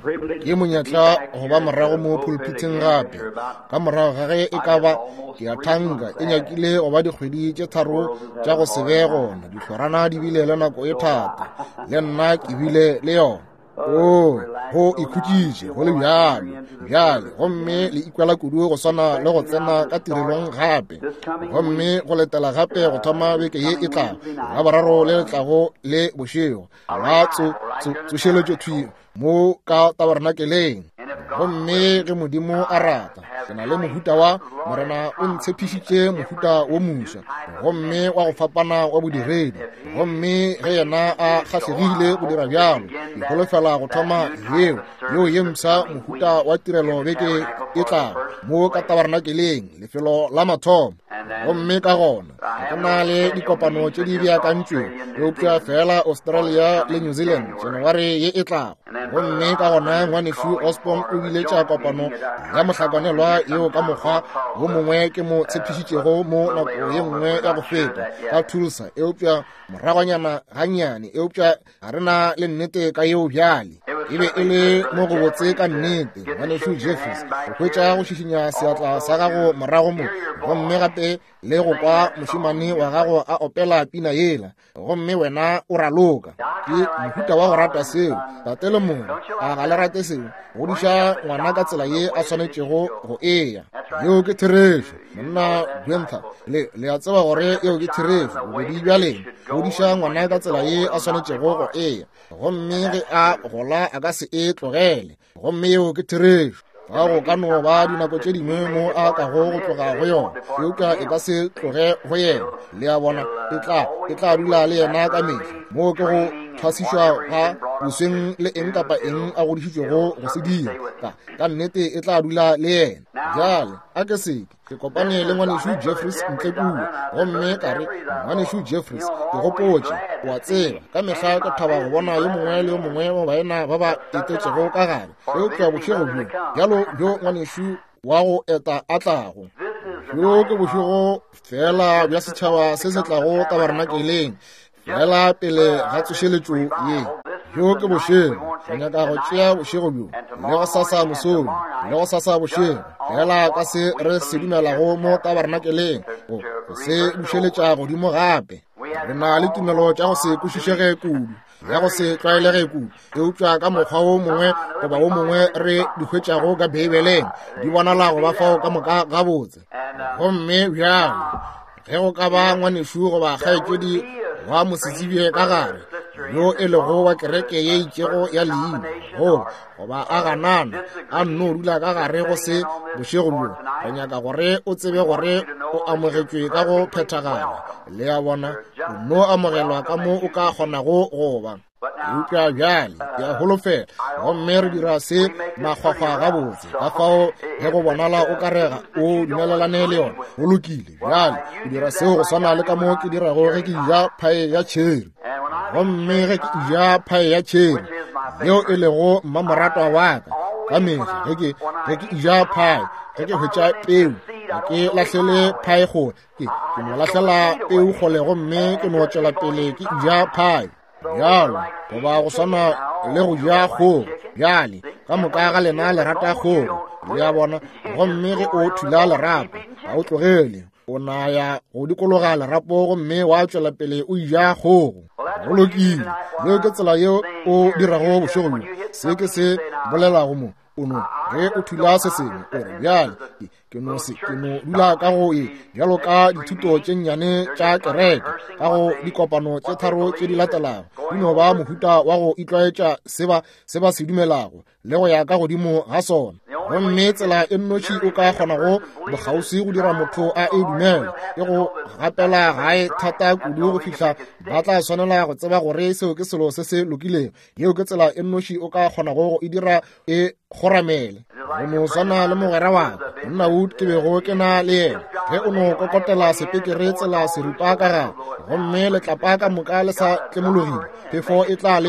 ke monyetla go ba morago mo pulpiting gape ka morago ga ge e ka ba ke a thanka e nyakile go ba dikgwedi tše 3 tša go se be gona dihlorana di bile le nako e thata le nna ke bile le yona go ikhutšitše go le bjale gomme le ikwela kudu go swana le go tsena ka tirelong gape gomme go letela gape go thoma beke ye e tlago la boraro le letlago le bošego la tsošeletšo thwi mo ka tabernakeleng gomme ge modimo a rata ke na le mohuta wa morena o ntshepišitše mohuta wo moša gomme wa go fapana wa bodiredi gomme ge yena a kgahlegile go dira bjalo ke holofela go thoma yeo ye msa mohuta wa tirelo beke e tlago mo ka tabernakeleng lefelo la mathomo gomme ka gona go na le dikopano tše di beakantšwego eupša fela Australia le New Zealand January ye e tlago gomme ka gona ngwanešu Osborn o bile tša kopano ya mohlakanelwa yeo ka mokgwa wo mongwe ke mo tshepišitšego mo nako ye nngwe ya go feta ka Tulsa eupša moragonyana gannyane eupša ga re na le nnete ka yeo bjale e be e le mo go botse ka nnete ngwanešu Jeffries go hwetša go šišinya seatla sa gago morago mo gomme gape le go kwa mošimane wa gago a opela pina yela gomme wena o raloka ke mohuta wa go rata seo tatele mongwe a ga le rate seo godiša ngwana ka tsela ye a swanetšego go eya yeo ke therešo monna Gwentha le a tseba gore yeo ke therešo bobedi bjaleng godiša ngwana ka tsela ye a swanetšego go eya gomme ge a gola a ka se e tlogele gomme yeo ke therešo ga go ka no ba dinako tše dingwe mo a ka go tloga go yona eupša e ka se tloge go yena le a bona e tla dula le yena ka mehla mo ke go thwasišwa ga bosweng le eng kapa eng a godišitšwego go se dira ka nnete e tla dula le yena bjale a ke seke ke kopane le ngwanešu Jeffries ntle kua gomme ka re ngwanešu Jeffries ke gopotše wa tseba ka mehla ka thaba go bona yo mongwe le yo mongwe mo baena ba ba etetšego ka gare eupša bošego bjalo bjo ngwanešu wa go eta a tlago bjo ke bošego fela bja setšhaba se se tlago tabernakeleng fela pele ga tsošeletšo ye bjo ke bošego go nyaka go tšea bošego bjo le go sasa mosong le go sasa bošego fela ka se re se dumelago mo tabernakeleng go se bušeletša godimo gape re na le tumelo tša go se kwešišege kudu ya go se tlwaelege kudu eupša ka mokgwa wo mongwe goba wo mongwe re di hwetšago ka Bibeleng di bonala go ba fao ka moka gabotse gomme bjalo ge go ka ba ngwanešu goba kgaetšedi wa mositsibie ka gare yo e lego wa kereke ye itšego ya leina goba a ganana a nno dula ka gare go se bošego bjo go nyaka gore o tsebe gore o amogetšwe ka go phethagala le a bona o no amogelwa ka mo o ka kgonago goba eupša bjale ya holofela gomme re dira se makgwakgwa gabotse ka fao ge go bonala o ka rega o dumelelane le yona go lokile bjale o dira seo go swana le ka mo ke dirago ge ke ja phae ya tšheri gomme ge ke ja phae ya tšheri yeo e lego mmamoratwa wa ka mehla ge ke ja phae ge ke hwetša peu ga ke lahlele phae gore ke no lahlela peu gole gomme ke no tšwela pele ke ja phae bjalo goba go swana le go ja kgogo bjale ka moka ga lena le rata kgogo le a bona gomme ge o thula lerapo ga o tlogele o naya go dikologa lerapo gomme wa tšwela pele o ja kgogo go lokile leo ke tsela yeo o dirago bošego bjo se ke se bolelago mo ono ge o thula se sengwe ore bjale ke no dula ka go bjalo ka dithuto tše nnyane tša kereke ka go dikopano tše 3 tše di latelago di no ba mohuta wa go itlwaetša se ba se dumelago le go ya ka godimo ga sona gomme tsela e nnotši o ka kgonago bokgausi go dira motho a e dumela ke go gapela gae thata kudu go fihla ba tla swanela go tseba gore seo ke selo se se lokilego yeo ke tsela e nnotši o ka kgonago go e dira e goramele go no swana le mogwera wa monna Wood ke bego ke na le yena ge o no kokotela sepekere tsela serupa ka gare gomme letlapa ka moka le sa tlemologile phefo e tla le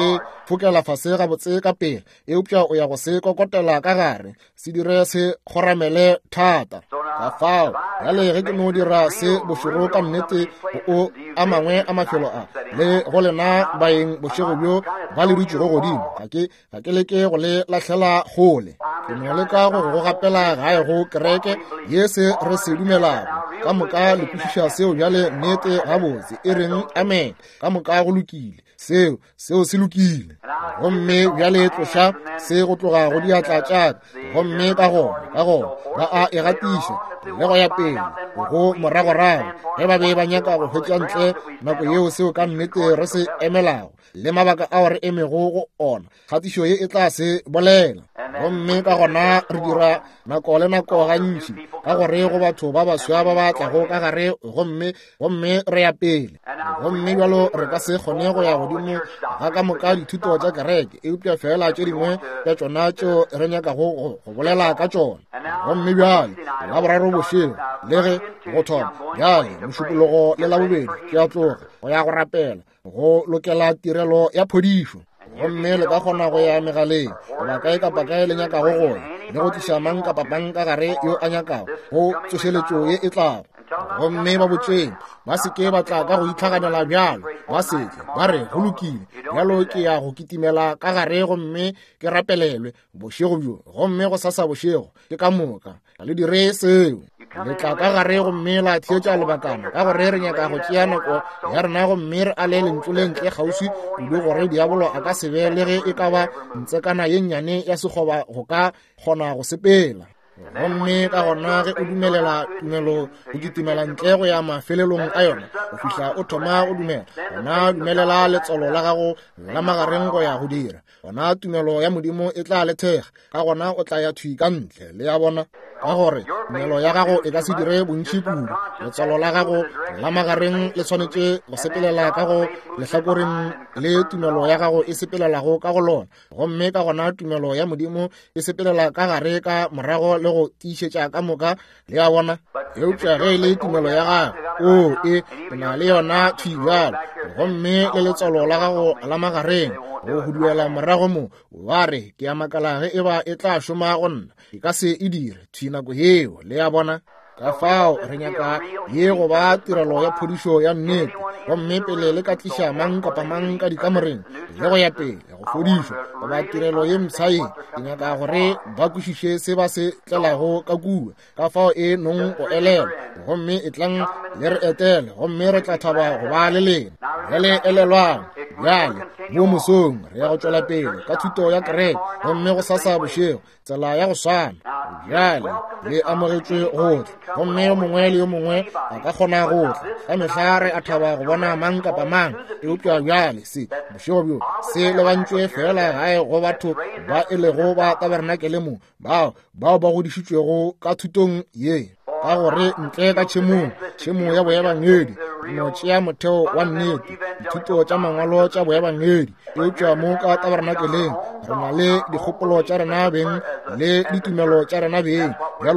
fokela fase ga botse ka pele eupša o ya go se kokotela ka gare se dire se kgoramele thata ka fao bjale ge ke no dira se bošoro ka nnete o a mangwe a mafelo a le go lena baeng bošego bjo ba le ditšego godimo ga ke leke go le lahlela gole ke no leka go go gapela gae go kereke ye se re se dumelago ka moka le kwešiša seo bjale nnete gabotse e reng amen ka moka go lokile seo se lokile gomme bjale tloša se go tloga go diatla tšaka gomme ka gona ba a e gatiša le go ya pele go moragorago ge ba be ba nyaka go hwetša ntle nako yeo seo ka nnete re se emelago le mabaka ao re emego go ona kgatišo ye e tla se bolela gomme ka gona re dira nako le nako gantši ka gore go batho ba baswa ba batlago ka gare gomme re ya pele gomme bjalo re ka se kgone go ya godimo ga ka moka dithuto tša kereke eupša fela tše dingwe tša tšona tšeo re nyakago go bolela ka tšona gomme bjale la boraro bošego le ge go thoma bjale mošupologo le la bobedi ke a tloga go ya go rapela go lokela tirelo ya phodišo gomme le ka kgona go ya megaleng goba kae kapa kae le nyakago gona le go tliša mang kapa mang ka gare yo a nyakago go tsošeletšo ye e tlago gomme ba botsweng ba seke ba tla ka go itlhaganela bjalo ba setse ba re go lokile bjalo ke ya go kitimela ka gare gomme ke rapelelwe bošego bjo gomme go sasa bošego ke ka moka le dire seo le tla ka gare gomme la thietša lebakana ka gore re nyaka go tšea nako ya rena gomme re a le lentlo le ntle kgauswi kudu gore diabolo a ka se be le ge e ka ba ntsekana ye nnyane ya sekgoba go ka kgona go sepela gomme ka gona ge o dumelela tumelo go kitimela ntle go ya mafelelong a yona go fihla o thoma o dumela gona dumelela letsolo la gago la magareng go ya go dira gona tumelo ya modimo e tla lethega ka gona o tla ya thui ka ntle le ya bona ka gore tumelo ya gago e ka se dire bontši kudu letsolo la gago la magareng le tshwanetše go sepelela ka go lehlakoreng le tumelo ya gago e sepelelago ka go lona gomme ka gona tumelo ya modimo e sepelela ka gare ka morago le go tiišetša ka moka le ya bona eupša ge e le tumelo ya gago e na le yona thibjalo gomme le letsolo la gago la magareng go huduela morago mo wa re ke ya makala ge e ba e tla šoma go nna e ka se e dire thwi nako yeo le ya bona ka fao re nyaka ye go ba tirelo ya phodišo ya nnete gomme pele le ka tliša mang kapa mang ka dikamoreng le go ya pele go fodišwa goba tirelo ye mtshae ke nyaka gore ba kwešiše se ba se tlelago ka kua ka fao e nong go elela gomme e tlang le re etele gomme re tla thaba go ba le lena re le elelwang bjale mo mosong re ya go tšwela pele ka thuto ya kereke gomme go sasa bošego tsela ya go swana bjale le amogetšwe gotlhe gomme yo mongwe le yo mongwe a ka kgona gotlhe ka mehla re a thaba go bona mang kapa mang eupša bjale se bošego bjo se lebantšwe fela gae go batho ba e lego ba tabernakele mo bao ba godišitšwego ka thutong ye ka gore ntle ka tšhemo ya boebangedi no tšea motheo wa nnete dithuto tša mangwalo tša boebangedi eupša mo ka tabernakeleng re na le dikgopolo tša rena beng le ditumelo tša rena beng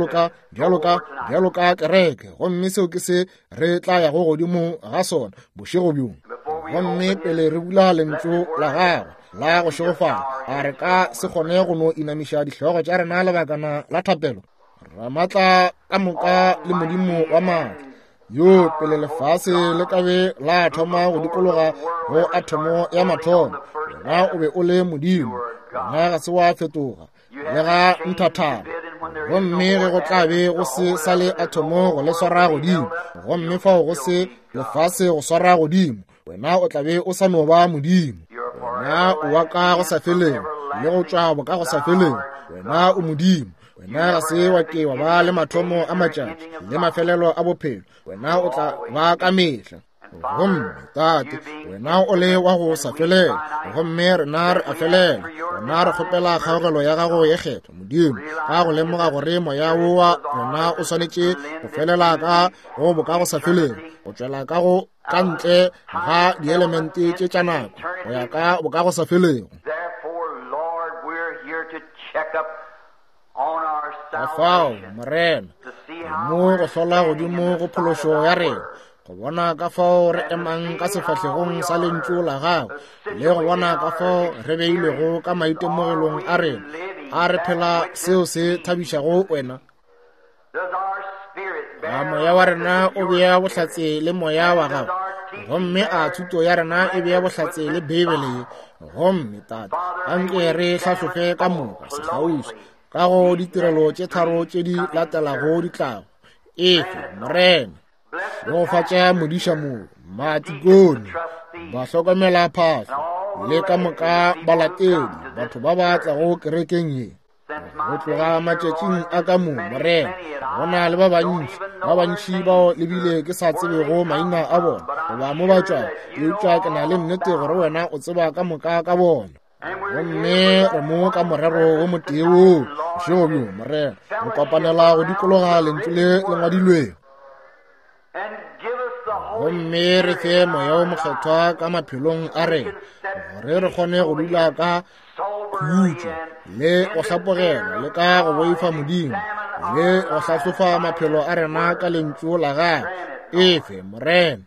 bjalo ka kereke gomme seo ke se re tla ya go godimo ga sona bošego bjong gomme pele re bula lentšu la gago la go šegofala a re ka se kgone go no inamiša dihlogo tša rena lebakana la thapelo ramatla ka moka le modimo wa maatla yo pele lefase le ka be la thoma go dikologa go athomo ya mathomo wena o be o le modimo wena ga se wa fetoga le ga nthathana gomme ge go tla be go se sa le athomo go le swara godimo gomme fao go se lefase go swara godimo wena o tla be o sa no ba modimo wena o wa ka go sa feleng le go tšwa bo ka go sa feleng wena o modimo wena ga se wa ke wa ba le mathomo a matšatši le mafelelo a bophelo wena o tla ba ka mehla gomme tate wena o le wa go sa felela gomme rena re a felela rena re kgopela kgaogelo ya gago ye kgetho modimo ka go lemoga gore moya woa rena o swanetše go felela ka go bo ka go sa feleng go tšwela ka go ka ntle ga dielemente tše tša nako go ya ka bo ka go sa feleng ka fao morena mo go hlola godimo go phološo ya rena go bona ka fao re emang ka sefatlhegong sa lentšu la gago le go bona ka fao re beilego ka maitemogelong a rena a re phela seo se thabišago wena. A moya wa rena o bea bohlatse le moya wa gago, gomme a thuto ya rena e bea bohlatse le Bibele, gomme Tata anke re tlhatlhofe ka moka sekgauswi ka go ditirelo tše tharo tše di latelago ditlago. Efe Morena le go fatša modišamo Matikone, bahlokomela phahlo le ka moka balatedi batho ba ba tlago kerekeng ye. Go tloga matšatšing a ka mo Morena go na le ba bantši bao lebile ke sa tsebego maina a bona goba mo ba tšwa eupša ke na le nnete gore wena o tseba ka moka ka bona. Gomme re mo ka morero o motee woo bošego Morena go kopanela go dikologa lentšu le ngwadilwego, gomme re fe moya o mokgethwa ka maphelong a rena gore re kgone go dula ka khutšo le go hlapogela le ka go boifa Modimo le go hlahlofa maphelo a rena ka lentšu la gago. Efe Morena.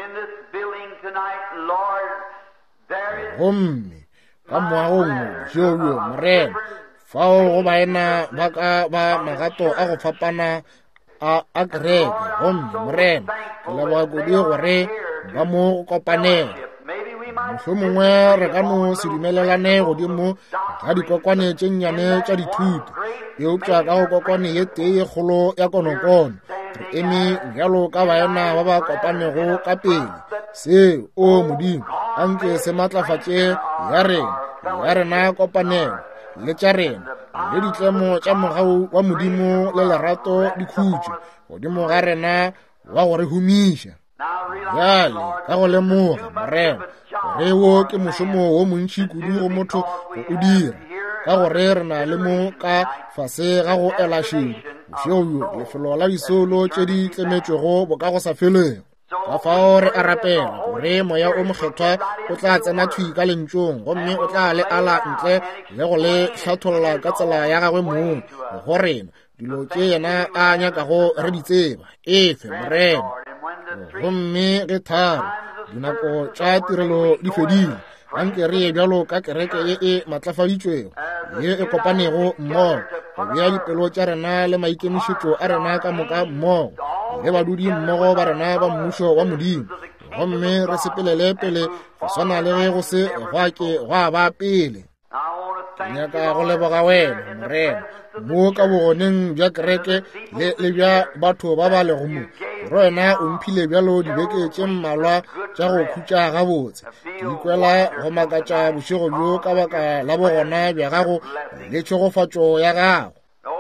Gomme ka moagong bošego Morena fao go baena ba ka ba magato a go fapana a kereke, gomme Morena ke leboga kudu gore ba mo kopanela. Mohlomongwe re ka no se dumelelane godimo ga dikokwane tše nnyane tša dithuto eupša ka go kokwane ye tee ye kgolo ya konokono re eme bjalo ka baena ba ba kopanego ka pele. Seo o Modimo anke se matlafatše ya rena kopanelo le tša rena le ditlemo tša mogau wa Modimo le lerato dikhutšo godimo ga rena wa go re humiša. Bjale ka go lemoga Morena gore wo ke mošomo wo montši kudu go motho go o dira, ka gore re na le mo ka fase ga go ela šedi bošego lefelo la disolo tše di tlemetšwego bo ka go sa felego. Ka fao re a rapela gore moya o mokgethwa o tla tsena thwi ka lentšong, gomme o tla le ala ntle le go le hlatholla ka tsela ya gagwe moo go rena dilo tše yena a nyakago re di tseba. Efe Morena. Gomme ge tharo dinako tša tirelo di fedile anke re ye bjalo ka kereke ye e matlafaditšwego ye e kopanego mmogo go bea dipelo tša rena le maikemišetšo a rena ka moka mmogo le badudi mmogo ba rena ba mmušo wa Modimo, gomme re sepelele pele go swana le ge go se goake go a ba pele. Ke nyaka go leboga wena Morena mo ka bogoneng bja kereke le bja batho ba ba lego mo gore wena o mphile bjalo dibeke tše mmalwa tša go khutša gabotse. Ke ikwela go makatša bošego bjo ka baka la bogona bja gago le tšhogofatšo ya gago.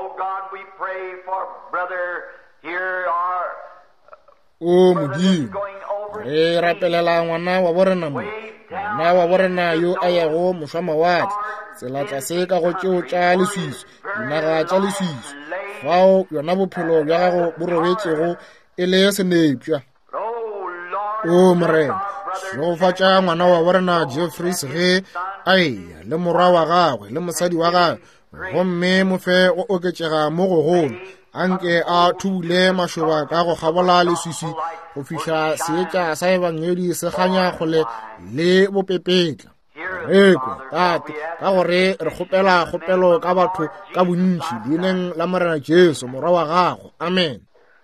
O Modimo re rapelela ngwana wa borena mo, ngwana wa borena yo a yago mošwamawatle tsela se ka go tšeo tša leswiswi dinaga tša leswiswi fao yona bophelo bja gago bo robetšego e le senepša. O Morena šogofatša ngwana wa borena Jeffrey ge a eya le morwa wa gagwe le mosadi wa gagwe, gomme mofe go oketšega mo go golo anke a thubule mašoba ka go kgabola leswiswi go fihla seetša sa ebangedi se ganya kgole le bopepetla. Rekwe tate ka gore re kgopela kgopelo ka batho ka bontši leineng la Morena Jesu morwa wa gago. Amen.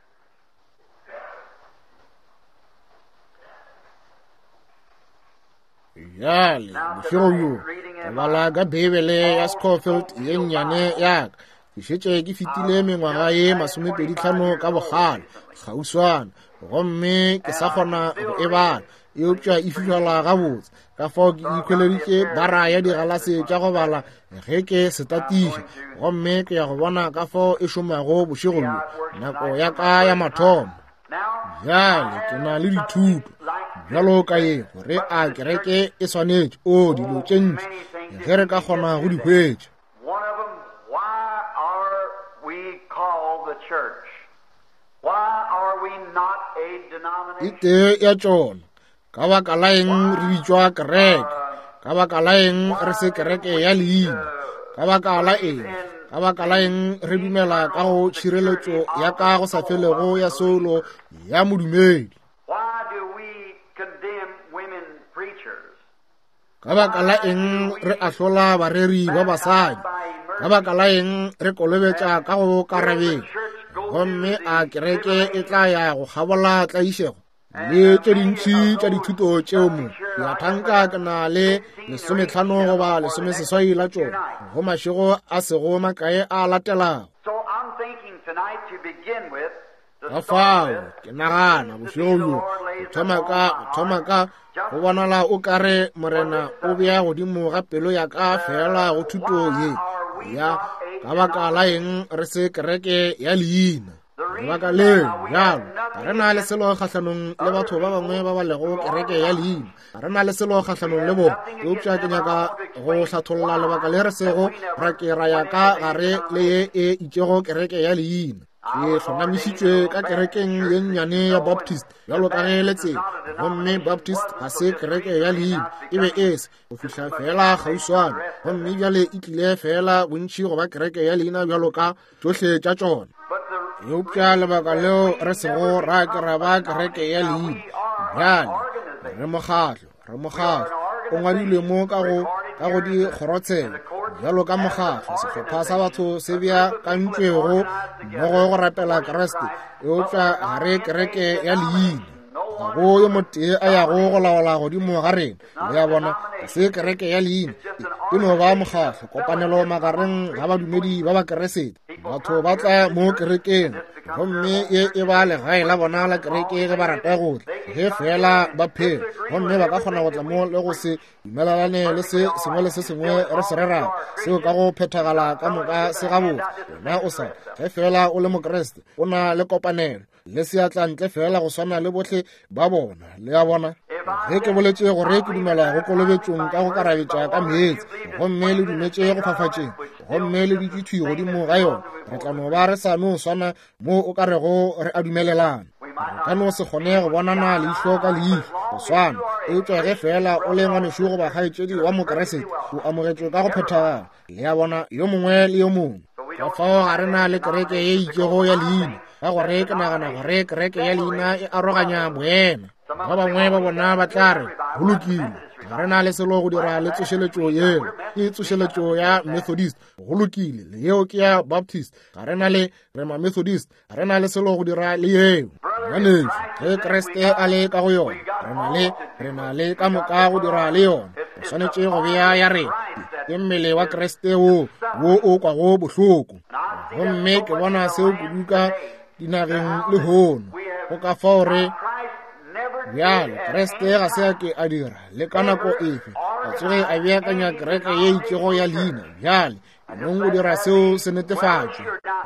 Bjale bošego bjo go bala ka Bibele ya Scofield ye nnyane yaka ke šetše ke fetile mengwaga ye 25 ka bogale gauswana, gomme ke sa kgona go e bala eupša e fihlala gabotse ka fao ke ikhweleditše bara ya digalase tša go bala ge ke setatiša, gomme ke ya go bona ka fao e šomago bošego bjo nako ya ka ya mathomo. Bjale ke na le dithuto bjalo ka ye gore a kereke e swanetše o dilo tše ntši ge re ka kgona go di hwetša. Ite ya tšona ka baka la eng re bitšwa kereke, ka baka la eng re se kereke ya leina, ka baka la eng ka baka la eng re dumela ka go tšhireletšo ya ka go sa felego ya solo ya modumedi. ka baka la eng re ahlola bareri ba basadi, ka baka la eng re kolobetša ka go karabeng, gomme a kereke e tla ya go gabola tlaišego le tše dintši tša dithuto tšeo mo ya thanka ke na le 15 goba 16 la tšona go mašego a sego makae a latelago. Ka fao ke nagana bošego thoma ka go bonala o kare morena o bea godimo ga pelo ya ka fela go thuto ye ya ka baka la eng re se kereke ya leina. Lebaka leo jalo ga re na le selo kgatlhanong le batho ba bangwe ba ba lego kereke ya leina, ga re na le selo kgatlhanong le bona. Eupša ke nyaka go hlatholla lebaka le re sego ra ke ra ya ka gare le ye e itšego kereke ya leina. Ke hlomamišitšwe ka kerekeng ye nnyane ya Baptist bjalo ka ge le tsela, gomme Baptist ga se kereke ya leina, e be ese go fihla fela kgauswane, gomme bjale e tlile fela bontši goba kereke ya leina bjalo ka tšohle tša tšona. Eupša lebaka leo re sego ra ke ra ba kereke ya leina, bjale re mokgatlo o ngwadilwe mo ka go di kgorotshelo bjalo ka mokgatlo. Sehlopha sa batho se bea kantšwego mmogo go rapela Kriste. Eupša ga re kereke ya leina, ga go yo motee a yago go laola godimo ga rena. Le ya bona se kereke ya leina e no ba mokgatlo, kopanelo magareng ga badumedi ba ba keresete. Batho ba tla mo kerekeng, gomme e ba legae la bona la kereke ge ba rata gore ge fela ba phela, gomme ba ka kgona go tla mo le go se dumelelane le se sengwe le se sengwe re se rerago seo ka go phethagala ka moka se gabotse. Wena o sa ge fela o le mokreste o na le kopanelo le seatla ntle fela go swana le botlhe ba bona. Le ya bona ge ke boletše gore ke dumela go kolobetšong ka go karabetša ka meetse, gomme le dumetše go phafatšeng, gomme le ditšhwi godimo ga yona, re tla no ba re sa no swana mo o ka rego re a dumelelana. Re ka no se kgone go bonana leihlo ka leihlo go swana. Eupša ge fela o le ngwanešo goba kgaetšedi wa mokeresete o amogetšwe ka go phethagala. Le ya bona yo mongwe le yo mongwe. Ka fao ga re na le kereke ye itšego ya leina, ka gore ke nagana gore kereke ya leina e aroganya boema. Ba bangwe ba bona ba tla re go lokile, ga re na le selo go dira le tsošeletšo yeo, ke tsošeletšo ya Methodist go lokile, le yeo ke ya Baptist, ga re na le rema Methodist, ga re na le selo go dira le yeo. Ganetšo ge Kriste a le ka go yona, re na le ka moka go dira le yona. O swanetše go bea ya rena ke mmele wa Kriste wo o kwago bohloko, gomme ke bona seo kudu ka dinageng le hono go ka fao re bjalo Kriste ga se a ke a dira le ka nako efe a tsoge a beakanya kereke ye itšego ya leina. Bjale nong go dira seo se netefatšwe.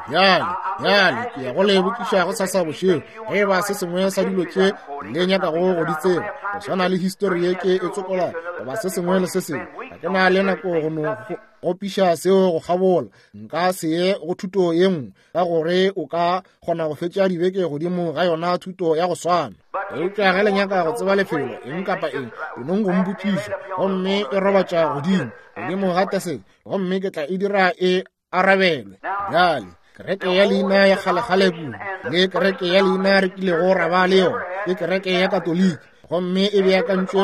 Bjale ke ya go le bokiša go sasa bošego ge ba se sengwe sa dilo tše le nyakago go di tseba, go swana le histori ye ke e tsokola goba se sengwe le se sengwe. Ga ke na le nako go no gopiša seo go gabola, nka se ye go thuto ye nngwe ka gore o ka kgona go fetša dibeke godimo ga yona thuto ya go swana. Eupša ge le nyaka go tseba lefelo eng kapa eng, enong go mbokiša gomme e robatša godimo ga teseng, gomme ke tla e dira e arabelwe. Bjale kereke ya leina ya kgale-kgale kudu le kereke ya leina re kile go raba le yona ke kereke ya Katoliki, gomme e beakantšwe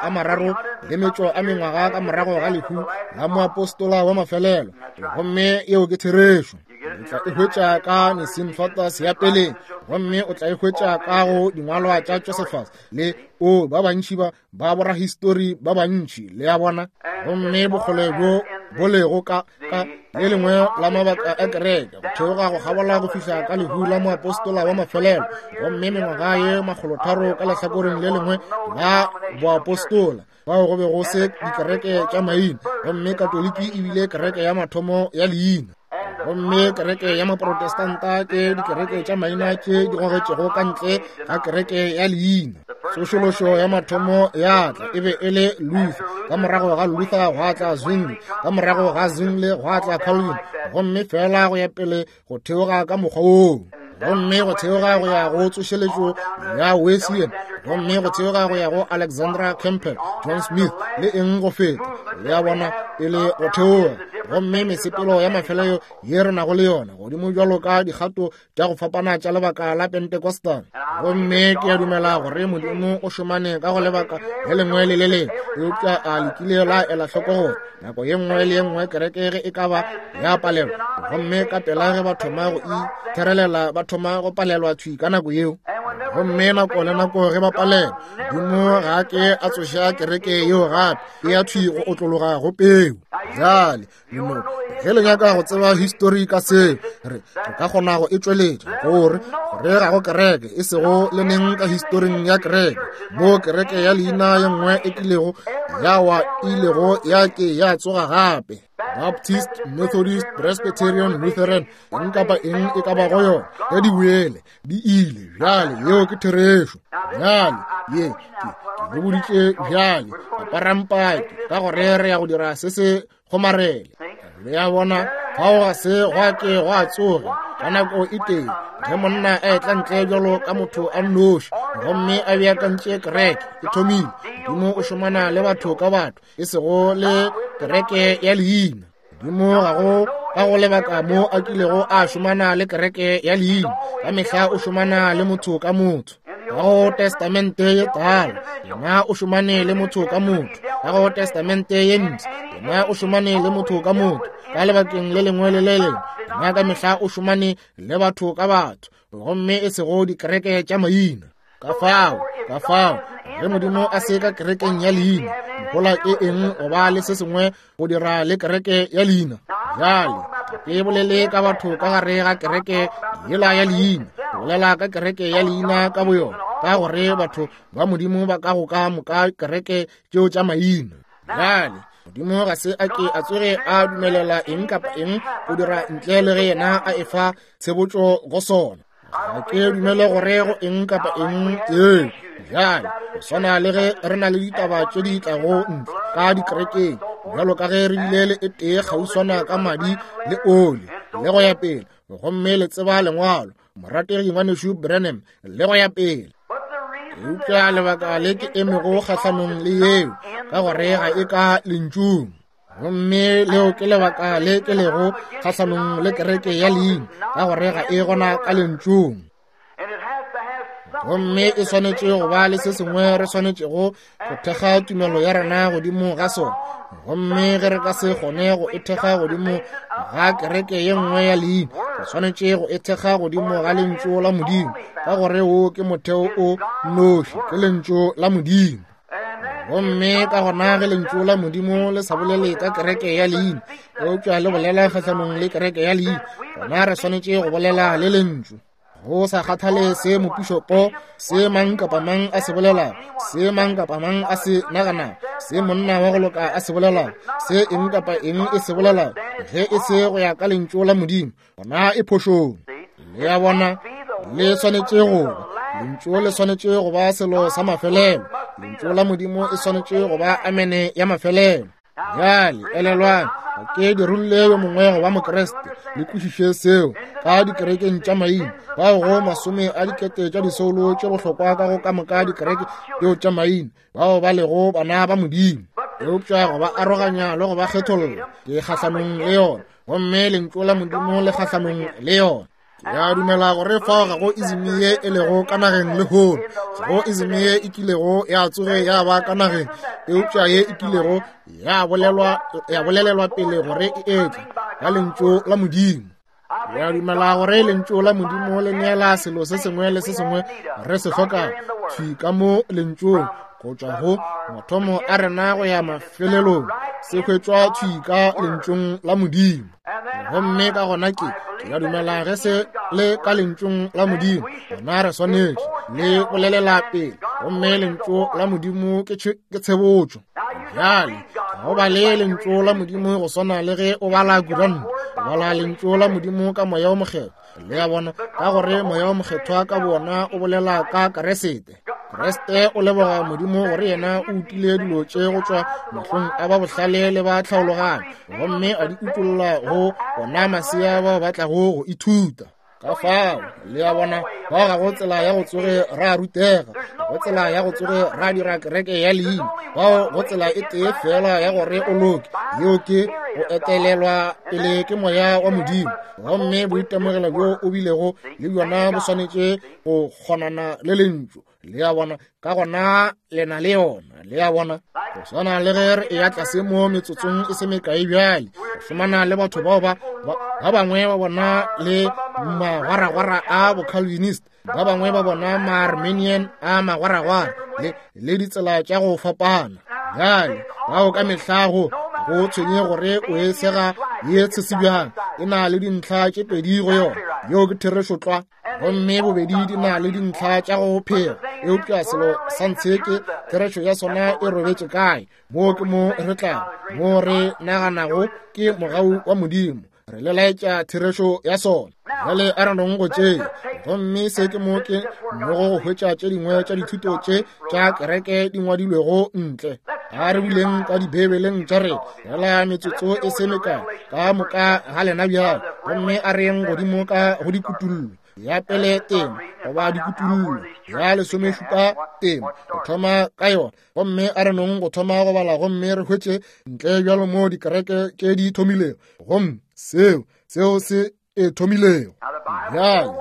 300 a mengwaga ka morago ga lehu la moapostola wa mafelelo, gomme eo ke therešo. O tla e hwetša ka Nicene Fathers ya peleng, gomme o tla e hwetša ka go dingwalwa tša Josephus le ba bantši ba borahistori ba bantši. Le ya bona gomme bogole bo lego ka le lengwe la mabaka a kereke go theoga go gabola go fihla ka lehu la moapostola wa mafelelo, gomme mengwaga ye 300 ka lehlakoreng le lengwe la boapostola bao go be go se dikereke tša maina, gomme Katoliki e bile kereke ya mathomo ya leina, gomme kereke ya maprotestanta ke dikereke tša maina tše di gogetšego ka ntle ga kereke ya leina. Sošološo ya mathomo ya tla e be e le Luther, ka morago ga Luther go atla Zwingli, ka morago ga Zwingli go atla Calvin, gomme fela go ya pele go theoga ka mokgwa woo. gomme go theoga go ya go tsošeletšo ya Wesleyan, gomme go theoga go ya go Alexandra Campbell, John Smith le eng go feta ya bona e le go theoga. Gomme mesepelo ya mafelelo ye re nago le yona godimo jwalo ka dikgato tša go fapana tša lebaka la Pentecostal. Gomme ke ya dumela gore Modimo o šomane ka go lebaka le lengwe le le lengwe. Eupša a lekile la ela hloko gore nako ye nngwe le ye nngwe kereke ge e ka ba ya palelwa, gomme ka pela ge ba thoma go itherelela ba thoma go palelwa thwi ka nako yeo. Gomme nako le nako ge ba palelwa, Modimo ga ke a tsoša kereke yeo gape e ya thwi go otlologa go peu. Jale no ge le nyaka go tseba history ka se re ka kgona go e tšweletša gore ga go kereke e sego le neng ka historing ya kereke, mo kereke ya leina ye nngwe e kilego ya wa ilego ya ke ya tsoga gape. Baptist, Methodist, Presbyterian, Lutheran, eng kapa eng e ka ba go yona ya di wele di ile bjale yeo ke therešo. Bjale ye ke boditše bjale aparampai ka gore re ya go dira se se kgomarele le ya bona ga o ga se gwa ke gwa tsoge ka nako e teng ge monna a etla ntle jalo ka motho a nnoši, gomme a beakantše kereke e thomile. Modimo o šomana le batho ka batho e sego le kereke ya leina. Modimo ga go ka go lebaka mo a kilego a šomana le kereke ya leina, ka mehla o šomana le motho ka motho. Ka go testamente ye tala yena o šomane le motho ka motho, ka go testamente ye ntši yena o šomane le motho ka motho, ka lebakeng le lengwe le le lengwe yena ka mehla o šomane le batho ka batho, gomme e sego dikereke tša maina. Ka fao ge Modimo a se ka kerekeng ya leina, mogola ke eng o ba le se sengwe go dira le kereke ya leina? Jale ke bolele ka batho ka gare ga kereke yela ya leina, bolela ka kereke ya leina ka boyona, ka gore batho ba Modimo ba ka go ka moka kereke tšeo tša maina. Jale Modimo ga se a ke a tsoge a dumelela eng kapa eng go dira ntle le ge yena a efa tshebotšo go sona. Ga ke dumele gore go eng kapa eng jale go swana le ge re na le ditaba tše di tlago ntle ka dikerekeng, bjalo ka ge re bile le e tee kgauswana ka madi le oli le go ya pele, gomme le tseba lengwalo morategi ngwanešu Branham le go ya pele. Eupša lebaka le ke emego kgahlanong le yeo ka gore ga e ka lentšung, gomme leo ke lebaka le ke lego kgahlanong le kereke ya leina ka gore ga e gona ka lentšung. Gomme e swanetše go ba le se sengwe re swanetše go thekga tumelo ya rena godimo ga sona, gomme ge re ka se kgone go e thekga godimo ga kereke ye nngwe ya leina, re swanetše go e thekga godimo ga lentšu la Modimo, ka gore wo ke motheo o nnoši ke lentšu la Modimo. Gomme ka gona ge lentšu la Modimo le sa bolele ka kereke ya leina, eupša le bolela kgahlanong le kereke ya leina, gona re swanetše go bolela le lentšu. Go sa kgathale se mopišopo, se mang kapa mang a se bolela, se mang kapa mang a se nagana, se monna wa go loka a se bolela, se eng kapa eng e se bolela, ge e se go ya ka lentšu la Modimo, gona e phošong. Le ya bona le swanetše go lentšu le swanetše go ba selo sa mafelelo, lentšu la Modimo e swanetše go ba amene ya mafelelo. Jale elelwane ke di rulle yo mongwe go ba mokreste le kwešiše seo ka dikerekeng tša maina, bao go masome a dikete tša disolo tše bohlokwa ka go ka moka dikereke tšeo tša maina, bao ba lego bana ba Modimo. Eupša go ba aroganya le go ba kgetholola ke kgahlanong le yona, gomme lentšu la Modimo le kgahlanong le yona. Ya dumela gore fao ga go izimi ye e lego ka nageng le hono, go izimi ye e kilego ya tsoge ya ba ka nageng, eupša ye e kilego ya bolelelwa pele gore e etla ka lentšu la Modimo. Ya dumela gore lentšu la Modimo le neela selo se sengwe le se sengwe re se hloka thwi ka mo lentšong go tšwa go mathomo a rena go ya mafelelong, se hwetšwa thwi ka lentšong la Modimo. Gomme ka gona ke ya dumela ge se le ka lentšong la Modimo, gona re swanetše le bolelela pele, gomme lentšu la Modimo ke tshebotšo. Jale ga go ba le lentšu la Modimo go swana le ge o bala kuranta, o bala lentšu la Modimo ka moya o mokgetho. Le ya bona ka gore moya o mokgethwa ka bona o bolela ka keresete. Kreste o leboga Modimo gore yena o utile dilo tše go tšwa mahlong a ba bohlale le ba tlhaologane, gomme a di utolla go bona masea bao ba tlago go ithuta. ka fao le ya bona ba ga go tsela ya go tsoge ra rutega go tsela ya go tsoge ra dira kereke ya leina ba go tsela e tee fela ya gore o loke yo ke o etelelwa pele ke moya wa modimo gomme boitemogelo bjo o bilego le bjona bo swanetše go kgonana le lentšu le ya bona ka gona lena le yona le ya bona go swana le ge re e ya tlase mo metsotsong e se mekae bjale go somana le batho bao ba bangwe ba bona le magwaragwara a bo-Calvinist ba bangwe ba bona ma-Armenian a magwaragwara le ditsela tša go fapana bjale bao ka mehlago go tshwenye gore o e sega ye tshesibjang e na le dintlha tše pedi go yona yo ke therešotlwa gomme bobedi di na le dintlha tša go phega eupša selo sa ntsheke therešo ya sona e robetše kae mo ke mo re tlago mo re naganago ke mogau wa modimo re le laetša therešo ya sona jale a re nong go tšea gomme se ke mo ke mmogo go hwetša tše dingwe tša dithuto tše tša kereke di ngwadilwego ntle a re buleng ka dibebeleng tša re jala metsotso e se mekae ka moka ga lena bjang gomme a reng godimo ka go dikutullo ya pele temo goba dikutullo ya lesomešupa temo go thoma ka yona gomme a re nong go thoma go bala gomme re hwetše ntle bjalo mo dikereke ke di thomilego gomme seo se e thomilego bjale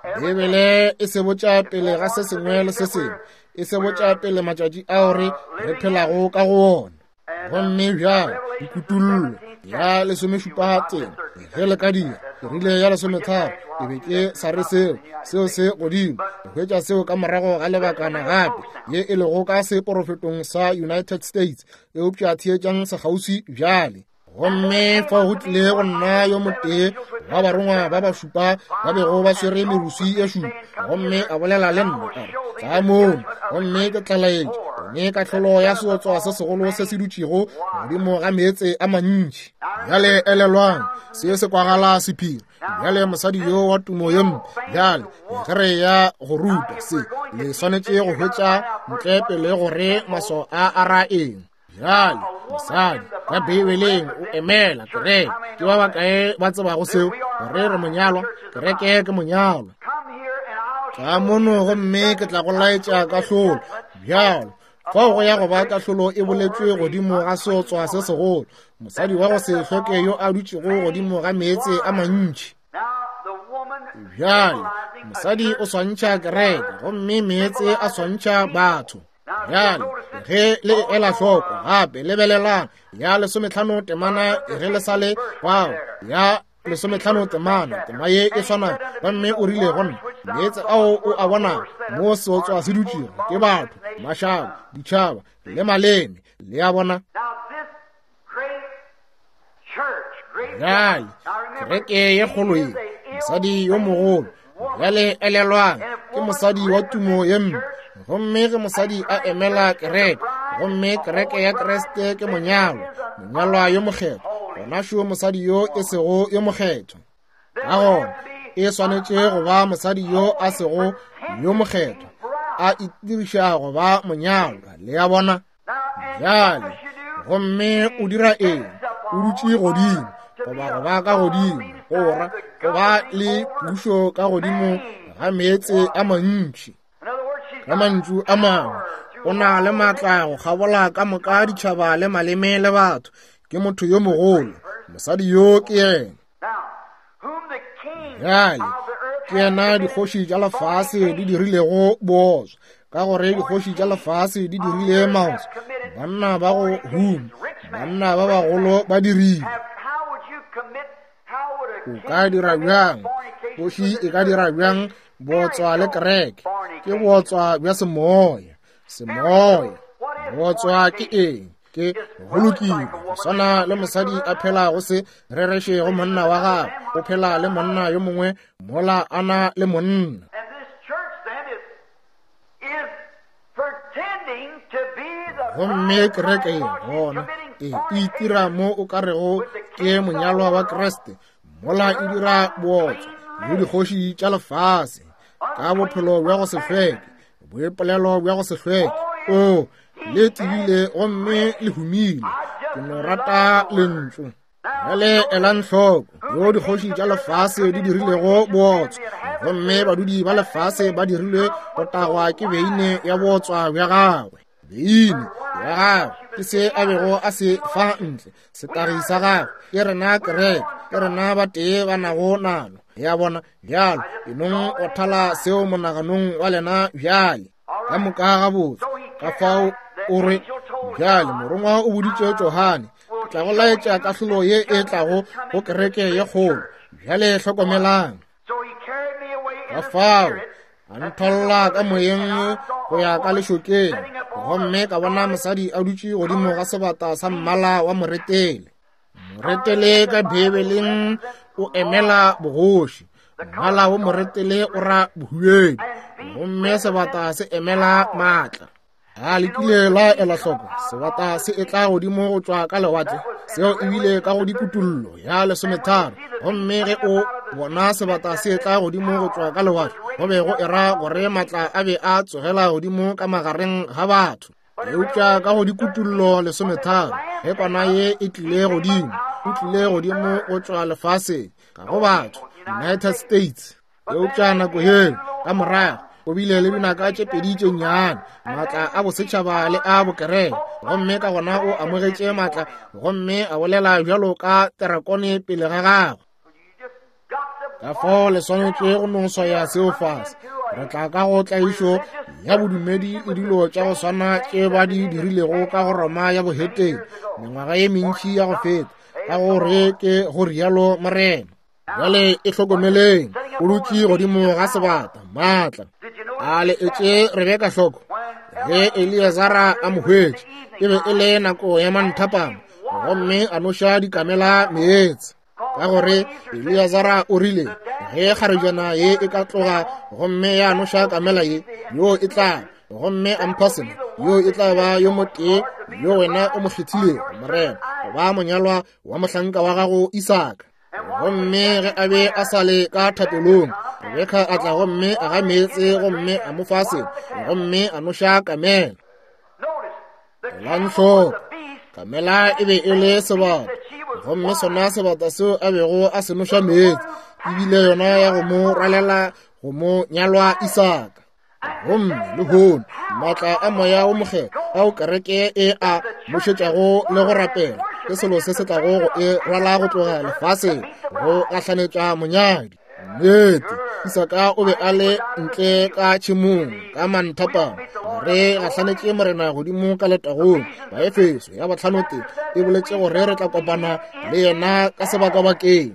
bebele e se botša pele ga se sengwe le se sengwe e se botša pele matšatši ao re phelago ka go ona gomme bjale dikutullo ya lesomešupa temo ge le ka dira rile ya lesometharo e be ke sa re seo se godimo go hwetša seo ka morago ga lebakana gape ye e lego ka seporofetong sa United States eupša theetšang segausi bjale gomme fa go tlile go nna yo motee ba barongwa ba šupa ba bego ba swere merusi e šupa gomme a bolela le nna ka mono gomme ke tlalaetše mme ka tlholo ya seotswa se segolo se se dutšego godimo ga meetse a mantši bjale elelwang se se kwagala sephiri bjale mosadi yo wa tumo ye mpe bjale megere ya go ruta se le swanetše go hwetša ntle pele gore maso a ra eng bjale mosadi ka bebeleng o emela kereke ke ba bakae ba tsebago seo gore re monyalwa kereke ke monyalwa ka mono gomme ke tla go laetša ka hlolo bjalo fa go ya go ba ka hlolo e boletswe godimo ga seotswa se segolo mosadi wa go se hloke yo a dutšego godimo ga meetse a mantši bjale mosadi o swantšha kereke gomme meetse a swantšha batho bjale ge le ela hloko gape lebelelang ya lesomehlano temana ge le sale wao ya lesomehlano temana tema ye e swana gomme o rile gona meetse ao o a bona mo seotswa se dutšego ke batho mašabo ditšhaba le maleme le ya bona bjale kereke ye kgolo ye mosadi yo mogolo bjale elelwang ke mosadi wa tumo ye mpe gomme ge mosadi a emela kereke gomme kereke ya Kreste ke monyalwa yo mokgetho gona šo mosadi yo e sego yo mokgetho ka gona e swanetše go ba mosadi yo a sego yo mokgetho a itiriša go ba monyalwa le ya bona bjale gomme o dira eng o dutše godimo goba go ba ka godimo gora go ba le pušo ka godimo ga meetse a mantši ka mantšu a mangwe o na le maatla go gabola ka moka ditšhaba le maleme le batho ke motho yo mogolo mosadi yo ke yena bjale ke yena dikgoši tša lefase di dirilego booswa ka gore dikgoši tša lefase di dirile maoso banna ba go huma banna ba bagolo ba dirile o ka dira bjang kgoši e ka dira bjang bootswa le kereke ke bootswa bja semoya bootswa ke eng ke golokile go swana le mosadi a phela go se rereše go monna wa gagwe o phela le monna yo mongwe mola ana le monna gomme kereke ye gona e itira mo o ka rego ke monyalwa wa Kreste mola e dira bootswa le dikgoši tša lefase ka bophelo bja go se hlweke boipolelo bja go se hlweke o le tibile gomme le humile ke no rata lentšu jale elang hloko yo dikgoši tša lefase di dirilego bootswa, gomme badudi ba lefase ba dirilwe go tagwa ke beine ya bootswa bja gagwe. Beine ya gagwe ke se a bego a se fa ntle, setagi sa gagwe ke rena kereke, ke rena batee ba nago nano ya bona bjalo enong o thala seo monaganong wa lena bjale ka moka gabotse. Ka fao o re bjale morongwa o boditše Johane, ke tla go laetša kahlolo ye e tlago go kereke ye kgolo, bjale hlokomelang. Ka fao a ntholla ka moyeng go ya ka lešokeng, gomme ka bona mosadi a dutše godimo ga sebata sa mmala wa moretele. Moretele ka Bibeleng o emela bogoši, mmala wa moretele o ra bohuedi, gomme sebata se emela maatla. A lekile la ela hloko, sebata se etla godimo go tšwa ka lewatle, seo ebile ka go dikutullo ya 13. Gomme ge o bona sebata se etla godimo go tšwa ka lewatle, go be go era gore matla a be a tsogela godimo ka magareng ga batho. Eupša ka go dikutullo 13, ge kwana ye e tlile godimo, o tlile godimo go tšwa lefase ka go batho, United States. Eupša nako ye ka morago o bile le dinaka tše pedi tše nnyane, maatla a bosetšhaba le a bokereke, gomme ka gona o amogetše maatla, gomme a bolela bjalo ka terakone pele ga gagwe. Ka fao le swanetše go noswa ya seo fase. Re tla ka go tlaišo ya bodumedi le dilo tša go swana tše ba di dirilego ka go Roma ya boheteng mengwaga ye mentši ya go feta, ka gore ke go rialo Morena. Jale e hlokomeleng, o dutše godimo ga sebata maatla. A le etše Rebeka hloko, ge Eleazara a mo hwetše, e be e le nako ya manthapama, gomme a noša dikamela meetse. Ka gore Eleazara o rile, ge kgarejana ye e ka tloga gomme ya noša kamela ye, yo e tla gomme ampasena yo e tla ba yo motee yo wena o mo kgethile Morena go ba monyalwa wa mohlanka wa gago Isaka. Gomme ge a be a sale ka thapelong, Rebeka a tla gomme a ga meetse, gomme a mo fase, gomme a noša kamela. Lantlho kamela e be e le sebata, gomme sona sebata seo a bego a se noša meetse, ebile yona ya go mo ralela go mo nyalwa Isaka. Gomme le hono maatla a moya o mokgethwa ao kereke e a mošetšago le go rapela ke selo se se tlago go e rala go tloga lefase go gahlanetša monyadi. Nnete Isaka o be a le ntle ka tšhemong ka manthapama, re gahlanetše Morena godimo ka letagong. Baefeso ya 5 e boletše gore re tla kopana le yena ka sebakabakeng.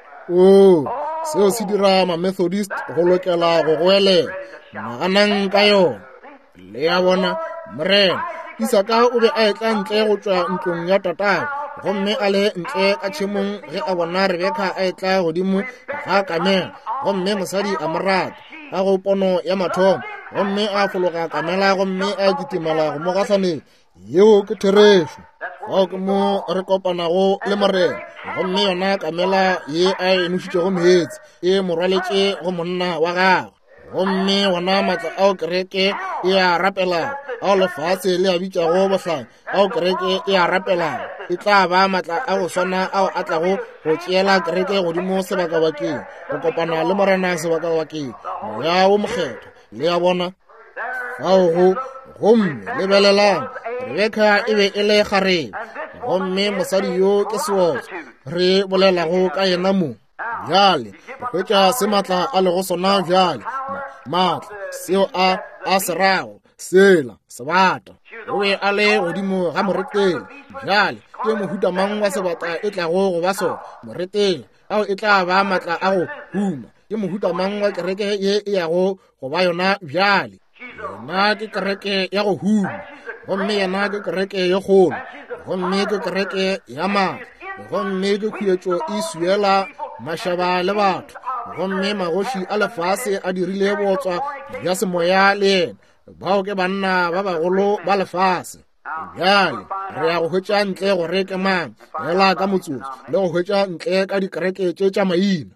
Seo se dira ma-Methodist go lokela go goelela naganang ka yona. Le ya bona Morena Isaka o be a etla ntle go tšwa ntlong ya tatago, gomme a le ntle ka tšhemong ge a bona Rebeka a etla godimo ga kamela, gomme mosadi a morata ka go pono ya mathomo, gomme a fologa kamela, gomme a kitimela go mo gahlaneng. Yeo ke therešo, fao ke mo re kopanago le Morena, gomme yona kamela ye a e nošitšego meetse e morwaletše go monna wa gagwe. Gomme gona matla ao kereke e a rapela, ao lefase le a bitšago bohlang, ao kereke e a rapela, e tla ba matla a go swana ao a tlago go tšeela kereke godimo sebakabakeng, go kopana le Morena sebakabakeng. Moya o mokgethwa le ya bona fao go gomme lebelelang Rebeka e be e le gareng, gomme mosadi yo ke seotso re bolelago ka yena mo. Jale go hwetša se matla a lego sona bjale, maatla seo a se rago sela sebata o be a le godimo ga moretele. Jale ke mohuta mang wa sebata e tlago go ba sona moretele ao e tla ba matla a go huma? Ke mohuta mang wa kereke ye e yago go ba yona bjale? Yona ke kereke ya go huma, gomme yena ke kereke ye kgolo, gomme ke kereke ya maatla, gomme ke khuetšo e suela mašaba le batho, gomme magoši a lefase a dirile bootswa bja semoya le yena, bao ke banna ba bagolo ba lefase. Bjale re ya go hwetša ntle gore ke mang fela ka motsotso, le go hwetša ntle ka dikereke tše tša maina.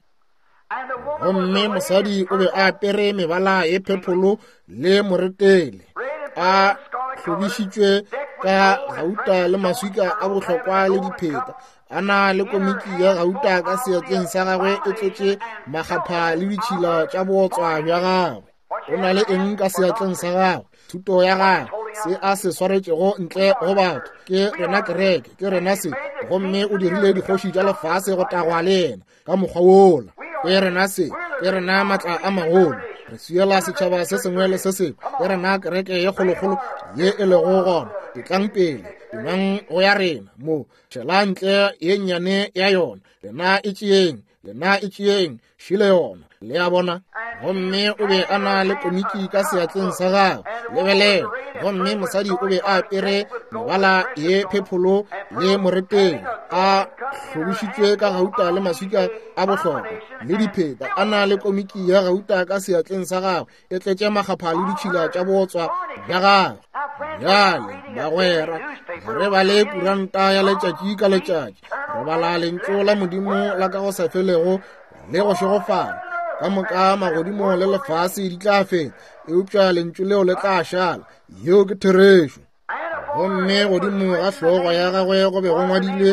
Gomme mosadi o be a apere mebala ye phepholo le moretele, a hlobišitšwe ka gauta le maswika a bohlokwa le dipheta, a na le komiki ya gauta ka seatleng sa gagwe e tletse magapha le ditšhila tša bootswa bja gagwe. O na le eng ka seatleng sa gagwe? Thuto ya gagwe, se a se swaretšego ntle go batho, ke rena kereke, ke rena se, gomme o dirile dikgoši tša lefase go tagwa le ena ka mokgwa wola. Ke rena se, ke rena matla a magolo, re siela setšhaba se sengwe le se sengwe, ke rena kereke ye kgolokgolo ye e lego gona, ditlang pele dimang go ya rena mo tšhela ntle ye nnyane ya yona, lena e tšeeng šile yona le ya bona. Gomme o be a na le komiki ka seatleng sa gagwe, lebelela, gomme mosadi o be a apere mebala ye phepholo le moreteng, a hlobišitšwe ka gauta le maswika a bohlokwa le dipheta. A na le komiki ya gauta ka seatleng sa gagwe e tletše magapha le ditšhila tša bootswa bja gagwe. Bjale bagwera re ba le kuranta ya letšatši ka letšatši, re bala lentšu la modimo la ka go sa felego le go šegofala. Ka moka magodimo le lefase di tla feta, eupša lentšu leo le tla šala, yeo ke therešo. Gomme godimo ga hlogo ya gagwe go be go ngwadilwe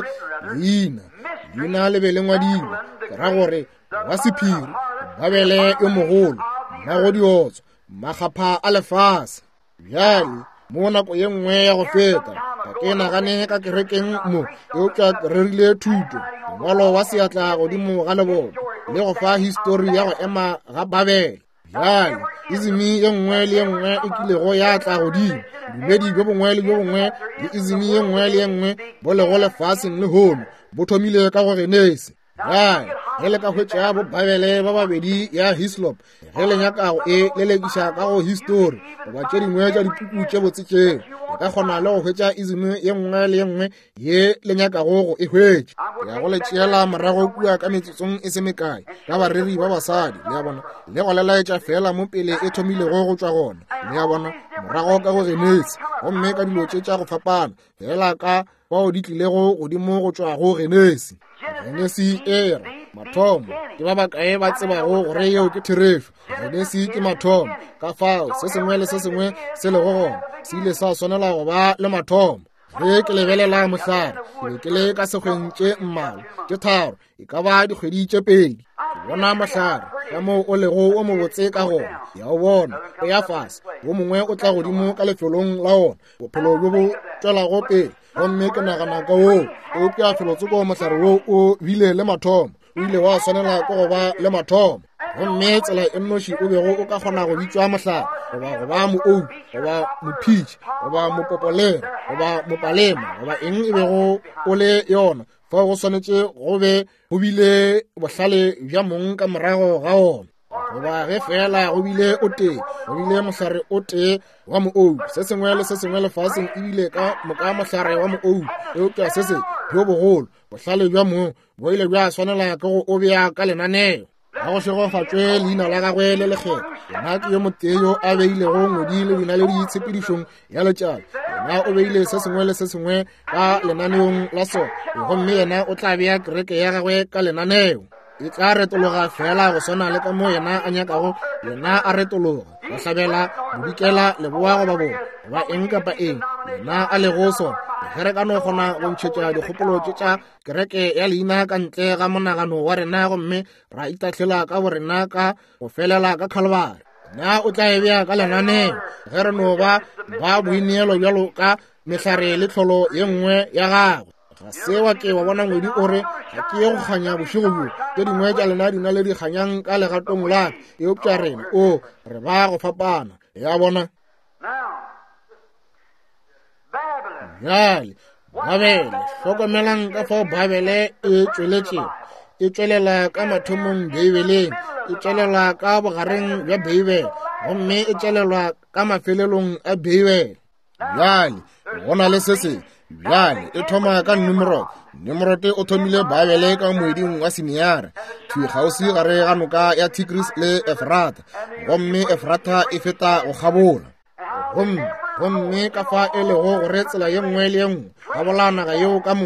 leina le be le ngwadilwe, ke ra gore wa sephiri, Babele e mogolo, Magodiotso, magapha a lefase. Bjale mo nako ye nngwe ya go feta ka ke nagane ka kerekeng mo eupša re rile thuto, ngwalo wa seatla godimo ga leboto le go fa histori ya go ema ga Babele. Bjale izimi ye nngwe le ye nngwe e kilego ya tla godimo, dumedi bjo bongwe le bjo bongwe le izimi ye nngwe le ye nngwe bo lego lefaseng le hono bo thomile ka go Genese. Bjale ge le ka hwetša bo Babele ba babedi ya Hislop, ge le nyakago e lelekiša ka go histori goba tše dingwe tša dipuku tše botsetšeng, le ka kgona le go hwetša izimi ye nngwe le ye nngwe ye le nyakago go e hwetše. Ya go le tšeela morago kua ka metsotsong e se mekae ka bareri ba basadi, le ya bona, le go lelaetša fela mo pele e thomilego go tšwa gona, le ya bona, morago ka go Genese, gomme ka dilo tše tša go fapana fela ka bao di tlilego godimo go tšwa go Genese. Genese e re mathomo, ke ba bakae ba tsebago gore yeo ke therešo. Genese ke mathomo, ka fao se sengwe le se sengwe se lego gona se ile sa swanela go ba le mathomo. Ge ke lebelela mohlare, ke be ke le ka sekgweng tše mmalwa tše tharo, e ka ba dikgwedi tše pedi. Ke bona mohlare ka moo o lego o mobotse ka gona, ya o bona o ya fase, wo mongwe o tla godimo ka lefelong la ona, bophelo bjo bo tšwelago pele. Gomme ke nagana ka woo o ka felotsoko mohlare wo o bile le mathomo, o ile wa swanela ko go ba le mathomo. Gomme tsela e nnoši o bego o ka kgona go bitšwa mohlare goba go ba moou goba mophitši goba mopopolere goba mopalema goba eng e bego o le yona, fa go swanetše go be go bile bohlale bja mong ka morago ga ona. Goba ge fela go bile o tee, go bile mohlare o tee wa moou, se sengwe le se sengwe lefaseng e bile ka moka mohlare wa moou eupša se se bjo bogolo, bohlale bja moo bo ile bja swanela ke go o bea ka lenaneo. Ga go šegofatšwe leina la gagwe le lekgetho, yena ke yo motee yo a beilego ngwedi le bina le ditshepedišong ya letšatši, yena o beile se sengwe le se sengwe ka lenaneong la sona, gomme yena o tla bea kereke ya gagwe ka lenaneo. E tla retologa fela go swana le ka mo yena a nyakago, yena a retologa go hlabela bodikela leboa goba bona goba eng kapa eng yena a lego sona. Ge re ka no kgona go ntšhetša dikgopolo tše tša kereke ya leina ka ntle ga monagano wa rena, gomme ra itahlela ka borena ka go felela ka Calvary, na o tla e bea ka lenaneo. Ge re no ba boineelo bjalo ka mehlare le tlholo ye nngwe ya gagwe, ga se wa ke wa bona ngwedi ore ga ke ye go kganya bošego bjo tše dingwe tša lena di na le dikganyang ka legatong la eupša rena o re ba go fapana, ya bona. Bjale Babele, hlokomelang ka fao Babele e tšweletšego, e tšwelela ka mathomong Beibeleng, e tšwelela ka bogareng bja Beibele, gomme e tšwelelwa ka mafelelong a Beibele. Bjale go na le se se, bjale e thoma ka Nimrod o thomile Babele ka moeding wa Sineare, thwikgausi gare ga noka ya Tigris le Efrata, gomme Efrata e feta go gabola. Gomme ka fa e lego gore tsela ye nngwe le ye nngwe ga bola naga yeo ka moka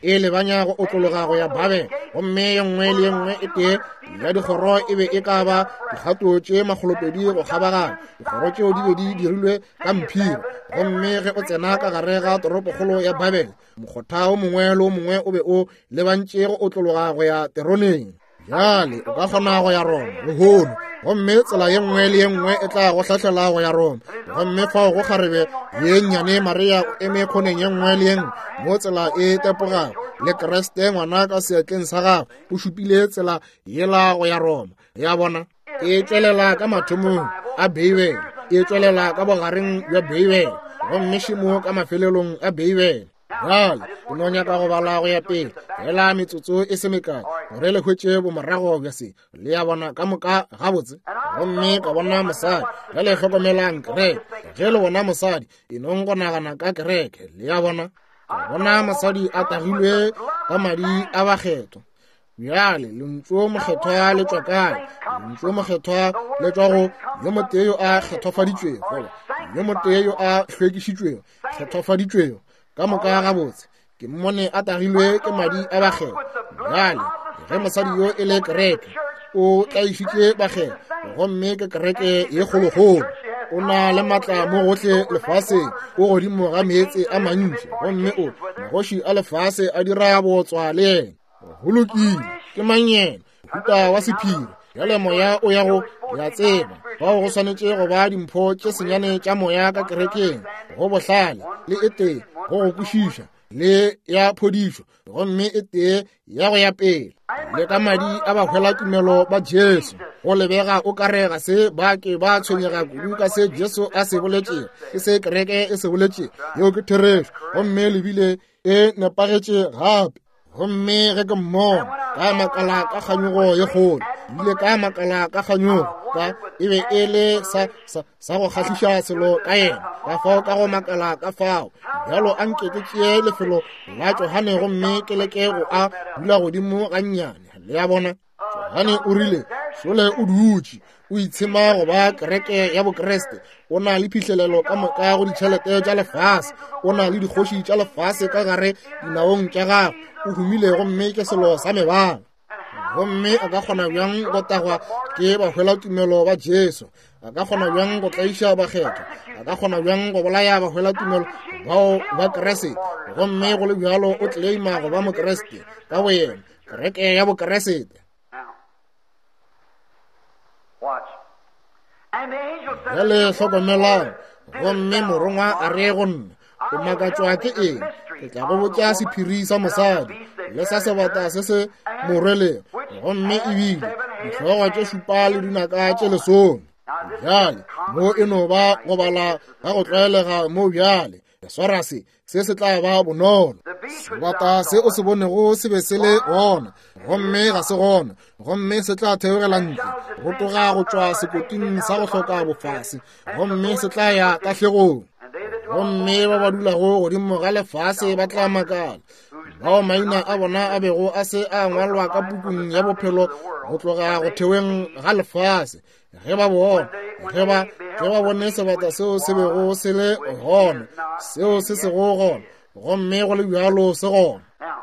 e lebanya go otlologa go ya Babel gomme ye nngwe le ye nngwe e tee ya dikgoro e be e ka ba dikgato tše magolopedi go kgabagana. Dikgoro tšeo di be di dirilwe ka mphiri gomme ge o tsena ka gare ga toropokgolo ya Babel, mokgotha o mongwe le o mongwe o be o lebantše go otlologa go ya teroneng. Jale o ka kgona go ya Roma gohono gomme tsela ye nngwe le ye nngwe e tla go hlahlela go ya Roma gomme fao go kgarebe ye nnyane Maria e me kgoneng ye nngwe le ye nngwe mo tsela e tepogago le Kriste ngwana ka seatleng sa gago o šupile tsela yela go ya Roma. Ya bona e tšwelela ka mathomong a Babel, e tšwelela ka bogareng bja Babel gomme šimo ka mafelelong a Babel. Jale o no nyaka go bala go ya pele fela metsotso e se mekae gore le hwetše bomorago bja se le ya bona ka moka gabotse. Gomme ka bona mosadi ya le hlokomelang kereke, ge le bona mosadi e nong go nagana ka kereke le ya bona. Ka bona mosadi a tagilwe ka madi a bakgetho. Bjale lentso mokgethwa le tšwa kae? Lentso mokgethwa le tšwa go yo motee yo a kgethofaditšwego, yo motee yo a hlwekišitšwego, kgethofaditšwego ka moka gabotse. Ke mmone a tagilwe ke madi a bakgetho. Bjale ge mosadi yo e le kereke o tlaišitše bakgetho gomme ke kereke ye kgolokgolo, o na le matla mo gohle lefaseng, o godimo ga meetse a mantši gomme o magoši a lefase a dira botswa le yena. Go lokile ke manyena mohuta wa sephiri. Jale moya o ya go ya tseba bao go swanetše go ba dimpho tše senyane tša moya ka kerekeng, go bohlale le e tee go go kwešiša le ya phodišo gomme e tee ya go ya pele le ka madi a bahwela tumelo ba Jesu. Go lebega o kare ga se ba ke ba tshwenyega kudu ka se Jesu a se boletše, ke se kereke e se boletše yeo ke therešo gomme lebile e nepagetše gape. Gomme ge ke mmona ka makala ka kganyogo ye kgolo, ebile ka makala ka kganyogo ka e be e le sa go kgahliša selo ka yena, ka fao ka go makala ka fao bjalo a nkeke tšee lefelo la Johane gomme ke leke go a dula godimo ga nnyane. Le ya bona Johane o rile sole o dutše o itshema go ba kereke ya bokreste, o na le phihlelelo ka moka go ditšhelete tša lefase, o na le dikgoši tša lefase ka gare dinaong tša gago, o humile gomme ke selo sa mebala. Gomme a ka kgona bjang go tagwa ke bahwela tumelo ba Jesu, a ka kgona bjang go tlaiša bakgetho, a ka kgona bjang go bolaya bahwela tumelo bao ba Kreste gomme go le bjalo o tleima go ba mokreste ka boyena, kereke ya bokreste. Jale hlokomelang gomme morongwa a re go nna o makatšwa ke eng? Ke tla go botša sephiri sa mosadi le sa sebata se se morweleng gomme ebile dihlogo tše šupa le dinaka tše lesome. Jale mo e no ba go bala ga go tlwaelega mo bjale Leswarase se se tla ba bonolo. Sebata se o se bonego se be se le gona gomme ga se gona, gomme se tla theogela ntle go tloga go tšwa sekoting sa go hloka bofase gomme se tla ya tahlegong. Gomme ba ba dulago godimo ga lefase ba tla makala, bao maina a bona a bego a se a ngwalwa ka pukung ya bophelo go tloga go theoweng ga lefase. Ge ba bone sebata seo se bego se le gona, seo se sego gona gomme go le bjalo se gona.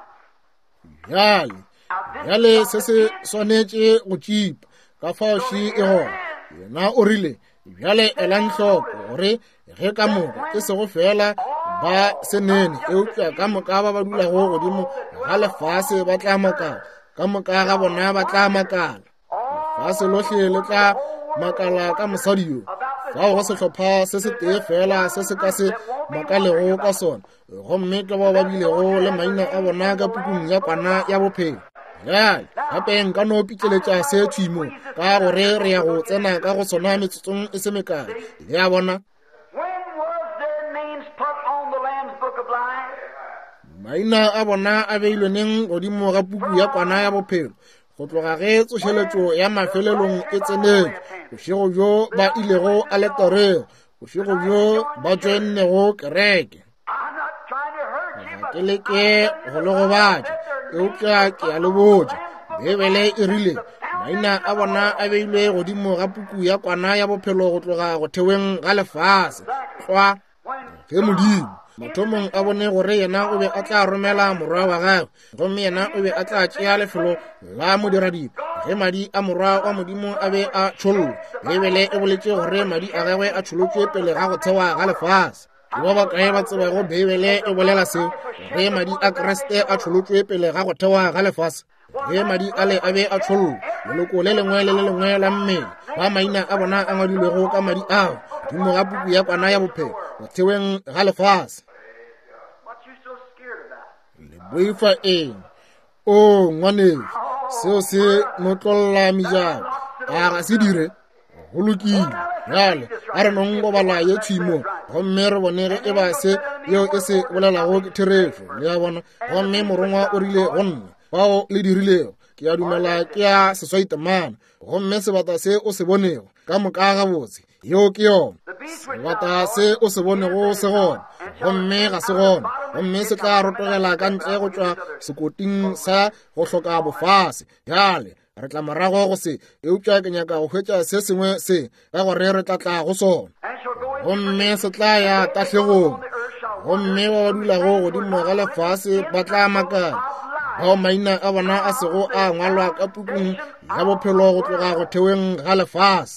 Jale se se swanetše go tšipa ka fao še e gona. Yena o rile bjale elang hloko gore ge ka moka e sego fela ba senene eupša ka moka ba ba dulago godimo ga lefase ba tla makala, ka moka ga bona ba tla makala. Lefase lohle le tla makala ka mosadi yo, fao go sehlopha se se tee fela se se ka se makalego ka sona, gomme ke bao ba bilego le maina a bona ka pukung ya kwana ya bophelo. Jale gape nka no pitleletša se tšhimo ka gore re ya go tsena ka go sona metsotsong e se mekae. Le ya bona maina a bona a beilwe neng godimo ga puku ya kwana ya bophelo go tloga ge tsošeletšo ya mafelelong e tsenetše, bošego bjo ba ilego a letoreo, bošego bjo ba tšwennego kereke. Ga ke leke go le go batša eupša ke ya le botša, Bebele e rile maina a bona a beilwe godimo ga puku ya kwana ya bophelo go tloga go theoweng ga lefase. Tlwa ge Modimo mothomong a bone gore yena o be a tla romela morwa wa gagwe gomme yena o be a tla tšea lefelo la modiradipa ge madi a morwa wa modimo a be a tšhollo bibele e boletše gore madi a gagwe a tšholotšwe pele ga go thewa ga lefase ke ba bakae ba tsebago bibele e bolela seo ge madi a kreste a tšholotšwe pele ga go thewa ga lefase ge madi a le a be a tšhollo leloko le lengwe le le lengwe la mmele ba maina a bona a ngwadilwego ka madi ao dimo ga puku ya kwana ya bophelo go theweng ga lefase le boifa eng o ngwaneng seo se notlolola mejao a ga se dire go lokile jale a re nong go bala ye tshimo gomme re bone ge e ba se yeo e se bolelago ke therefo le ya bona gomme morongwa o rile go nna bao le dirilego ke a dumela ke a seswaitemana gomme sebata se o se bonego ka moka gabotse yeo ke yona sebata se o se bonego se gona gomme ga se gona gomme se tla rotogela ka ntle go tšwa sekoting sa go hloka bofase jale re tla morago go se eupša ke nyaka go hwetša se sengwe se ka gore re tla tla go sona gomme se tla ya tahlegong gomme ba dulago godimo ga lefase ba tla makana bao maina a bona a sego a ngwalwa ka pukung ya bophelo go tloga go theweng ga lefase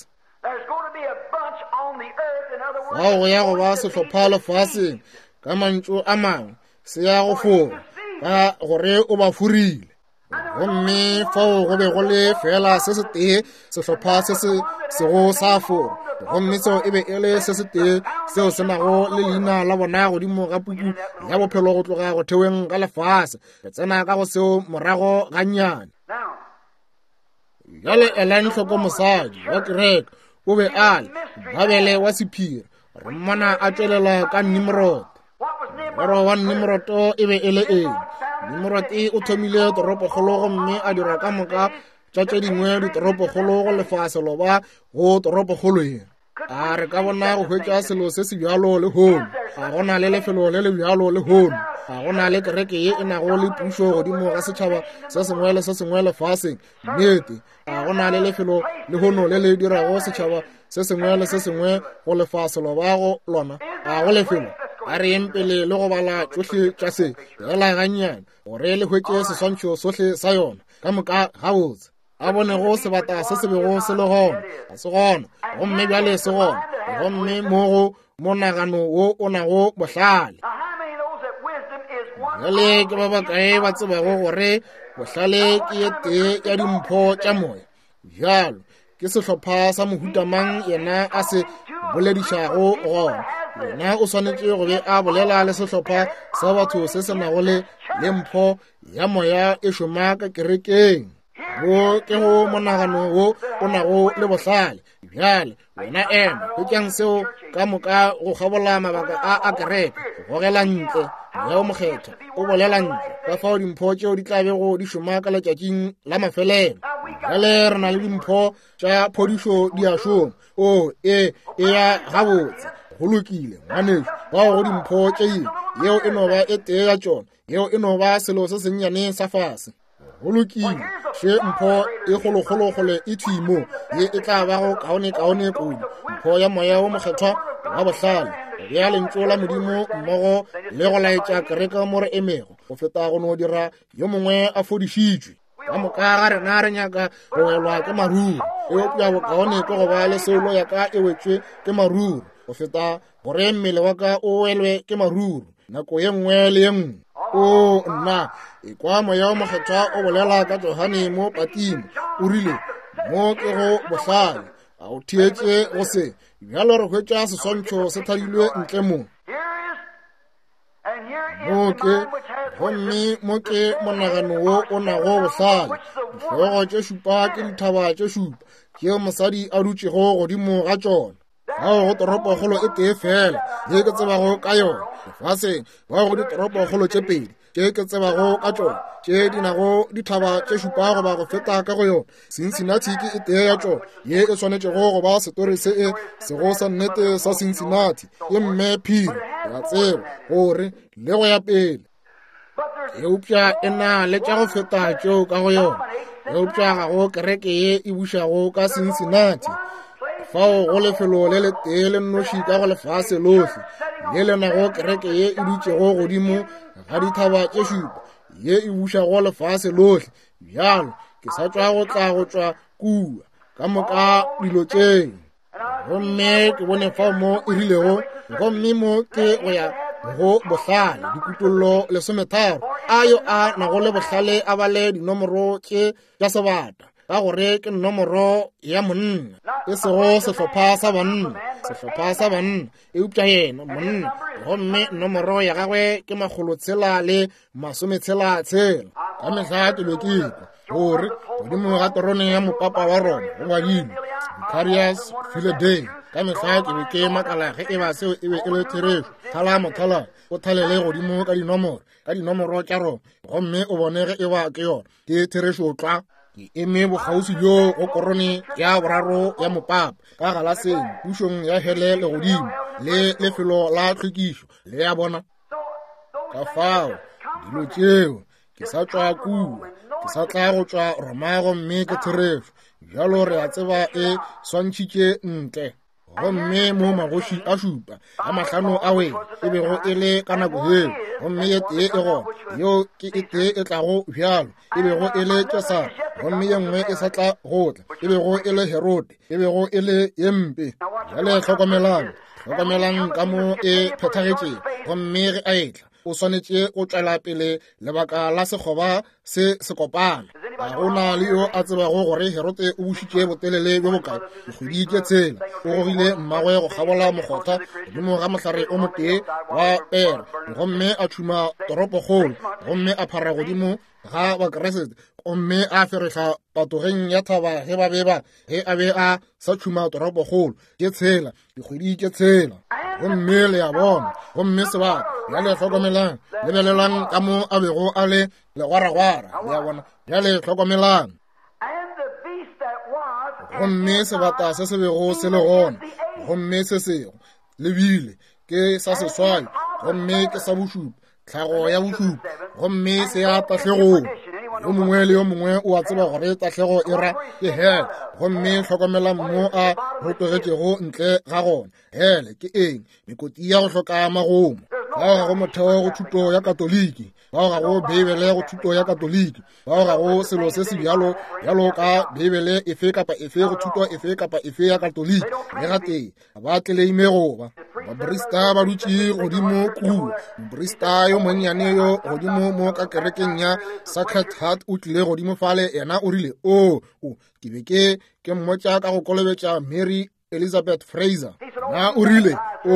fao go ya go ba sehlopha lefaseng ka mantšu a mangwe se ya go fora ka gore o ba furile gomme fao go be go le fela se se tee sehlopha se se sego sa fora gomme seo e be e le se se tee seo se nago le leina la bona godimo ga puku ya bophelo go tloga go theweng ga lefase re tsena ka go seo morago gannyane jale elang tlhoko mosadi wa kereke o be a le babele wa sephiri re mmona a tšwelela ka Nimrod morero wa Nimrod e be e le eng Nimrod o thomile toropokgolo gomme a dira ka moka tša tše dingwe ditoropokgolo go lefase loba go toropokgolo ye a re ka bona go hwetša selo se se bjalo le hono ga gona le lefelo le le bjalo le hono ga gona le kereke ye e nago le pušo godimo ga setšhaba se sengwe le se sengwe lefaseng nnete ga gona le lefelo le hono le le dirago setšhaba se sengwe le se sengwe go lefase lobago lona ga go lefelo a re yempele le go bala tšohle tša se gela gannyane gore le hwetše seswantšho sohle sa yona ka moka gabotse a bonego sebata se se bego se le gona ga se gona gomme bjale se gona gomme mogo monagano wo o nago bohlale bjale ke ba bakae ba tsebago gore bohlale ke ye tee ya dimpho tša moya bjalo ke sehlopha sa mohutamang yena a se boledišago gona yena o swanetše go be a bolela le sehlopha sa batho se se nago le mpho ya moya e šoma ka kerekeng wo ke go monagano wo o nago le bohlale bjale wena ema hwetšang seo ka moka go kgabola mabaka a kereke go gogela ntle ya o mokgetha o bolela ntle ka fao dimpho tšeo di tla bego di šoma ka letšatšing la mafelelo bjale re na le dimpho tša phodišo di a šoma o e ya gabotse go lokile ngwanešo bao go dimpho tše yeo e no ba e tee ya tšona yeo e no ba selo se sennyane sa fase go lokile she mpho e kgolokgolokgole e thimo ye e tla ba go kaone kudu mpho ya moya wo mokgethwa wa bohlale ya lentso la modimo mmogo le go laetša kereka mo re emego go feta go no dira yo mongwe a fodišitšwe ka moka ga rena re nyaka go welwa ke maruru eopša bokaone ke go ba le seolo ya ka e wetšwe ke maruru go feta gore mmele wa ka o welwe ke maruru nako ye nngwe le ye nngwe o nna e kwa moya o mokgethwa o bolela ka Johane mo patimo o rile mo ke go bohlale a o thietše go se bjalo re hwetša seswantšho se thadilwe ntle mo gomme mo ke monagano wo o nago bohlale dihlogo tše šupa ke dithaba tše šupa ke mosadi a dutšego godimo ga tšona bao go toropokgolo e tee fela ye ke tsebago ka yona lefaseng bao go ditoropokgolo tše pedi tše ke tsebago ka tšona tše di nago dithaba tše šupa goba go feta ka go yona Cincinnati ke e tee ya tšona ye e swanetšego go ba setori se e sego sa nnete sa Cincinnati ye mme phiri ya tseba gore le go ya pele eupša e na le tša go feta tšeo ka go yona eupša ga go kereke ye e bušago ka Cincinnati fao go lefelo le le tee le nnoši ka go lefase lotlhe le le nago kereke ye e dutšego godimo ga dithaba tše šupa ye e bušago lefase lotlhe bjalo ke sa tšwa go tla go tšwa kua ka moka dilo tšeng gomme ke bone fao mo e rilego gomme mo ke go ya go bohlale dikutollo lesometharo ayo a nago le bohlale a bale dinomoro tše tša sebata ka gore ke nomoro ya monna e sego sehlopha sa banna e upša yena monna gomme nomoro ya gagwe ke 666 ka mehla ke be ke ekwa gore godimo ga torone ya mopapa wa rona go ngwadilwe Vicarious Philadelphia ka mehla ke be ke makala ge e ba seo e be e le therešo thala mothala o thalele godimo ka dinomoro tša rona gomme o bone ge e ba ke yona ke therešo tla ke eme bogausi bjo go korone ya boraro ya mopapa ka galaseng pušong ya hele le godimo le lefelo la tlhwekišo le ya bona ka fao dilo tšeo ke sa tšwa kua ke sa tla go tšwa Roma gomme ke therešo bjalo re a tseba e swantšhitše ntle gomme mo magoši a šupa a mahlano a wena e bego e le ka nako yeo gomme ye tee e gona yo ke e tee e tlago bjalo e bego e le Kesara gomme ye nngwe e sa tla go tla e bego e le Herode e bego e le ye mpe bjale hlokomelang ka mo e phethagetšeng gomme ge a etla o swanetše o tšwela pele lebaka la sekgoba se kopana ga gona le yo a tsebago gore Herode o bušitše botelele bjo bokae dikgwedi tše tshela o gogile mmagwe go kgabola mokgotha godimo ga mohlare o motee wa pere gomme a tšhuma toropokgolo gomme a phara godimo ga bakeresete gomme a ferega patogeng ya thaba ge ba beba ge a be a sa tšhuma toropokgolo tše tshela dikgwedi tše tshela gomme le ya bona gomme sebaka ya le hlokomelang lebelelang ka mo a bego a le legwaragwara le ya bona ya le hlokomelang gomme sebata se se bego se le gona gomme se sego lebile ke sa seswai gomme ke sa bošupa tlhago ya bošupa gomme se ya tahlegong yo mongwe le yo mongwe o a tseba gore tahlego e ra ke hele gomme hlokomela mo a rotogetšego ntle ga gona hele ke eng mekoti ya go hloka magomo bao ga go motheo go thuto ya katoliki bao ga go beibele go thuto ya katoliki bao ga go selo se se bjalo ka beibele efe kapa efe go thuto efe kapa efe ya katoliki le ga teng ba tleile goba baporista ba dutše godimo kua moporista yo monnyane yo godimo mo ka kerekeng ya Sacred Heart o tlile godimo fale yena o rile ke be ke mmotša ka go kolobetša Mary Elizabeth Fraser na o rile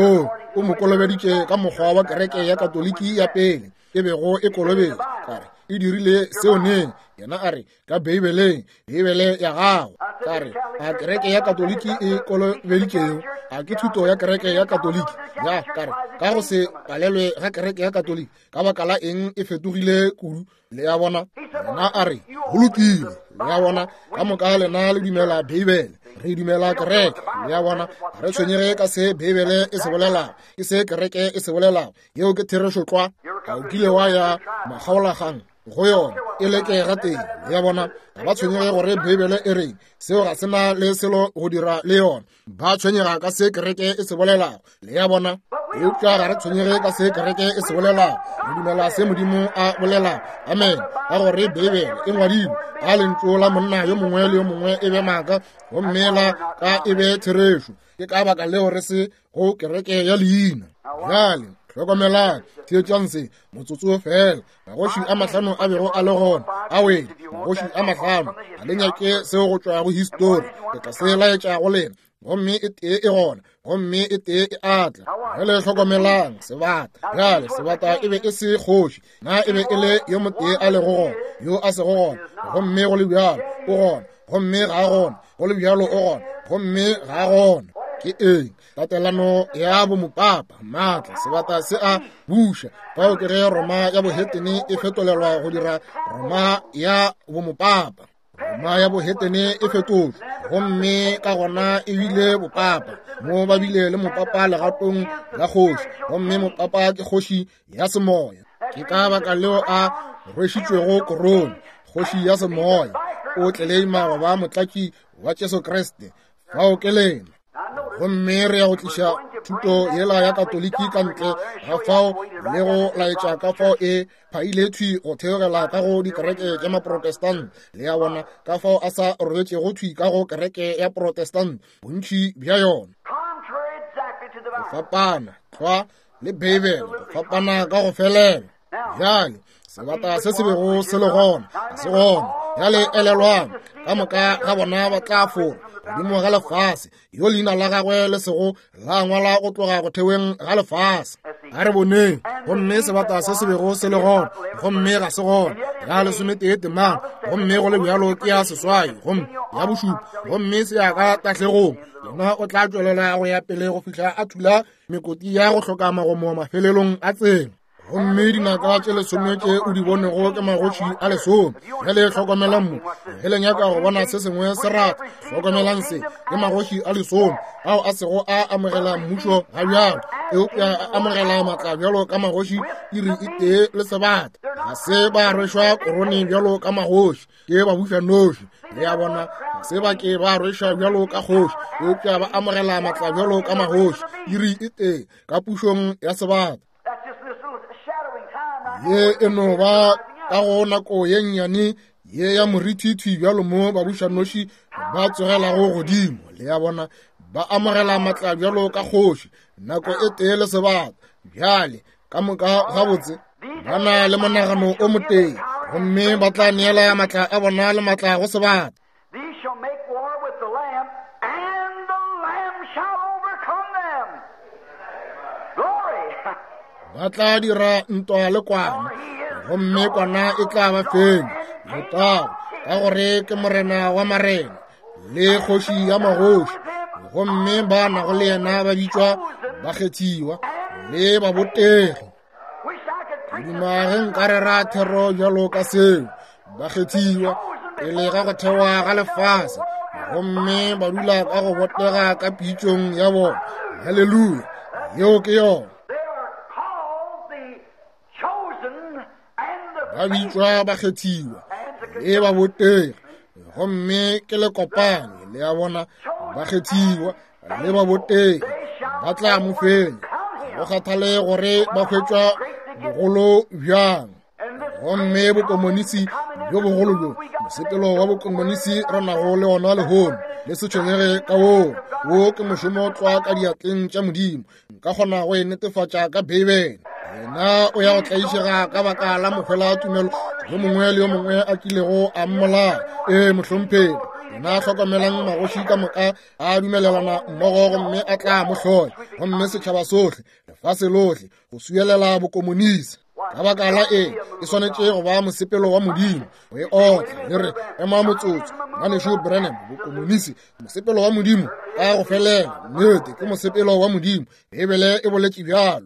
o mo kolobeditše ka mokgwa wa kereke ya katoliki ya pele e bego e kolobetša kare e dirile seo neng yena a re ka beibele ya gago kare a kereke ya katoliki e kolobeditšego a ke thuto ya kereke ya katoliki ya kare ka go se palelwe ga kereke ya katoliki ka baka la eng e fetogile kudu le ya bona yena a re go lokile le ya bona ka moka lena le dumela beibele re dumela kereke le ya bona re tshwenyege ka se beibele e se bolelago ke se kereke e se bolelago yeo ke therešo tlwa ga o kile wa ya makgaolagang go yona e leke ga teng le ya bona ga ba tshwenyege gore beibele e reng seo ga sena le selo go dira le yona ba tshwenyega ka se kereke e se bolelago le ya bona eupša ga re tshwenyege ka se kereke e se bolelago re dumela se modimo a bolelago amen ka gore beibele e ngwadilwe a lentso la monna yo mongwe le yo mongwe e be maaka gommela ka e be therešo ke ka baka leo re se go kereke ya leina bjale hlokomelang theetšanse motsotso fela magoši a mahlano a bego a le gona a wele magoši a mahlano a le nyake seo go tšwa go histori ke tla se laetša go lena gomme e tee e gona gomme e tee e atla ge le hlokomelang sebata bjale sebata e be e se kgoši na e be e le yo motee a lego gona yo a sego gona gomme go le bjalo o gona gomme ga gona go le bjalo o gona gomme ga gona ke eng tatelano ya bomopapa maatla sebata se a buša bao ke ge Roma ya bohetene e fetolelwa go dira Roma ya bomopapa Roma ya bohetene e fetolwe gomme ka gona e bile bopapa mo ba bile le mopapa legatong la kgoši gomme mopapa ke kgoši ya semoya ke ka baka leo a rwešitšwego korone kgoši ya semoya o tleleima ba motlatši wa Jesu Kriste fao ke lena gomme re ya go tliša thuto yela ya katoliki ka ntle ga fao le go laetša ka fao e phailethwi go theogela ka go dikereke tša maprotestant le ya bona ka fao a sa robetšego thwi ka go kereke ya protestant bontši bja yona go fapana hlwa le Bibele go fapana ka go felela. Bjale sebata se se bego se le gona ga se gona bjale elelwang ka moka ga bona ba tla fora godimo ga lefase yo leina la gagwe le sego la ngwala go tloga go theweng ga lefase. Ga re boneng gomme sebata se se bego se le gona gomme ga se gona ya lesometee temang gomme go le bjalo ke ya seswai gomme ya bošupa gomme se ya ka tahlegong yona o tla tšwelela go ya pele go fihla a thula mekoti ya go hloka magomo mafelelong a tsela. Gomme dinaka tše lesome tše o di bonego ke magoši a lesome ge le hlokomelang mo ge le nyaka go bona se sengwe se rata hlokomelang se ke magoši a lesome ao a sego a amogela mmušo ga bjalo eupša a amogela maatla bjalo ka magoši iri e tee le sebata ga se ba rwešwa korone bjalo ka magoši ke ba buša noši le ya bona ga se ba ke ba rwešwa bjalo ka kgoši eupša ba amogela maatla bjalo ka magoši iri e tee ka pušong ya sebata. Ye eno ba ka go nako ye nnyane ye ya morithithwi bjalo mo babušanoši ba tsogelago godimo le ya bona ba amogela maatla bjalo ka kgoši nako e tee le sebata. Bjale ka moka gabotse ba na le monagano o motee gomme ba tla neela maatla a bona le maatla go sebata. Ba tla dira ntwa le kwana gomme kwana e tla ba fenya motao ka gore ke morena wa marena le kgoši ya magoši gomme ba nago le yena ba bitšwa ba kgethiwa le babotegi. Dima ge nka re ra thero bjalo ka seo ba kgethiwa pele ga go thewa ga lefase gomme ba dula ka go botega ka pitšong ya bona. Halleluja, yeo ke yona. Ba bitšwa ba kgethiwa le ba botegi gomme ke le kopane le ya bona ba kgethiwa le ba botegi ba tla mo fenya go kgathale gore ba hwetšwa bogolo bjang. Gomme bokomonisi bjo bogolo bjo mosepelo wa bokomonisi re nago le ona lehono le se tshwenyege ka wo ke mošomo tlwa ka diatleng tša modimo nka kgona go e netefatša ka Bibele. Yena o ya go tlaišega ka baka la mofela tumelo yo mongwe le yo mongwe a kilego a mmola mohlomphedi yena a hlokomelang magoši ka moka a dumelelana mmogo gomme a tla mohlole gomme setšhaba sohle lefase lohle go suelela bokomonisi. Ka baka la e swanetše go ba mosepelo wa modimo o e otla le re ema motsotso Manesho Branham bokomonisi mosepelo wa modimo ka go felela nnete ke mosepelo wa modimo Bibele e boletše bjalo.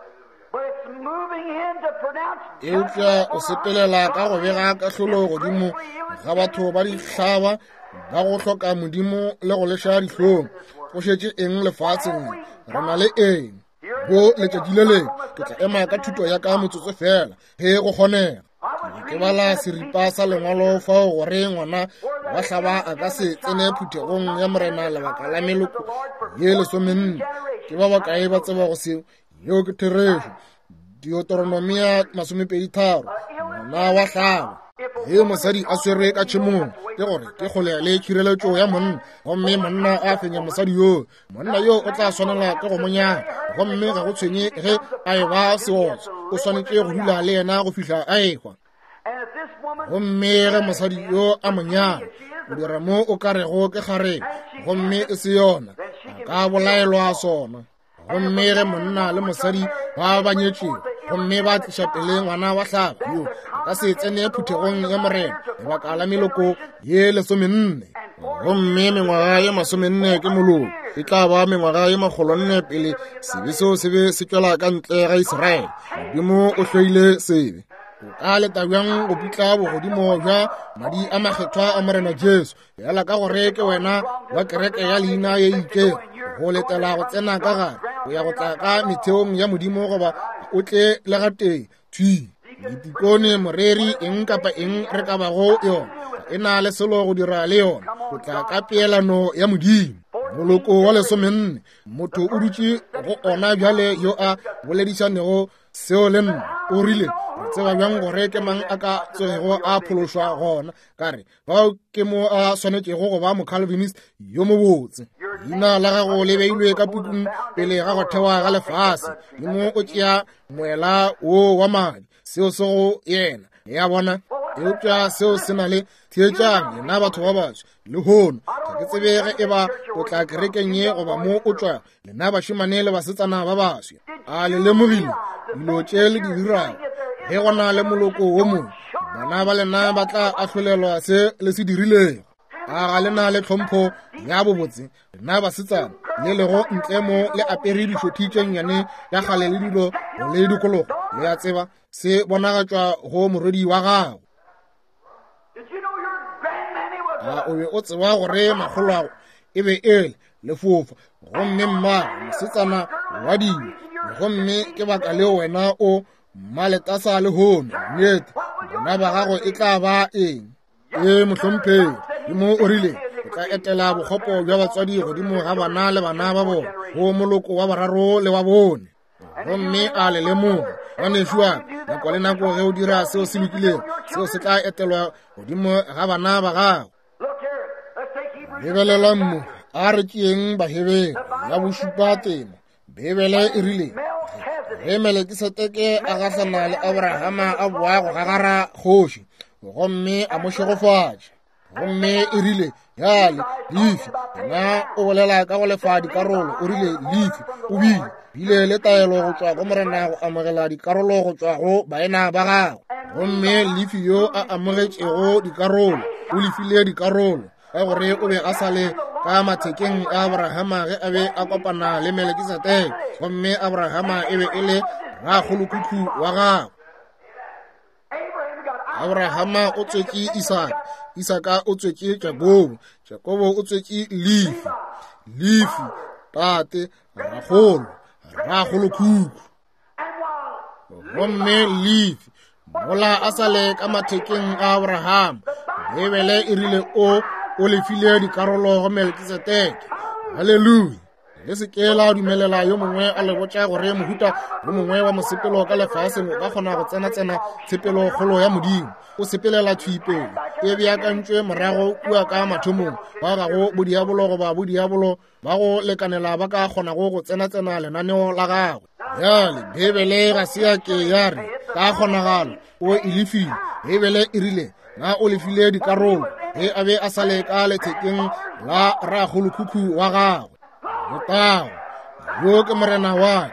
Eupša o sepelela ka go bega kahlolo godimo ga batho ba dihlaba ba go hloka modimo le go leša dihlong go šetše eng lefatsheng re na le eng bo letšatši le leng ke tla ema ka thuto ya ka motsotso fela ge go kgonega. Ke bala seripa sa lengwalo fao gore ngwana wa hlaba a ka se tsene phuthegong ya morena lebaka la meloko ye lesomenne ke ba bakae ba tseba go seo yeo ke Therešo Deuteronomia 23 ngwana wa hlaba ge mosadi a swerwe ka tšhemong ke gore ke kgole le tšhireletšo ya monna gomme monna a fenya mosadi yoo monna yoo o tla swanela ke go monyana gomme ga go tshwenye ge a e ba seotso o swanetše go dula le yena go fihla a ekwa. Gomme ge mosadi yoo a monyana o dira mo o ka rego ke kgarebe gomme e se yona a ka bolaelwa sona. Gomme ge monna le mosadi ba banyetšego gomme ba tliša pele ngwana wa hlaba yo a ka se tsene phuthegong ya morena lebaka la meloko ye lesomenne. Gomme mengwaga ye 40 ke moloko e tla ba mengwaga ye 400 pele sebe seo se be se tšwela ka ntle ga Iseraele. Modimo o hloile sebe o ka leta bjang go putla bogodimo bja madi a makgethwa a morena Jesu yala ka gore ke wena wa kereke ya leina ye ikeng go letela go tsena ka gare go ya go tla ka metheong ya modimo goba o tle le gateng thwi dipikone moreri eng kapa eng re ka bago yona e na le selo go dira le yona go tla ka peelano ya modimo. moloko wa 14 motho o dutse go ona bjale yo a boledišanego seo le nna o rile tseba bjang gore ke mang a ka tswego a phološwa gona kare bao ke mo a swanetšego go ba mo-Calvinist yo mobotse. Leina la gago le beilwe ka pukung pele ga go thewa ga lefase le mo o tšea moela wo wa madi seo se go yena ya bona eupša seo se na le thietšang lena batho ba batsho le hono ga ke tsebege e ba o tla kerekeng ye goba mo o tšwa lena bašimane le basetsana ba baswe a le lemogile dilo tše le di dirago ge go na le moloko wo mongwe bana ba lena ba tla ahlolelwa se le se dirilego a ga lena le tlhompho ya bobotse lena basetsana le lego ntle mo le apere dišothitšeng yane ya gale le dilo le dikologo le ya tseba se bonagatšwa go morwedi wa gago. O be o tseba gore magolo e be ele le fofa gomme mma mosetsana wa dilo gomme ke baka le wena o mmaletasa le hono nnete bona ba gago e tla ba eng mohlomphedi le mo o rile o tla etela bokgopo bja batswadi godimo ga bana le bana ba bona go moloko wa boraro le wa bone gomme a le lemoga wanešwa nako le nako ge o dira seo se lokileng seo se tla etelwa godimo ga bana ba gago. Bebelela mmu a re keng bahebeng ya bošupa temo bebele e rile ge Melekisedeke a gahlana le Abrahama a boa go gagara kgoši gomme a mo šegofatša gomme e rile yale lifi yena o bolela ka go lefa dikarolo o rile lifi o bile le taelo go tšwa go morena go amogela dikarolo go tšwa go baena ba gago gomme lifi yo a amogetšego dikarolo o lefile dikarolo ka gore o be a sa le ka mathekeng a Abrahama ge a be a kopana le Melekisedeke gomme Abrahama e be e le ragolokukhu wa gago. Abrahama o tswetše Isaka, Isaka o tswetše Jakobo, Jakobo o tswetše Lifi tate ragolokukhu gomme Lifi mola a sa le ka mathekeng a Abrahama bebele e rile o lefile dikarolo go Melekisedeke. Halleluja. Le se ke la dumelela yo mongwe a le botša gore mohuta yo mongwe wa mosepelo ka lefaseng o ka kgona go tsena tshepelo kgolo ya modimo o sepelela thwipele e beakantšwe morago kua ka mathomong ba gago bodiabolo goba bodiabolo ba go lekanela ba ka kgonago go tsena lenaneo la gagwe. Yale bebele ga se ya ke ya re ka kgonagalo o e lefile bebele e rile na o lefile dikarolo ge a be a sa le ka lethekeng la ragolokukhu wa gagwe. Motago yo ke morena wa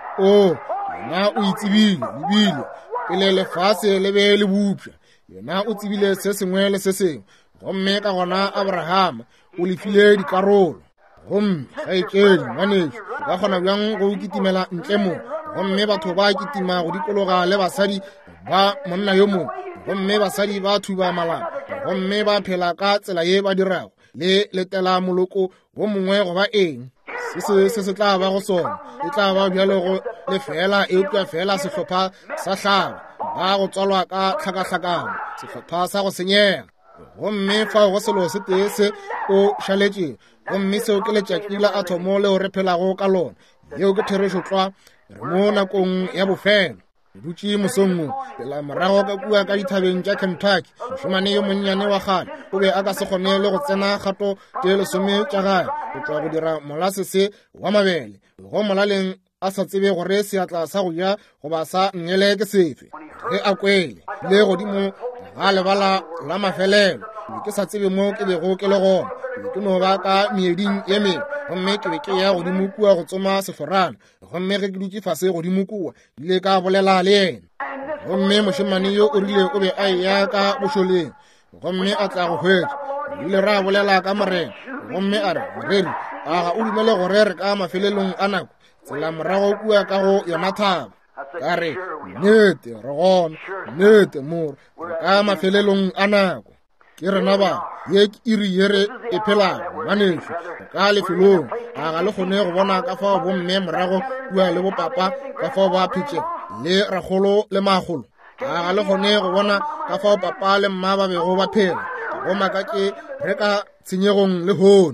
yena o itsebile lebile pele lefase le be le bupša yena o tsebile se sengwe le se sengwe gomme ka gona Abrahama o lefile dikarolo gomme gaetšedi ngwanešo o ka kgona bjang go kitimela ntle mo gomme batho ba kitima go dikologa le basadi ba monna yo mongwe gomme basadi ba thuba malapa gomme ba phela ka tsela ye ba dirago le letela moloko wo mongwe goba eng se tla ba go sona e tla ba bjalo go lefela eupša fela sehlopha sa hlaba ba go tswalwa ka hlakahlakano sehlopha sa go senyega gomme fa go selo se tee se o šaletše gomme seo ke letšatši la athomo leo re phelago ka lona yeo ke therešotlwa re mo nakong ya bofelo re dutše mosong pela morago ka kua ka dithabeng tša Kentucky mošomane yo monnyane wa gale o be a ka se kgone le go tsena kgato tše 10 tša gae go tšwa go dira molasese wa mabele go molaleng a sa tsebe gore seatla sa go ja goba sa nnele ke sefe ge a kwele le godimo ga lebala la mafelelo ke sa tsebe mo ke bego ke le gona ke no ba ka meeding ye mengwe gomme ke be ke ya godimo kua go tsoma seforana gomme ge ke dutše fase godimo kua ile ka bolela le yena gomme mošemane yo o rile o be a ya ka bošoleng gomme a tla go hwetša ile ra bolela ka morena gomme a re moreri aga o dumele gore re ka mafelelong a nako tsela morago kua ka go yona thaba ka re nnete re gona nnete more re ka mafelelong a nako ke rena ba ye iri yere e phelago ngwanešo ka lefelong aga le kgone go bona ka fao bomme morago kua le bopapa ka fao ba phetšego le ragolo le magolo aga le kgone go bona ka fao papa le mma ba bego ba phela go makatše re ka tshenyegong le hono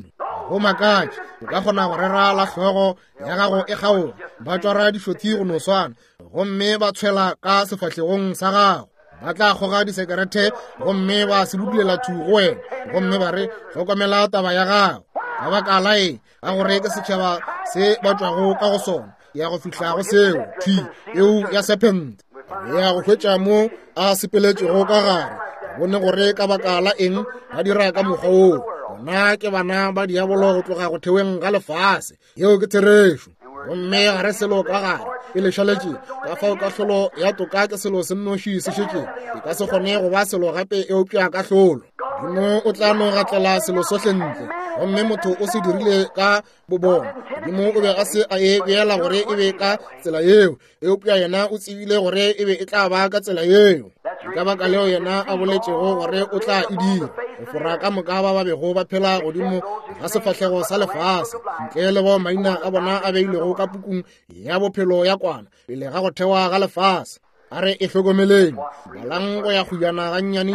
go makatše o ka kgona go rera la hlogo ya gago e kgaoga ba tšwara dihlothi go no swana gomme ba tshwela ka sefatlhegong sa gago ba tla kgoga disekerete gomme ba se budulela thugo go wena gomme ba re tlhokomela taba ya gago ka baka la eng a gore ke setšhaba se ba tšwago ka go sona ya go fihla go seo eo ya serpent ya go hwetša mo a sepeletšego ka gare bone gore ka baka la eng ba dira ka mokgwa oo bona ke bana ba diabolo go tloga go theweng ga lefase yeo ke therešo gomme ga re selo ka gare e lešaletše ka fao kahlolo ya toka ke selo se nnoši se šetše e ka se kgone go ba selo gape e opša kahlolo dimo o tla no gatlela selo sohle ntle gomme motho o se dirile ka bobona dimo o be a se a e beela gore e be ka tsela yeo e opša yena o tsebile gore e be e tla ba ka tsela yeo ka baka leo yena a boletšego gore o tla e dira go fora ka moka ba bego ba phela godimo ga sefatlhego sa lefase ntle le bo maina a bona a beilego ka pukung ya bophelo ya kwana pele ga go thewa ga lefase a re e hlokomeleng balang go ya go yana ga nnyane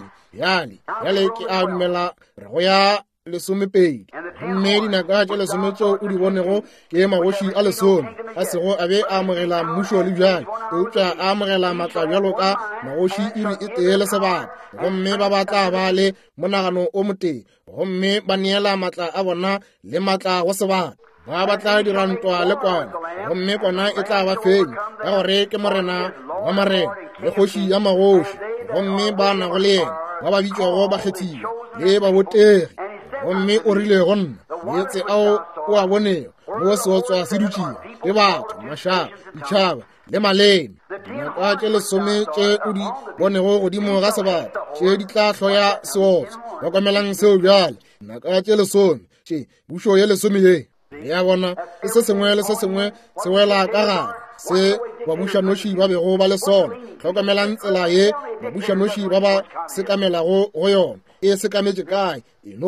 bjale ke a dumela re go ya lesomepedi mme dinaka tše lesome tšeo o di bonego ke magoši a lesome a sego a be a amogela mmušo le bjale eupša a amogela maatla bjalo ka magoši iri e tee le sebaka gomme ba batla ba le monagano o motee gomme ba neela maatla a bona le maatla go sebaka ba batla dira ntwa le kwana gomme kwana e tla ba fenya ka gore ke morena wa marena le kgoši ya magoši gomme ba nago le yena ba ba bitšwago ba kgethiwa le babotegi gomme o rile go nna meetse ao o a bonego mo seotswa se dutšia le batho mašaba ditšhaba le maleme dinaka tše lesome tše o di bonego godimo ga sebata tše di tla hloya seotswa bakomelang seo bjale dinaka tše lesome tše bušo ye lesome ye le ya bona ke se sengwe le se sengwe se wela ka gare se babušanoši ba bego ba le sona tlhokomelang tsela ye babušanoši ba ba sekamelago go yona e sekametše kae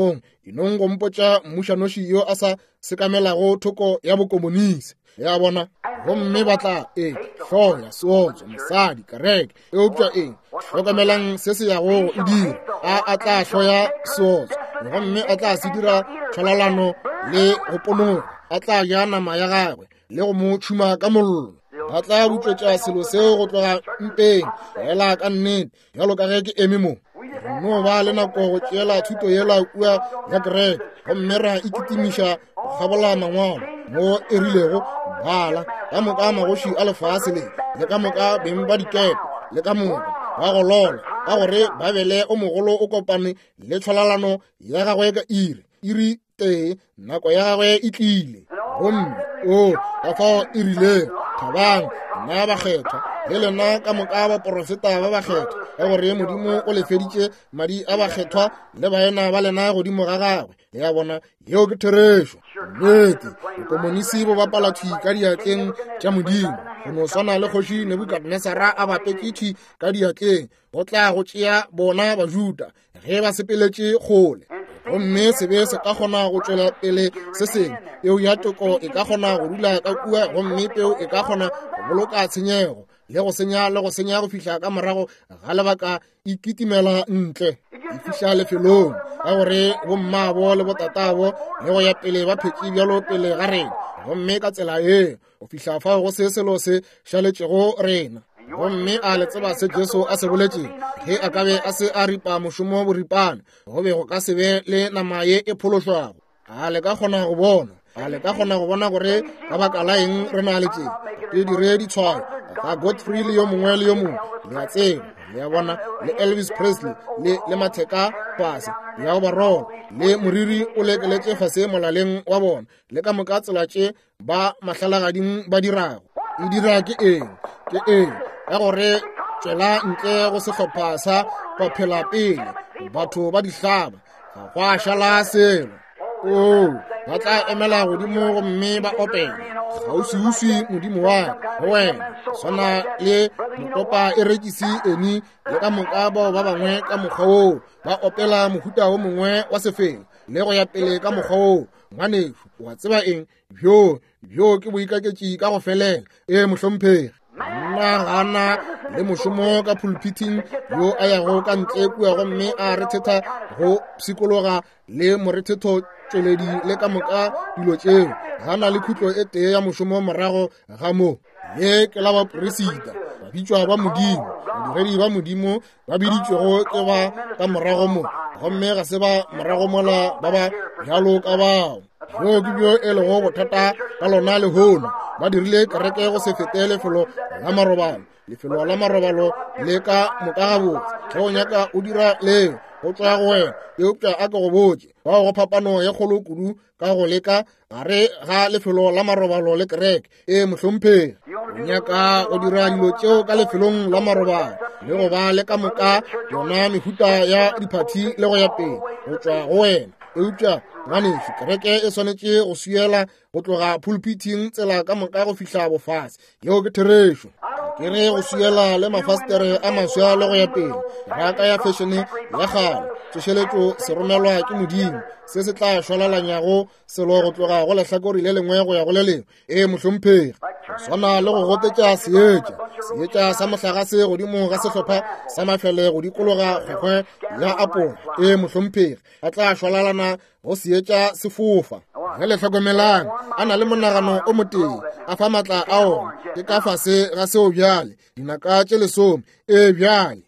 enong go mpotša mmušanoši yo a sa sekamelago thoko ya bokomonisi ya bona gomme ba tla hloya seotswa mosadi kareke e opša tlhokomelang se se yago e dira a tla hloya seotswa gomme a tla se dira tlholalano le go ponoga a tla ja nama ya gagwe le go mo tšhuma ka mollo ba tla butšwetša selo seo go tloga mpeng fela ka nnete bjalo ka ge ke eme mo no ba le nako go tšeela thuto yela kua ya kereke gomme ra ikitimiša go kgabola mangwalo mo e rilego bala ka moka magoši a lefase le ka moka beng ba dikepe le ka moka ba go lola ka gore babele o mogolo o kopane le tlholalano ya gagwe ka iri tee nako ya gagwe e tlile gomme ka fao e rilego thabang nna ba kgethwa le lena ka moka ba porofeta ba ba kgethwa ka gore modimo o lefeditše madi a ba kgethwa le baena ba lena godimo ga gagwe le ya bona yeo ke therešo nnete bokomonisi bo bapala thwi ka diatleng tša modimo go no swana le kgoši nebukadnesara a bapetše thwi ka diatleng go tla go tšea bona bajuda ge ba sepeletše kgole gomme se be se ka kgona go tšwela pele se sengwe peo ya toko e ka kgona go dula ka kua gomme peo e ka kgona go boloka tshenyego le go senya go fihla ka morago ga lebaka ikitimela ntle e fihla lefelong ka gore bommabo le botatabo le go ya pele ba phetše bjalo pele ga rena gomme ka tsela ye go fihla fao go se selo se šaletšego rena gomme a letseba se Jesu a se boletšeng ge a ka be a se a ripa mošomo boripana go be go ka se be le nama ye e phološwago a le ka kgona go bona gore ka baka la eng re na le tšeng ke dire ditshwao ka Godfrey le yo mongwe le yo mongwe le a tseba le ya bona le Elvis Presley le matheka fase ya go barola le moriri o lekeletše fase molaleng wa bona le ka moka tsela tše ba mahlalagading ba dirago e dira ke eng ka gore tšwela ntle go sehlopha sa baphela pele batho ba dihlaba ga go a šala selo ba tla emela godimo gomme ba opela gausiusi modimo wa go wena swana le motopa e rekisi eni le ka moka bao ba bangwe ka mokgwa woo ba opela mohuta wo mongwe wa sefeng le go ya pele ka mokgwa woo ngwaneso wa tseba eng bjo ke boikaketši ka go felela mohlompegi nna gana le mošomo ka pulpiting yo a yago ka ntle kua gomme a rethetha go psikologa le morethetho tšweledi le ka moka dilo tšeo ga na le khutlo e tee ya mošomo morago ga mo ye ke la baporesida ba bitswa ba modimo badiredi ba modimo ba biditšwego ke ba ka morago mo gomme ga se ba morago mola ba ba bjalo ka bao yo ke bjo e lego bothata ka lona lehono ba dirile kereke go se fete lefelo la marobalo le ka moka gabotse ge o nyaka o dira leo go tswa go wena eupša a ke go botse ba go phapano ye kgolo kudu ka go leka gare ga lefelo la marobalo le kereke mohlomphegi o nyaka go dira dilo tšeo ka lefelong la marobalo le go ba le ka moka yona mehuta ya diphathi le go ya pele go tswa go wena eupša ngwaneso kereke e swanetše go suela go tloga pulpiting tsela ka moka go fihla bofase yeo ke therešo ke re go suela le mafastere a maswa le go ya pele raka ya fashion ya galo tsošeletšo se romelwa ke modimo se se tla šwalalanyago selo go tloga go lehlakori le lengwe go ya go le lengwe mohlomphegi swana le go gotetša seetša sa mohlagase godimo ga sehlopha sa mafele go dikologa kgwekgwe ya apola mohlomphegi a tla šwalalana go seetša sefofa ge le hlokomelang a na le monagano o moteng a fa maatla a ona ke ka fase ga seo bjale dinaka tše lesome bjale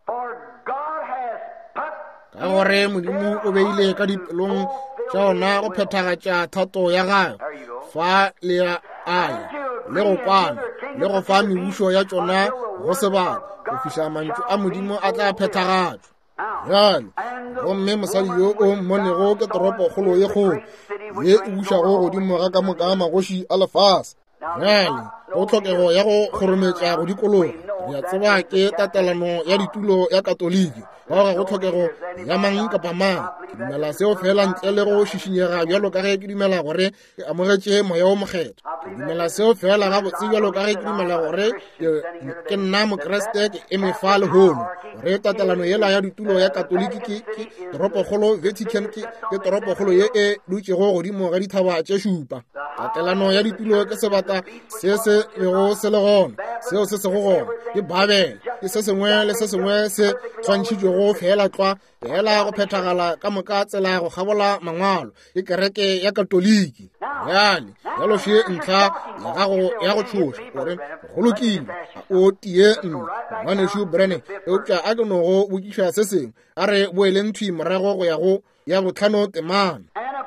ka gore modimo o beile ka dipelong tša ona go phethagatša thato ya gae fa le ya aya le go kwana le go fa mebušo ya tšona go sebaka go fiša mantšu a modimo a tla phethagatšwa jale gomme mosadi yo o mmonego ke toropo kgolo ye kgolo ye e bušago godimo ga ka moka magoši a lefase jale go tlhokego ya go kgorometša go dikologa re a tseba ke tatelano ya ditulo ya katoliki bao ga go tlhokego ya mang kapa mang ke dumela seo fela ntle le go šišinyega bjalo ka ge ke dumela gore ke amogetše moya o mokgetho ke dumela seo fela gabotse bjalo ka ge ke dumela gore ke nna mokreste ke emefa lehono gore tatelano yela ya ditulo ya katoliki ke toropokgolo vatican ke toropokgolo ye e dutšego godimo ga dithaba tše šupa tatelano ya ditulo ke sebata se se lego se le gona seo se sego gona ke babele ke se sengwe le se sengwe se tshwantšhitšwego fela tlwa fela go phethagala ka moka tsela go gabola mangwalo ke kereke ya katoliki jale jalo she ntlha ya gago ya go tšhoša gore go lokile o tie ngwaneso brene eupša a ke nogo bokišwa se sengwe a re boele nthwi morago go ya go ya botlhano temana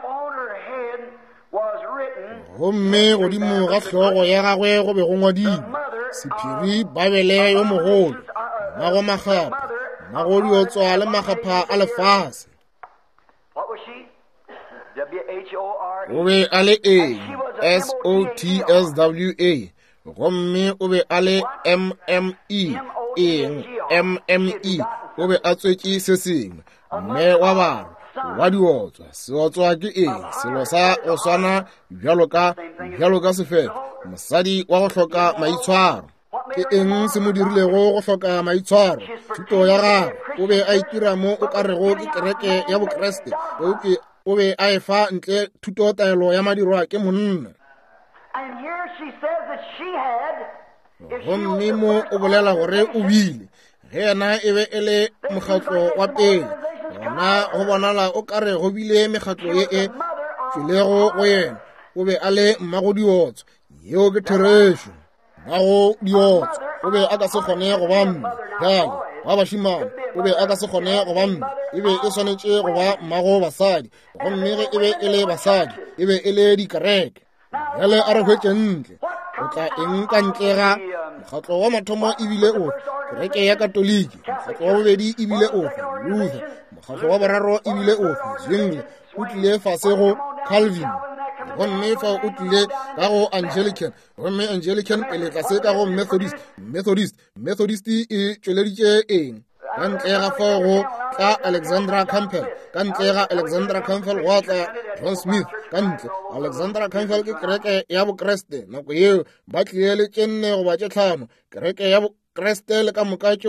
gomme godimo ga hlogo ya gagwe go be go ngwadimo sephiri babele yo mogolo mago magapa magodi o tswa le magapha a lefase o be a le SOTSWA gomme o be a le MME o be a tswetše se sengwe mme wa baro wa diotswa seotswa ke selo sa go swana bjalo ka sefelo mosadi wa go hloka maitshwaro ke eng se mo dirilego go hloka maitshwaro thuto ya gagwe o be a itira mo o ka rego ke kereke ya bokreste o be a efa ntle thuto taelo ya madirwa ke monna gomme mo o bolela gore o bile ge yena e be e le mokgatlo wa pele gona go bonala o ka re go bile mekgatlo ye e tšwelego go yena o be a le mmagodiotso yeo ke therešo mmagodiotso o be a ka se kgone go ba mme jale wa bašimane o be a ka se kgone go ba mme e be e swanetše go ba mmago basadi gomme ge e be e le basadi e be e le dikereke jale a re hwetše ntle o tla eng ka ntle ga mokgatlo wa mathomo ebile ofe kereke ya katoliki mokgatlo wa bobedi ebile ofe luther mokgatlo wa boraro ebile ofe zwingli o tlile fase go calvin gomme fa o tlile ka go angelican gomme angelican pele tlase ka go methodist e tšweleditše eng ka ntle ga fao go tla alexandra campbell ka ntle ga alexandra campbell go tla john smith ka ntle alexandra campbell ke kereke ya bokreste nako yeo ba tlile le tše nne goba tše tlhano kereke ya bokreste le ka moka tšeo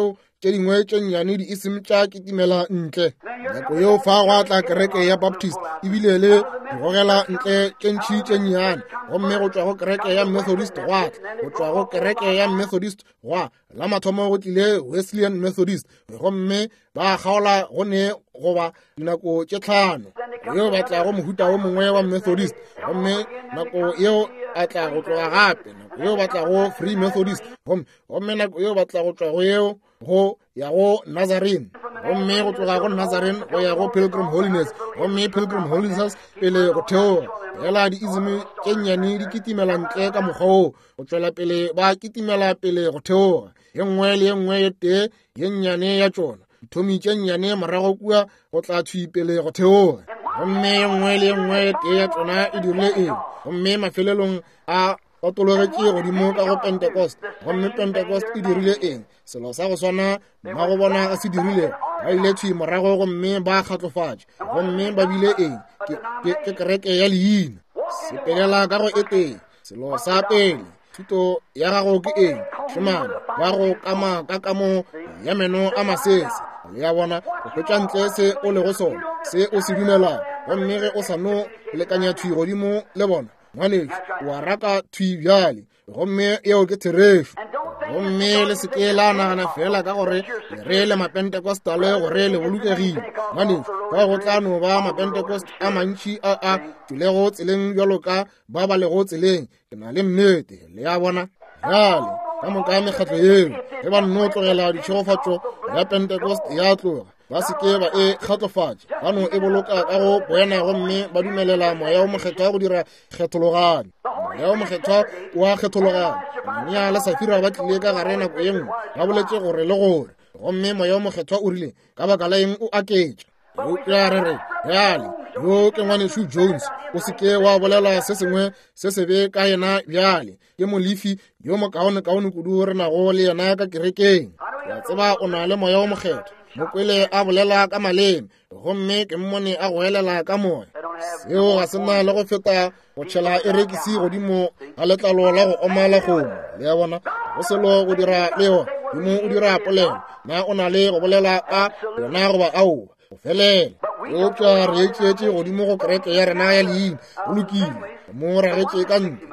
tše dingwe tše nnyane di isem tša kitimela ntle. Nako yeo fa go atla kereke ya Baptist ebile le di gogela ntle tše ntšhi tše nnyane, gomme go tšwa go kereke ya Methodist go atla, go tšwa go kereke ya Methodist go la mathomo go tlile Wesleyan Methodist, gomme ba kgaola gone goba dinako tše tlhano. Yeo batla go mohuta o mongwe wa Methodist, gomme nako yeo a tla go tloga gape, nako yeo batla go Free Methodist, gomme nako yeo batla go tšwa go yeo go ya go Nazarene, gomme go tloga go Nazarene go ya go Pilgrim Holiness, gomme Pilgrim Holiness pele go theoga. Hela di izimi tše nnyane di kitimela ntle ka mokgwa o, go tšwela pele ba kitimela pele go theoga. Ye nngwe le ye nngwe ye tee ye nnyane ya tšona dithomi tše nnyane morago kua go tla thwi pele go theoga. Gomme ye nngwe le ye nngwe ye tee ya tšona e dirile eng, gomme mafelelong a otologetše godimo ka go Pentecost, gomme Pentecost e dirile eng, selo sa go swana ba go bona a se dirile, ba ile thwi morago gomme ba kgatlofatše, gomme ba bile eng, ke kereke ya leina. Sepelela ka go eteng, selo sa pele, thuto ya gago ke eng, šomana ba go kama ka kamo ya meno a masese, le ya bona go hwetša ntle se o le go sona, se o se dumelang, gomme ge o sa no lekanya thwi godimo le bona, ngwanetši o a raka thwi bjale, gomme eo ke therefu. Gomme le seke la nagana fela ka gore re le mapentekostale gore le bolokegile, ngwanetši ka go tla no ba mapentekost a mantši a tšwilego tseleng bjalo ka ba ba lego tseleng. Ke na le nnete le ya bona bjale ka moka ya mekgatlo yeo ge ba nno tlogela ditšhegofatšo ya Pentecost ya tloga, ba seke ba e kgatlofatša, ba no e boloka ka go boena, gomme ba dumelela moya o mokgethwa go dira kgethologane. Moya o mokgethwa wa kgethologane, Anania le Safira ba tlile ka gare nako ye nngwe ba boletše gore le gore, gomme moya o mokgethwa o rile ka baka la eng o aketša. Eupša re re bjale yo ke ngwanešo Jones, o seke wa bolela se sengwe se sebe ka yena bjale, ke molefi yo mokaone-kaone kudu re nago le yena ka kerekeng. Ya tseba o na le moya o mokgethwa, mokwele a bolela ka maleme, gomme ke mmone a go elela ka moya. Seo ga se na le go feta go tšhela erekisi godimo ga letlalo la go oma la kgomo, le ya bona go selo go dira leo dimo o dira polelo, na o na le go bolela ka yona goba aowa go felela. Eupša re etšeetše godimo go kereke ya rena ya leina o lokile, mo ragetše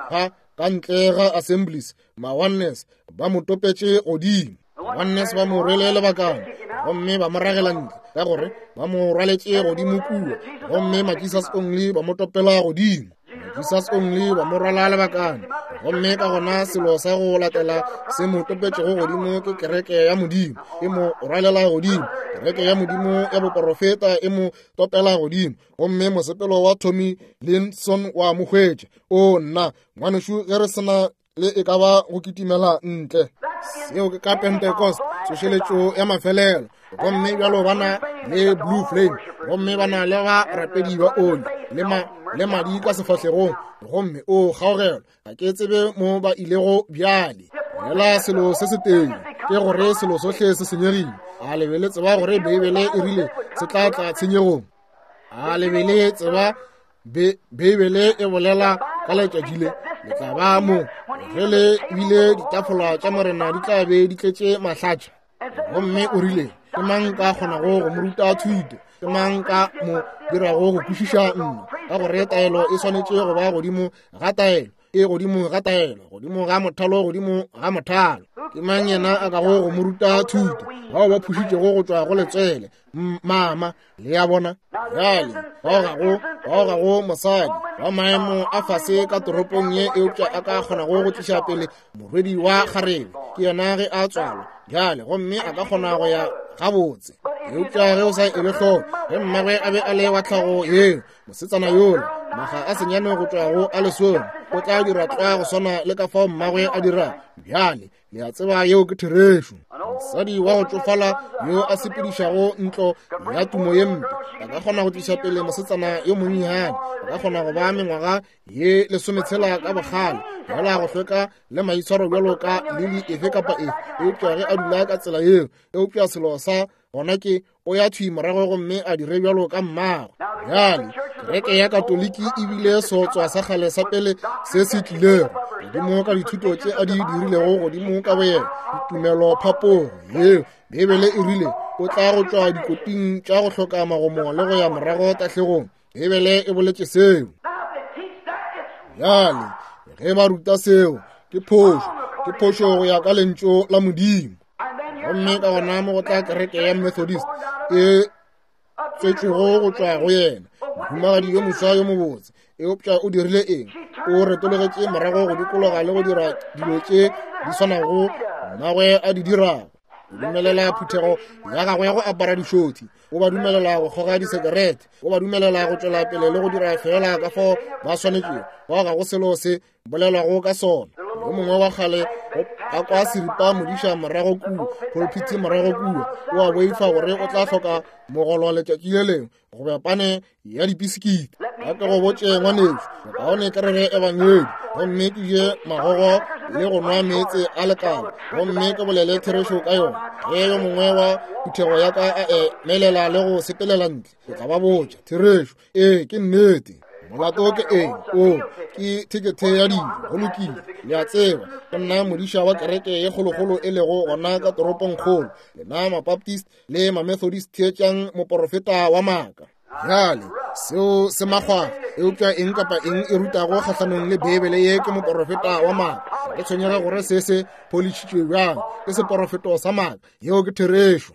ka ntle ga Assemblies, ma-oneness ba mo topetše godimo, oneness ba mo rwele lebakana, gomme ba mo ragela ntle ka gore ba mo rwaletše godimo kua, gomme ma-Jesus only ba mo topela godimo, ma-Jesus only ba mo rwala lebakana, gomme ka gona selo sa go latela se mo topetšego godimo ke kereke ya modimo e mo rwalela godimo, kereke ya modimo ya boprofeta e mo topela godimo, gomme mosepelo wa Tommy Linson wa mo hwetša. O nna ngwanešo ge re sena le e ka ba go kitimela ntle, seo ke ka Pentecost, tsošeletšo ya mafelelo, gomme bjalo bana le Blue Flame, gomme bana le ba rapedi ba oli le madi ka sefahlegong, gomme o kgaogelwa ga ke tsebe mo ba ilego bjale. Hela selo se se teng ke gore selo sohle se senyegile, a lebele tseba gore Beibele e rile se tla tla tshenyegong, a lebele tseba Beibele e bolela ka letšatši le tla ba mo ge le bile ditafola tša morena di tla be di tletše mahlatša, gomme o rile ke mang ka kgonago go mo ruta thuto, ke mang ka mo dirago go kwešiša nna, ka gore taelo e swanetše go ba godimo ga taelo, e godimo ga taelo, godimo ga mothalo, godimo ga mothalo. Ke mang yena a ka go mo ruta thuto, bao ba phušitšego go tšwa go letswele mama le ya bona bjale, bao ga go mosadi wa maemo a fase ka toropong ye eupša a ka kgonago go tliša pele morwedi wa kgarebe, ke yena ge a tswalwa bjale, gomme a ka kgona go ya gabotse. Eupša ge o sa ele hloko ge mmagwe a be a le wa tlhago yeo, mosetsana yola maga a senyane go tšwa go a lesome, o tla dira tloa go swana le ka fao mmagwe a dira bjale. Le a tseba yeo ke therešu, mosadi wa go tsofala yo a sepedišago ntlo ya tumo ye mpe a ka kgona go tliša pele mosetsana yo monnyane, a ka kgona go ba mengwaga ye lesometshela ka bogale, fela go hlweka le maitshwaro bjalo ka leli efe kapa efe. Eupša ge a dula ka tsela yeo, eupša selo sa gona ke o ya thwi morago gomme a dire bjalo ka mmago. Bjale kereke ya katoliki e bile seotswa sa kgale sa pele se se tlilego, godimo ka dithuto tse a di dirilego godimo ka boyena, ditumelo phapogo ye Bibele e rile o tla go tswa dikoting tša go hloka magomo le go ya morago tahlegong. Bibele e boletše seo. Yale ge ba ruta seo ke phošo go ya ka lentšu la Modimo. Gomme ka gona mo go tla kereke ya Methodist e tswetšego go tswa go yena, mohumagadi yo moswa yo mobotse, e opša o dirile eng, o retologetše morago go dikologa le go dira dilo tše di swaнаgo mmagwe a di dirago. O dumelela phuthego ya gagwe go apara dišothi, o ba dumelela go goga disekerete, o ba dumelela go tšwela pele le go dira fela ka fao ba swanetšego go ga go selo se bolelwago ka sona. Yo mongwe wa kgale a kwa seripa modiša morago kuo, pulpiti morago kuo, o a boifa gore o tla hloka mogolo letšatši le lengwe go bepane ya dipisikiti. Ka ke go botše ngwanetšo, bokaone ke rere ebangedi, gomme ke je magogo le go nwa meetse a lekala, gomme ke bolele therešo ka yona. Ge yo mongwe wa phuthego ya ka a emelela le go sepelela ntle, ke tla ba botša therešo, ke nnete. Molato ke eng? Ke thekethe ya dijo, go lokile. Le a tseba go nna modiša wa kereke ye kgolokgolo e lego gona ka toropong kgolo, lena mabaptist le mamethodist theetšang moporofeta wa maaka. Jale seo se makgwakga eupša eng kapa eng e rutago kgahlanong le Bibele ye ke moporofeta wa maaka. Ke tshwenyega gore se se pholišitšwe bjang ke seporofeto sa maaka yeo ke therešo.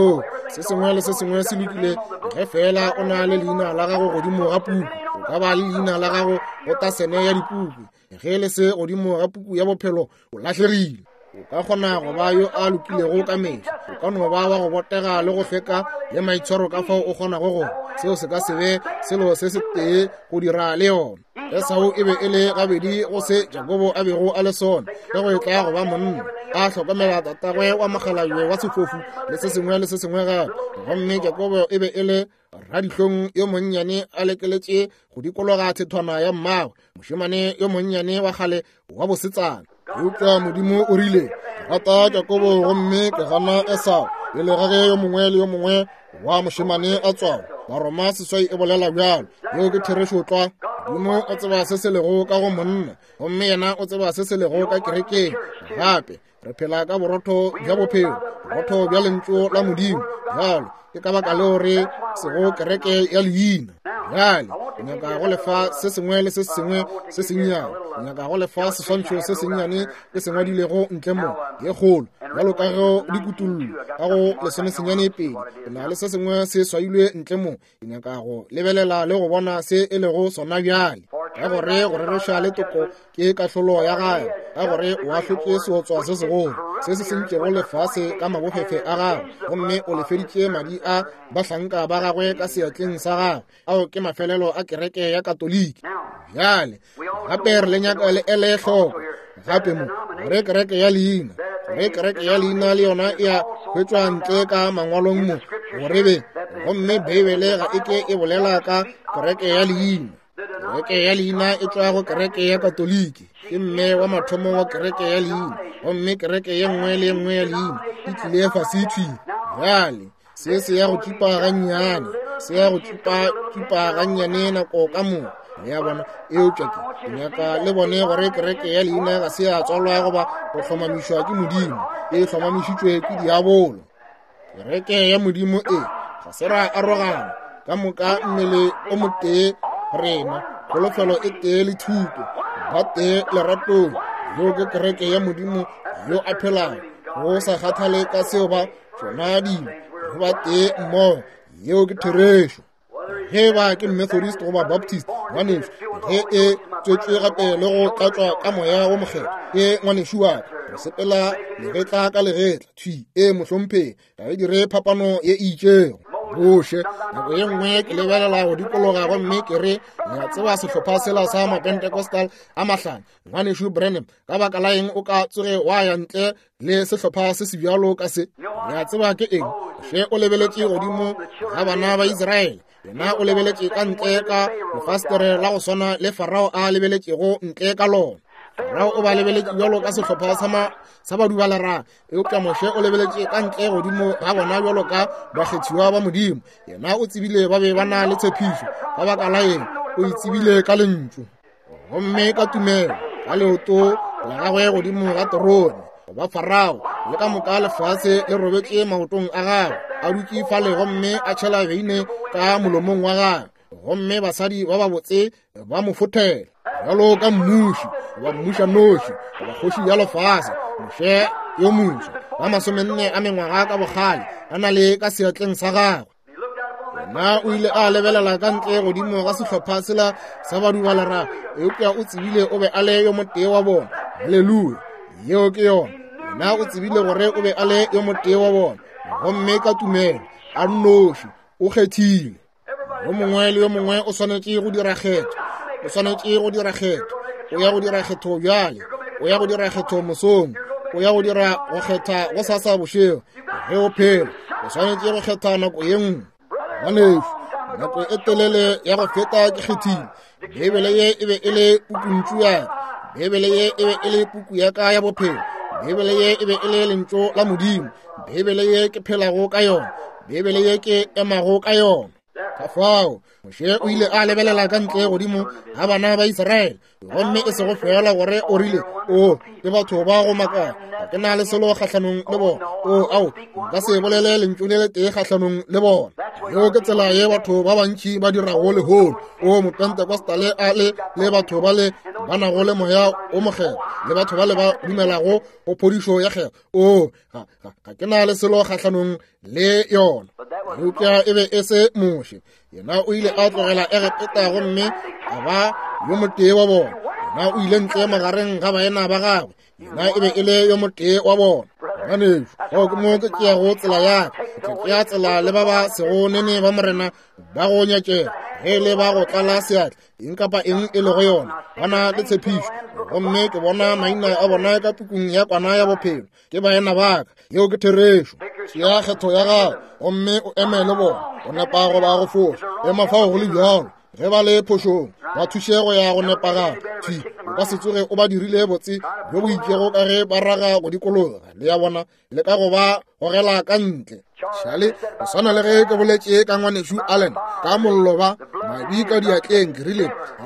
Se sengwe le se sengwe se lokile ge fela o na le leina la gago godimo ga puku, o ka ba le leina la gago go tasene ya dipuku. Ge le se godimo ga puku ya bophelo o lahlegile. O ka kgona go ba yo a lokilego ka mehla, o ka no ba wa go botega le go feka le maitshwaro ka fao o kgonago gona. Seo se ka se be selo se se tee go dira le yona. Esau e be e le gabedi go se Jakobo a bego a le sona, ge go tla go ba monna a hlokomela tatagwe wa magalajwe wa sefofu le se sengwe gape. Gomme Jakobo e be e le radihlong yo monnyane a lekeletše go dikologa thethwana ya mmagwe, mošemane yo monnyane wa kgale wa bosetsana. Eupša Modimo o rile, rata Jakobo gomme ke gana Esau, e le gage yo mongwe le yo mongwe wa mošemane a tswago. Baroma seswai e bolela bjalo, yeo ke therešo tlwa. Modimo o tseba se se lego ka go monna, gomme yena o tseba se se lego ka kerekeng. Gape re phela ka borotho bja bophelo, borotho bja lentšu la Modimo. Jalo ke ka baka le gore sego kereke ya leina. Jale o nyaka go lefa se sengwe le se sengwe se sennyane, o nyaka go lefa seswantšho se sennyane le se ngwadilego ntle mo ye kgolo, jalo ka go dikutullo ka go lesome senyane pedi. O na le se sengwe se swailwe ntle mo, o nyaka go lebelela le go bona se e lego sona bjale. Ka gore go rereša le toko ke kahlolo ya gae, ka gore o a hlotše seotswa se segolo se se sentšego lefase ka mabofefe a gagwe, gomme o lefeditše madi a bahlanka ba gagwe ka seatleng sa gagwe, ao ke mafelelo a kereke ya katoliki. Jale gape re le nyaka le ele hloko gape mo gore kereke ya leina, gore kereke ya leina le yona e a hwetšwa ntle ka mangwalong mo gore be, gomme Bibele ga e ke e bolela ka kereke ya leina. Kereke ya leina e tšwa go kereke ya katoliki, ke mme wa mathomo wa kereke ya leina, gomme kereke ye nngwe le nngwe ya leina e tlile fasitšweng. Jale se ya go tšupa gannyane, se ya go tšupa gannyane nako ka moka. Ya bona eupša ke nyaka le bone gore kereke ya leina ga se ya tswalwa goba go hlomamišwa ke Modimo, e hlomamišitšwe ke diabolo. Kereke ya Modimo ga se ra arogana, ka moka mmele o motee rena, kgolofelo e tee le thuto, ba tee leratong, yo ke kereke ya Modimo yo a phelago, go sa kgathale ka seo ba tšona dilo, go ba tee mmogo, yeo ke therešo. Ge ba ke Methodist goba Baptist ngwanešo, ge e tswetšwe gape le go tlatswa ka moya wo mokgetho, ngwanešo wa ka re sepela legetla ka legetla thwi mohlompheng, ga e dire phapano ye itšego. Boše nako ye nngwe ke lebelela go dikologa gomme ke re ya tseba sehlopha sela sa mapentekostal a mahlano ngwanešo Branham, ka baka la eng o ka tsoge wa ya ntle le sehlopha se sebjalo ka se? Ya tseba ke eng? Ge o lebeletše godimo ga bana ba Israele, yena o lebeletše ka ntle ka lefastere la go swana le Farao a lebeletšego ntle ka lona. Farao o ba lebeletše bjalo ka sehlopha sa badubalara, eupša Moshe o lebeletše ka ntle godimo ga bona bjalo ka bakgethiwa ba Modimo. Yena o tsebile ba be ba na le tshepišo, ka baka la eng o itsebile ka lentšu. Gomme ka tumelo ka leoto la gagwe godimo ga torone ba Farao le ka moka lefatshe le robetse maotong a gagwe a dutse fale gomme a tšhela beine ka molomong wa gagwe gomme basadi ba ba botse ba mo fothela jalo ka mmuši ba mmuša noši ba kgoši ya lefatshe moše yo montšwa ba 40 a mengwaga ka bogale a na le ka seatleng sa gagwe na o ile a lebelela ka ntle godimo ga sehlopha sela sa badubalara eupša o tsebile o be a le yo motee wa bona halleluja yeo ke yona na o tsebile gore o be a le yo motee wa bona gomme ka tumelo a nnoši o kgethile yo mongwe le yo mongwe o swanetše go dira kgetho o swanetše go dira kgetho o ya go dira kgetho bjale o ya go dira kgetho mosong o ya go dira go kgetha go sasa bošego ge o phela o swanetše go kgetha nako ye nngwe banefu nako e telele ya go feta ke kgethile bebele ye e be e le pukuntšu yaka bebele ye e be e le puku yaka ya bophelo bebele ye e be e le lentso la modimo bebele ye ke phelago ka yona bebele ye ke emago ka yona ka fao moše o ile a lebelela ka ntle godimo ga bana ba Iseraele gomme e se go fela gore o rile o ke batho ba go makana ke na le selo kgatlhanong le bona o ao ka se bolele lentso le le tee kgatlhanong le bona yo ke tsela ye batho ba bantši ba dirago lehono o mopentekostale a le batho ba le ba nago le moya o mogelo le batho ba le ba dumelago go phodišo ya kgelo o ga ke na le selo kgatlhanong le yona eupša e be e se moše yena o ile a tlogela Egepeta gomme a ba yo motee wa bona yena o ile ntle magareng ga baena ba gagwe yena e be e le yo motee wa bona banefu go ke mo ke tšeago tsela yaka ke tšea tsela le ba ba sego nene ba morena ba go nyatšega ge le ba go tlala seatla eng kapa eng e le go yona bana le tshepišo gomme ke bona maina a bona ka tukung ya kwana ya bophelo ke baena baka yeo ke therešo tšea kgetho ya gago gomme o eme le bona o nepago ba go foša ema fao go le bjalo ge ba le phošong ba thušego ya go nepagala tši o ka se tsoge o ba dirile botse jo bo itšego ka ge ba raga go dikologa le ya bona le ka go ba gogela ka ntle šale o swana le ge ke boletše ka ngwanešo Allen ka mollo ba madi ka diatleng ke rile ga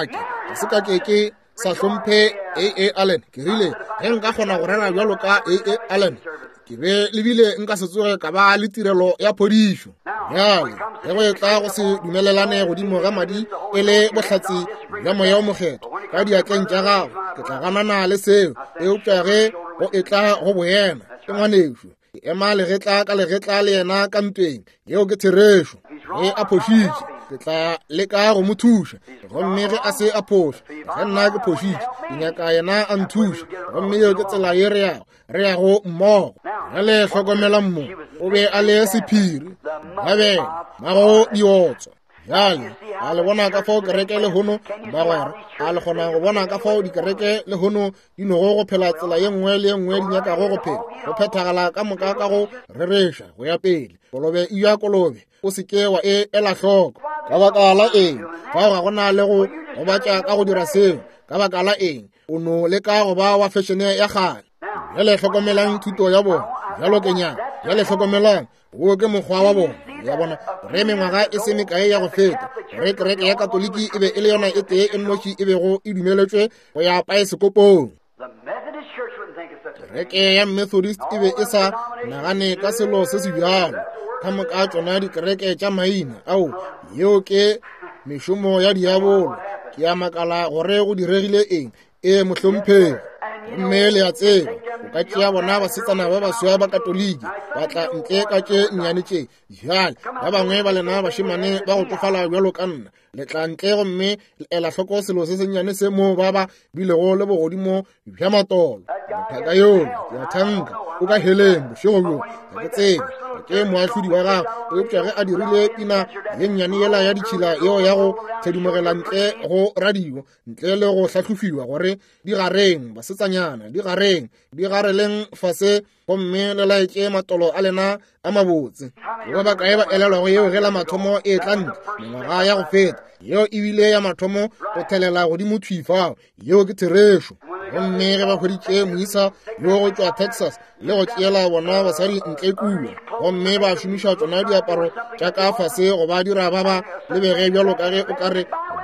se kake ke sa hlomphe A.A. Allen ke rile ge nka kgona go rera bjalo ka A.A. Allen ke be lebile nka se tsoge ka ba le tirelo ya phodišo bjale ge go etla go se dumelelane godimo ga madi e le bohlatsi bja moya o mokgetho ka diatleng tša gago ke tla ganana le seo eupša ge go etla go boema ke ngwanešo ke ema legetla ka legetla le yena ka ntweng yeo ke therešo ge a phošitše ke tla leka go mo thuša gomme ge a se a phoša ge nna ke phošitše ke nyaka yena a nthuša gomme yeo ke tsela ye re yago mmogo ge le hlokomela mmo o be a le sephiri mabele mago diotswa bjale a le bona ka fao kereke le hono bagwera a le kgona go bona ka fao dikereke le hono di nogo go phela tsela ye nngwe le ye nngwe di nyakago go phela go phethagala ka moka ka go rereša go ya pele kolobe e ya kolobe o se ke wa e ela hloko ka baka la eng fao ga gona le go batša ka go dira seo ka baka la eng o no le ka go ba wa fešene ya gale bjale hlokomelang thuto ya bona bjalo ke nyaka bjale hlokomelang wo ke mokgwa wa bona ya bona re mengwaga e se mekae ya go feta re kereke ya katoliki e be e le yona e tee e nnoši e bego e dumeletšwe go ya paesekopong kereke ya Methodist e be e sa nagane ka selo se se bjalo ka moka tšona dikereke tša maina ao yeo ke mešomo ya diabolo ke ya makala gore go diregile eng e mohlomphego gomme le ya tseba o ka tšea bona basetsana ba baswa ba katoliki ba tla ntle ka tše nnyane tše bjale ba bangwe ba lena bašemane ba go tofala bjalo ka nna le tla ntle gomme ela hloko selo se sennyane se mo ba ba bilego le bogodimo bja matolo mothaka yoo ke a thanka o ka heleng bošego bjo ga ke tsebe ke moahlodi wa gago eupša ge a dirile pina ye nnyane yela ya ditšhila yeo ya go thedimogela ntle go radio ntle le go hlahlofiwa gore di gareng basetsanyana di gareleng fase gomme le laetše matolo a lena a mabotse ba bakae ba elelwago yeo ge la mathomo e tla ntle mengwaga ya go feta yeo ebile ya mathomo go thelela godimo thwifao yeo ke therešo gomme ge ba hweditše moisa yo go tšwa Texas le go tšeela bona basadi ntle kua gomme ba šomiša tšona diaparo tša ka fase go ba dira ba ba lebege bjalo ka ge o ka re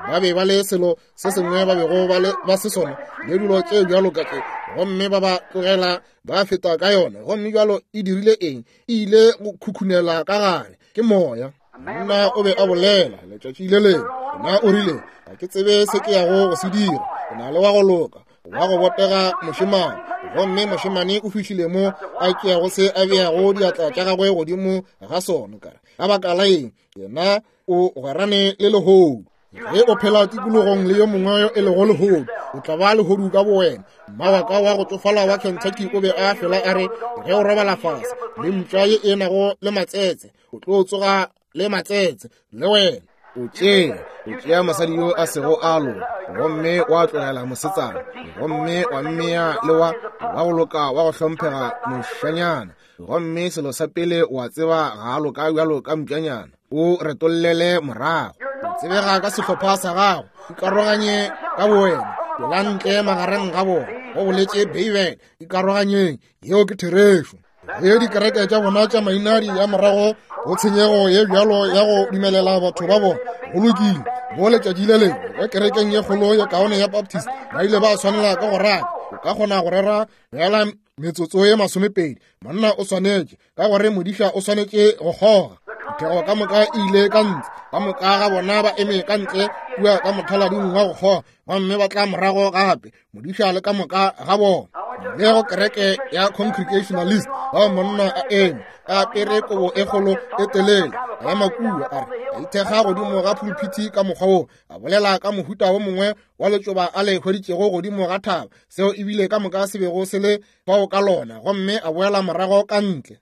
ba be ba le selo se sengwe ba bego ba se sona le dilo tše bjalo ka tše gomme ba ba tlogela ba feta ka yone gomme bjalo e dirile eng e ile go khukhunela ka gare ke moya. Monna o be a bolela letšatši le lengwe nna o rile ga ke tsebe se ke yago go se dira ke na le wa go loka wa go botega mošemane gomme mošemane o fihlile mo a keago se a beago diatla tša gagwe godimo ga sone kare ka baka la eng yena o gwerane le lehodu ge o phela tikologong le yo mongwe e lego lehodu o tla ba lehodu ka bowena. Mmawaka wa go tsofala wa Kentucky o be a fela a re ge o robala fase le mpša ye e nago le matsetse o tlo tsoga le matsetse le wena o tšea mosadi yo a sego alo gomme wa tlogela mosetsana gomme wa mmea le wa go loka wa go hlomphega mošanyana gomme selo sa pele wa tseba ga a loka bjalo ka mpšanyana o retollele morago o tsebega ka sehlopha sa gago ikaroganye ka bowena pelantle magareng ga bona go boletše David ikaroganyeng yeo ke therešo ye dikereke tša bona tša mainadi ya morago go tshenyego ye bjalo ya go dumelela batho ba bona go lokile mo letšatši le lengwe ya kerekeng ye kgolo ye kaone ya Baptist ba ile ba swanela ka go rata o ka kgona go rera bjala metsotso ye 20 monna o swanetše ka gore modiša o swanetše go kgoga dithego ka moka ile ka ntse ka moka ga bona ba eme ka ntle kua ka mothalading wa go kgoga gomme ba tla morago gape modiša le ka moka ga bona le go kereke ya Congregationalist ba monna a eme a apere kobo e kgolo e telele ya makua a re a ithekga godimo ga pulpiti ka mokgwa o a bolela ka mohuta o mongwe wa letšoba a le hweditšego godimo ga thaba seo ebile ka moka se bego se le fao ka lona gomme a boela morago ka ntle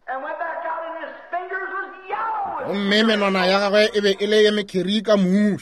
gomme menwana ya gagwe e be e le ye mekheri ka muuši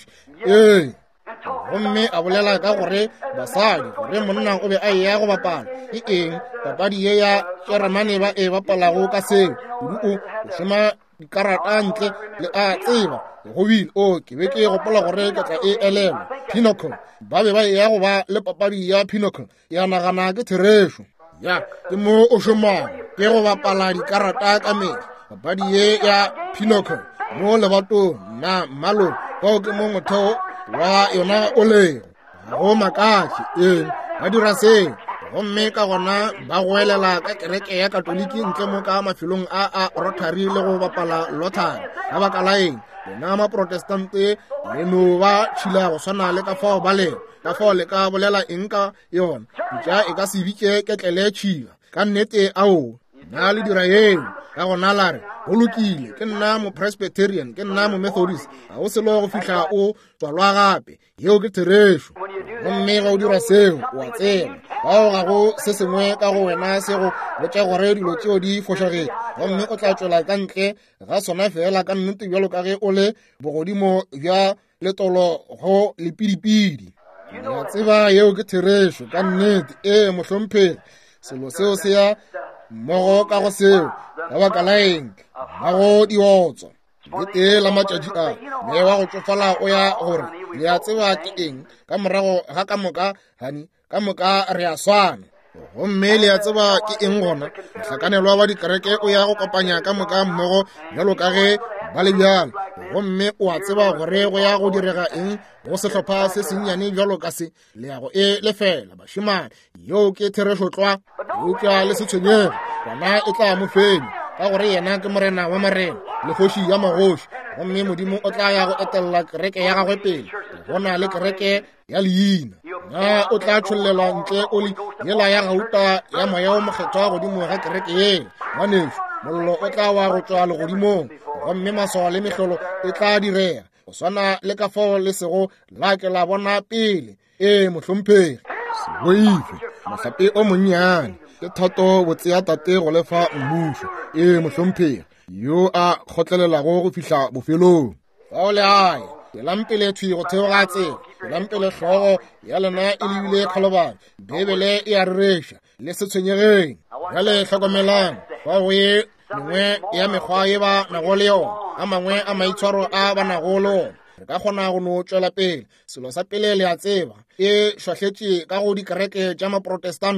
gomme a bolela ka gore basadi gore monna o be a eya go bapala ke eng papadi ye ya Jeremane ba e bapalago ka seo o šoma dikarata ntle le a tseba go bile ke be ke gopola gore ke tla e elelwa Pinochle ba be ba eya go ba le papadi ya Pinochle ya nagana ke therešo ya ke mo o šomago ke go bapala dikarata ka metsi papadi ye ya Pinochle mo lebatong na mmalo bao ke mo motheo wa yona o le go makatše ba dira seo gomme ka gona ba goelela ka kereke ya katoliki ntle mo ka mafilong a Rotary le go bapala Lottery ka baka la eng bona maprotestante le no ba tšhila go swana le ka fao ba le ka fao le ka bolela eng ka yona ntša e ka se bitše ketlele tšhila ka nnete ao na le dira eo ka gona la re go lokile ke nna mo Presbyterian ke nna mo Methodist ga o selo go fihla o tswalwa gape yeo ke therešo gomme ga o dira seo wa tseba bao ga go se sengwe ka go wena se go botša gore dilo tšeo di fošagetse gomme o tla tšwela ka ntle ga sona fela ka nnete bjalo ka ge o le bogodimo bja letolo go lepidipidi ya tseba yeo ke therešo ka nnete mohlomphegi selo seo se ya mmogo ka go seo ka baka la eng ba go diotswa le tee la matšatši a mme wa go tsofala o ya gore le a tseba ke eng ka morago ga ka moka hani ka moka re a swana gomme le a tseba ke eng gona mohlakanelwa wa dikereke o ya go kopanya ka moka mmogo bjalo ka ge ba le bjalo gomme o a tseba gore go ya go direga eng go sehlopha se sennyane bjalo ka se le ya go e lefela bašemane yo ke therešo tlwa eupša le setshwenyego gona e tla mo fenyi ka gore yena ke morena wa marena le kgoši ya magoši gomme modimo o tla ya go etelela kereke ya gagwe pele gona le kereke ya leina na o tla tšhollelwa ntle o le yela ya gauta ya moya o mokgethwa godimo ga kereke yela ngwanešo mollo o tla wa go tswa legodimong gomme maswa le mehlolo e tla direa go swana le ka fao le sego la ke la bona pele mohlomphegi seboife mohlape o monnyane ke thato botsea tate go lefa mmušo mohlomphegi yo a kgotlelelago go fihla bofelong fao le ae pelampele thwi go theoga tsela pelampele hlogo ya lena e lebile kgalobane bebele e a rereša le se tshwenyegeng bjale hlokomelang fao ye mengwe ya mekgwa ye ba nago le yona a mangwe a maitshwaro a ba nago le ona re ka kgona go no tšwela pele selo sa pele le a tseba e šwahletše ka go dikereke tša maprotestante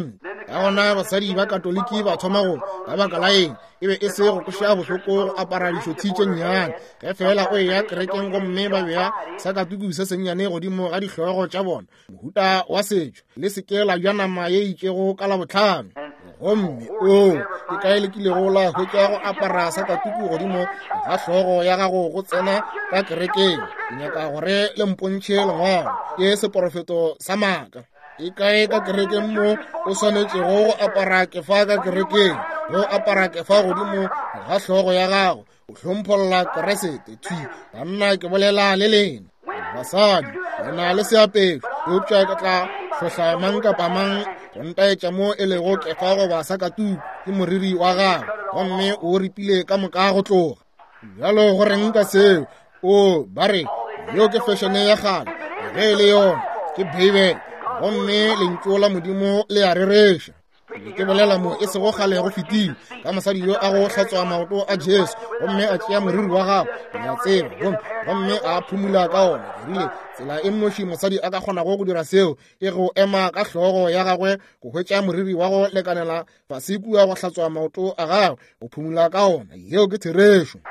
ka gona basadi ba katoliki ba thoma go ba baka la eng e be e se go koša bohloko go apara dišothi tše nnyane ge fela o ya kerekeng gomme ba beya sa katuku se sennyane godimo ga dihlogo tša bona mohuta wa setšo le seke la ja nama ye itšego ka labohlano gomme ke kae lekilego la hwetša go apara sa katuku godimo ga hlogo ya gago go tsena ka kerekeng ke nyaka gore le mpontšhe lengwalo ke seporofeto sa maaka e kae ka kerekeng mo o swanetšego go apara kefa ka kerekeng go apara kefa godimo ga hlogo ya gago o hlompholola keresete banna ke bolela le lena basadi lena le seapešo eupša ka tla hlohla mang kapa mang go ntaetša mo e lego kefa goba sa katuku ke moriri wa gago gomme o ripile ka moka go tloga bjalo go reng ka seo ba re yo ke fešene ya gale ge e le yona ke Bibele gomme lentšu la modimo le a rereša ke bolela mo e sego gale go fetile ka mosadi yo a go hlatswa maoto a Jesu gomme a tšea moriri wa gago ya tseba gomme a phumula ka ona rile tsela e nnoši mosadi a ka kgonago go dira seo e go ema ka hlogo ya gagwe go hwetša moriri wa go lekanela fase kua go hlatswa maoto a gagwe go phumula ka ona yeo ke therešo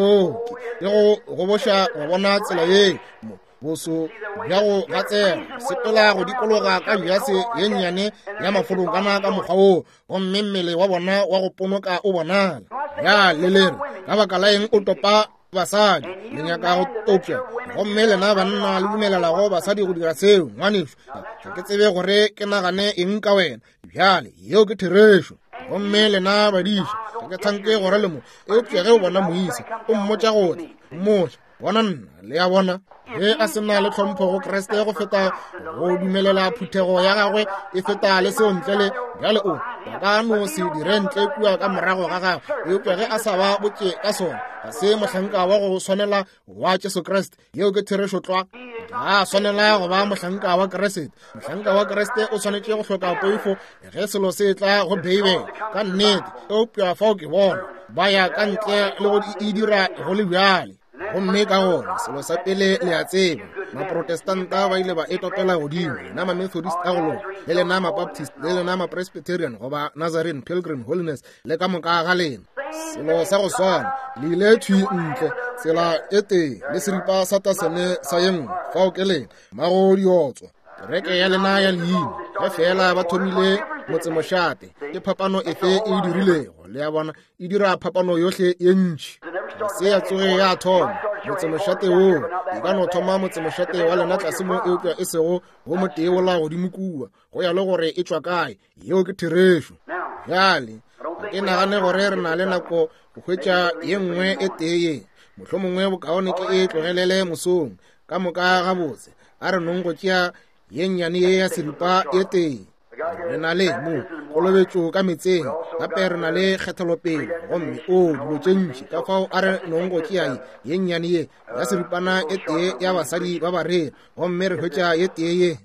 le go boša go bona tsela ye boso bja go gatsega sepela go dikologa ka bjase ye nnyane ya mafolong kana ka mokgwa oo gomme mmele wa bona wa go ponoka o bonala ya lelere ka baka la eng o topa basadi le nyaka go topša gomme lena banna le dumelelago basadi go dira seo ngwaneso ga ke tsebe gore ke nagane eng ka wena bjale yeo ke therešo gomme lena badiša ga ke thanke gore le mo eupša ge o bona moisa o mmotša gote mmotša bona nna le ya bona ge a sena le tlhompho go Kreste go feta go dumelela phuthego ya gagwe e feta le seo ntle le bjale ba ka no se dire ntle kua ka morago ga gagwe eupša ge a sa ba botše ka sona ga se mohlanka wa go swanela wa Jesu Kriste yeo ke therešo tlwa ga swanela go ba mohlanka wa Kriste mohlanka wa Kriste o swanetše go hloka poifo ge selo se tla go Bibele ka nnete eupša fao ke bona ba ya ka ntle le go e dira go le bjale gomme ka gona selo sa pele le a tseba maprotestanta ba ile ba etopela godimo lena ma-Methodist a golo le lena ma-Baptist le lena ma-Presbyterian goba Nazarene Pilgrim Holiness le ka moka ga lena selo sa go swana le ile thwi ntle tsela e teng le seripa sa tasene sa yengwe fao ke lena magodi otswa kereke ya lena ya leina ge fela ba thomile motsemošate ke phapano efe e dirilego le ya bona e dira phapano yohle ye ntši se ya tsoge ya thoma motsemošate woo e ka no thoma motsemošate wa lena tlase mo eupša e sego go motee wola godimo kua go ya le gore e tšwa kae yeo ke therešo bjale ga ke nagane gore re na le nako go hwetša ye nngwe e tee ye mohlomongwe bokaone ke e tlogelele mosong ka moka gabotse a re nong go tšea ye nnyane ye ya seripa e tee re na le mo kolobetšo ka metseng gape re na le kgethelopele gomme dilo tše ntši ka fao a re nong go tšea ye nnyane ye ya seripana e tee ya basadi ba barere gomme re hwetša ye tee ye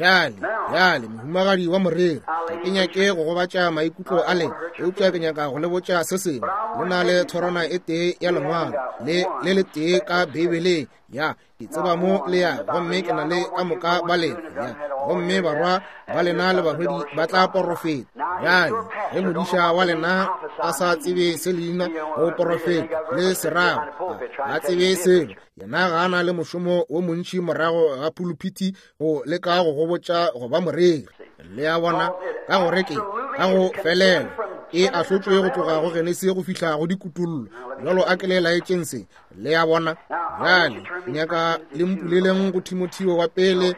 bjale mohumagadi wa morere ga ke nyake go gobatša maikutlo a lena eupša ke nyaka go le botša se sengwe le na le thorana e tee ya lengwalo le tee ka Bibeleng ya ke tseba mo le ya gomme ke na le ka moka ba lena ya gomme barwa ba lena le bahwedi ba tla porofeta bjale ge modiša wa lena a sa tsebe se leina go porofeta le serago a tsebe selo yena ga ana le mošomo wo montši morago ga pulpiti go leka go gobotša go ba moreri le ya bona ka gore ke ka go felela e a hlotšwe go tloga go Genese go fihla go dikutullo jalo a ke le laetšeng se le ya bona bjale nyaka le mpuleleng go Timotheo wa pele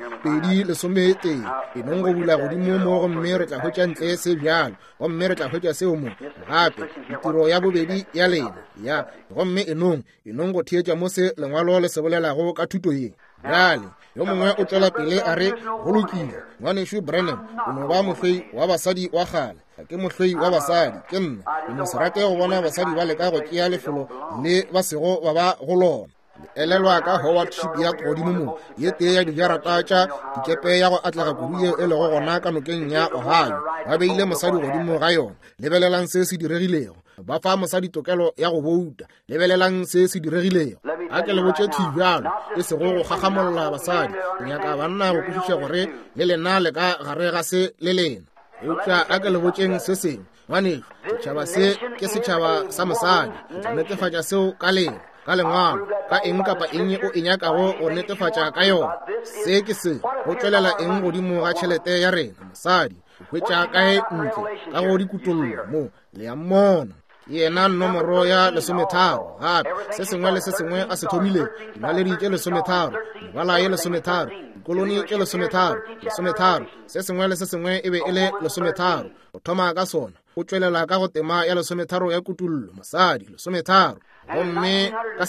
2:11 e nong go bula godimo mo gomme re tla hwetša ntle se bjalo gomme re tla hwetša seo mo gape tiro ya bobedi ya lena ya gomme e nong go theetša mo se lengwalo le se bolelago ka thuto ye bjale yo mongwe o tšwela pele a re go lokile ngwanešo Branham o no ba mohlwei wa basadi wa gale ga ke mohlwei wa basadi ke nna ke mo se rate go bona basadi ba leka go tšea lefelo le ba sego ba ba go lona elelwa ka Howardship ya godimo mo ye tee ya dijarata tša dikepe ya go atlega kudu ye e lego gona ka nokeng ya Ohio ba beile mosadi godimo ga yona lebelelang se se diregilego ba fa mosadi tokelo ya go bouta lebelelang se se diregilego a ke le botše thibjalo e sego go gagamolola basadi nyaka banna go kwešiša gore le lena le ka gare ga se le lena eupša a ke le botseng se sengwe ngwaneso setšhaba se ke setšhaba sa mosadi o tla netefatša seo ka lena ka lengwalo ka eng kapa eng o e nyakago go netefatša ka yona se ke se go tswelela eng godimo ga tšhelete ya rena mosadi o hwetša kae ntle ka go dikutollo mo le ya mmona yena nomoro ya 13 gape se sengwe le se sengwe a se thomile dinaledi tše 13 mebala ye 13 dikoloni tše 13 se sengwe le se sengwe e be e le 13 o thoma ka sona o tswelela ka go tema ya 13 ya kutullo mosadi 13 gomme ka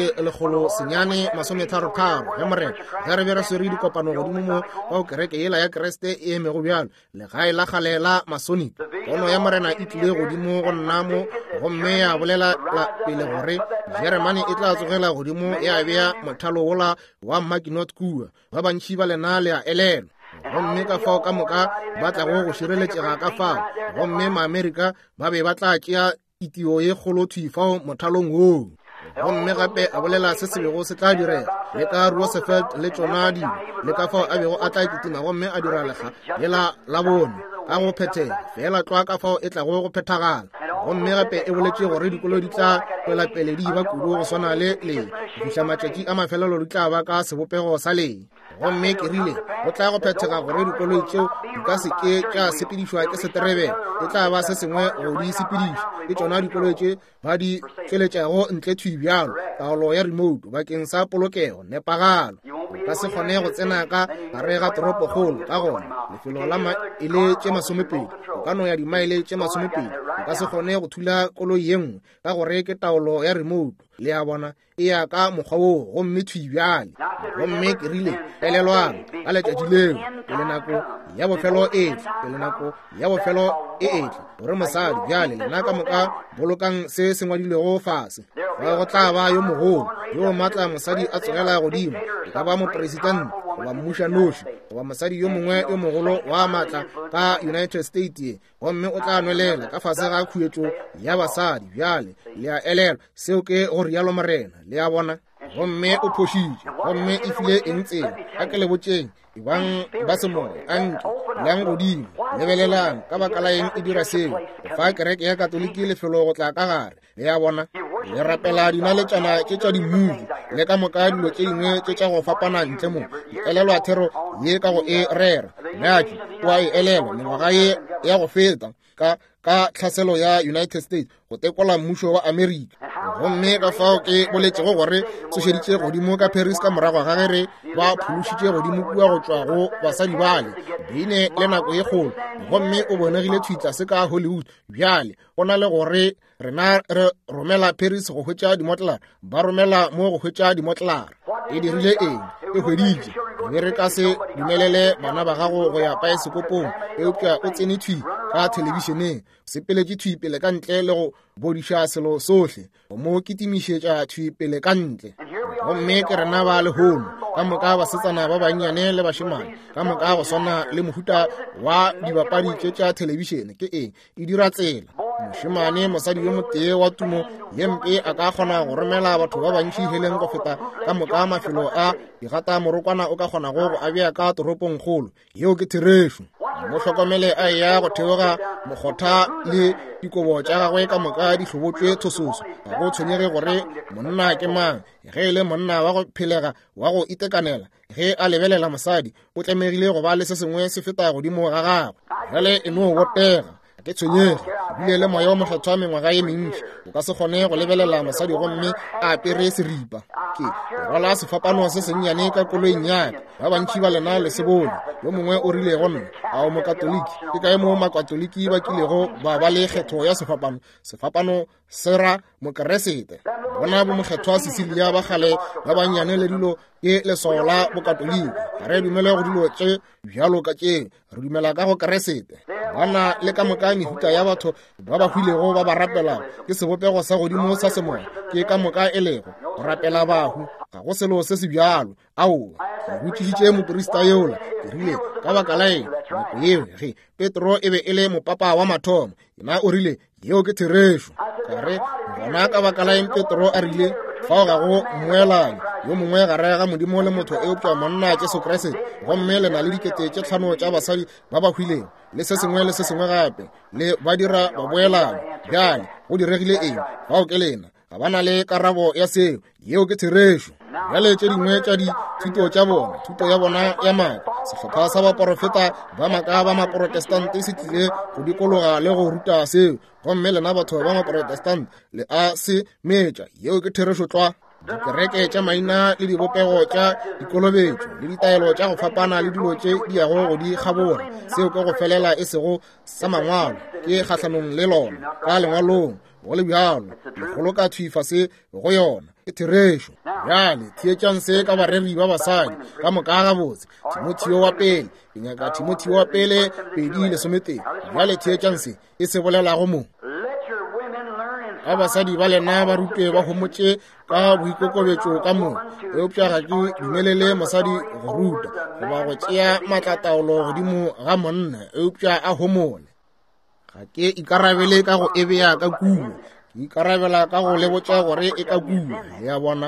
1933 ya morena ge re be re swere dikopano godimo mo ka go kereke yela ya keresete e emego bjalo legae la gale la masonic pono ya morena e tlile godimo go nna mo gomme ya bolela pele gore jeremane e tla tsogela godimo ya bea mothalo wola wa maginot kua ba bantšhi ba lena le a elelo gomme ka fao ka moka ba tla go šireletšega ka fao gomme maamerika ba be ba tla tšea itio ye kgolo fao mothalong woo gomme gape a bolela se sebego se tla direga le ka Roosevelt le tšona dilo le ka fao a bego a tla kitima gomme a dira lega le la bone ka go phethela fela tloa ka fao e tla go phethagala gomme gape e boletše gore dikolo di tla tswela pele di ba kudu go swana le go fitlha matšatši a mafelelo di tla ba ka sebopego sa leng gomme ke rile go tla go phethega gore dikolo tšeo di ka seke tša sepedišwa ke seterebele e tla ba se sengwe go di sepedišwa ke tšona dikolo tše ba di tšweletšago ntle bjalo taolo ya remote bakeng sa polokego nepagalo ka se kgone go tsena ka gare ga toropo kgolo ka gona lefelo la ile tše 20 o ka no ya dimaele tše 20 o ka se kgone go thula koloi ye nngwe ka gore ke taolo ya remote le ya bona e ya ka mokgwa woo gomme bjale gomme ke rile elelwang ka letšatši leo pele nako ya bofelo e etle gore mosadi bjale lena ka moka bolokang se se ngwadilego fase fa go tla ba yo mogolo yo matla mosadi a tsogela godimo e ka ba mopresidente goba mmušanoši goba mosadi yo mongwe yo mogolo wa matla ka United States gomme o tla nwelela ka fase ga khuetšo ya basadi bjale le a elela seo ke go rialo morena le a bona gomme o phošitše gomme e file eng tsela ka ke le botšeng ebang ba semoya anke leang godimo lebelelang ka baka la eng e dira seo fa kereke ya katoliki lefelo go tla ka gare le ya bona le rapela dinaletšana tše tša dimuvi le ka moka dilo tše dingwe tše tša go fapana ntle mo e elelwa thero ye ka go e rera naki oa e elelwa mengwaga ye ya go feta ka tlhaselo ya United States go tekola mmušo wa Amerika gomme ka fao ke boletšego gore tsošeditše godimo ka Paris ka morago ga gere ba phološitše godimo kua go tšwa go basadi bale beine le nako ye kgolo gomme o bonegile tšhwitla se ka Hollywood bjale go na le gore rena re romela Paris go hwetša dimotlara ba romela mo go hwetša dimotlara e dirile eng e hweditše mme re ka se dumelele bana ba gago go ya paesekopong eupša o tsene thwi ka thelebišeneng sepeletše thwi pele ka ntle le go bodiša selo sohle go mo kitimišetša thwi pele ka ntle gomme ke rena ba lehono ka moka basetsana ba bannyane le bašemane ka moka go swana le mohuta wa dibapadi tše tša thelebišene ke eng e dira tsela mošemane mosadi yo motee wa tumo ye mpe a ka kgona go romela batho ba bantši heleng go feta ka moka mafelo a digata morokwana o ka kgona go abea ka toropong kgolo yeo ke therešo mo hlokomele a ya go theoga mokgotha le dikobo tša gagwe ka moka di hlobotšwe thososo ga go tshwenyege gore monna ke mang ge e le monna wa go phelega wa go itekanela ge a lebelela mosadi o tlamegile go ba le se sengwe se feta godimo ga gagwe gale e no botega ke tshwenyege ebile le moya o mokgethwa mengwaga ye mentši o ka se kgone go lebelela mosadi gomme a apere seripa ke rwala sefapano se sennyane ka koloing yaka ba bantši ba lena le se bone yo mongwe o rile go nna a o mokatoliki ke kae mo makatoliki ba kilego ba ba le kgetho ya sefapano sera mokeresete bona bo mokgethwa Sicilia ba gale ba bannyane le dilo ke lesolo la bokatoliki ga re dumele go dilo tše bjalo ka tšeng re dumela ka go keresete bana le ka moka mehuta ya batho ba ba hwilego ba ba rapela ke sebopego sa godimo sa semoya ke ka moka e lego go rapela bahu ga go selo se se bjalo ao ke botšišitše moporista yeola ke rile ka baka la eng nako eo ge Petro e be e le mopapa wa mathomo yena o rile yeo ke therešo ka re gona ka baka la eng Petro a rile fa o ga go moelane yo mongwe gare ga modimo le motho eupša monna Jesu Kriste gomme le na le dikete tše 5 tša basadi ba ba hwileng le se sengwe gape le ba dira ba boelane bjale go diregile eng bao ke lena ga ba na le karabo ya seo yeo ke therešo bjale tše dingwe tša dithuto tša bona thuto ya bona ya maaka sehlopha sa baporofeta ba maaka ba maprotestante se tlile go dikologa le go ruta seo gomme lena batho ba maprotestante le a se metša yeo ke therešo tlwa dikereke tša maina le dibopego tša dikolobetšo le ditaelo tša go fapana le dilo tše di yago go di kgabora seo ke go felela e sego sa mangwalo ke kgahlanong le lona ka lengwalong go le bjalo legolo ka thwifa se go yona ke therešo bjale thietšang se ka bareri ba basadi ka moka gabotse Timotheo wa pele ke nyaka Timotheo wa pele 2:13 bjale thietšang se e se bolelago mo a basadi ba lena ba rutwe ba homotše ka boikokobetšo ka moo eupša ga ke dumelele mosadi go ruta goba go tšea matlataolo godimo ga monna eupša a homole ga ke ikarabele ka go ebea ka kuo ke ikarabela ka go lebotša gore e ka kuo le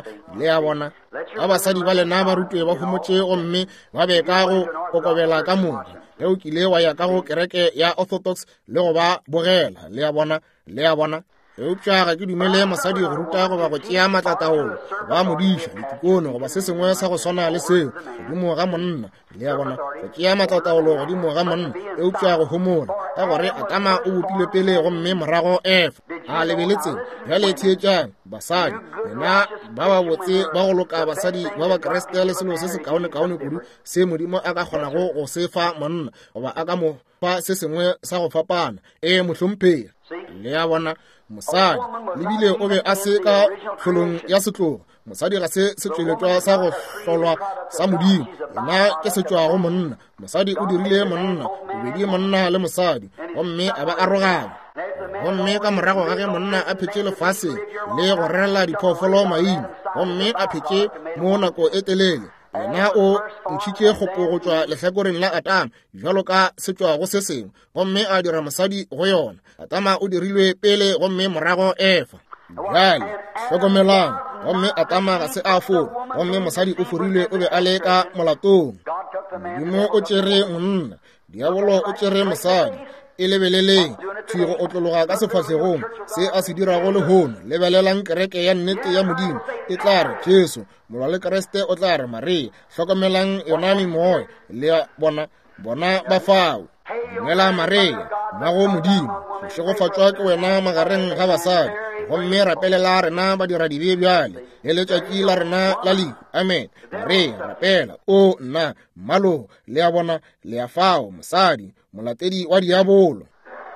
ya bona a basadi ba lena ba rutwe ba homotše gomme ba be ka go kokobela ka moka ge o kile wa ya ka go kereke ya Orthodox le go ba bogela le ya bona eupša ga ke dumele mosadi go ruta goba go tšea matlataolo ba modiša ditikono goba se sengwe sa go swana le seo godimo ga monna le ya bona go tšea matlataolo godimo ga monna eupša go homola ka gore Atama o bopile pele gomme morago Eva a lebeletseng bjale thietšang basadi lena ba ba botse ba go loka basadi ba ba Kriste le selo se se kaone kudu se modimo a ka kgonago go se fa monna goba a ka mo fa se sengwe sa go fapana mohlomphegi le ya bona mosadi lebile o be a se ka tlholong ya setlogo mosadi ga se setšweletšwa sa go hlolwa sa modimo ena ke setšwa go monna mosadi o dirile monna bobedi monna le mosadi gomme a ba arogana gomme ka morago ga ge monna a phetše lefase le go rerela diphoofolo maina gomme a phetše mo nako e telele yena o ntšhitše kgopo go tšwa lehlakoreng la Atama bjalo ka setšwa go se sengwe gomme a dira mosadi go yona Atama o dirilwe pele gomme morago Eva bjale hlokomelang gomme Atama ga se a fora gomme mosadi o forilwe o be a le ka molatong modimo o tšere monna diabolo o tšere mosadi e lebeleleng thwego o tlologa ka sefahlegong se a se dirago lehono lebelelang kereke ya nnete ya modimo e tla re Jesu molwa le Kriste o tla re Maria hlokomelang yona memoya le bona ba fao dumela Maria mmago modimo go šegofatšwa ke wena magareng ga basadi gomme rapelela rena ba dira dibe bjale le letšatši la rena la liko amen Maria rapela o nna mmalo le ya bona le ya fao mosadi molatedi wa diabolo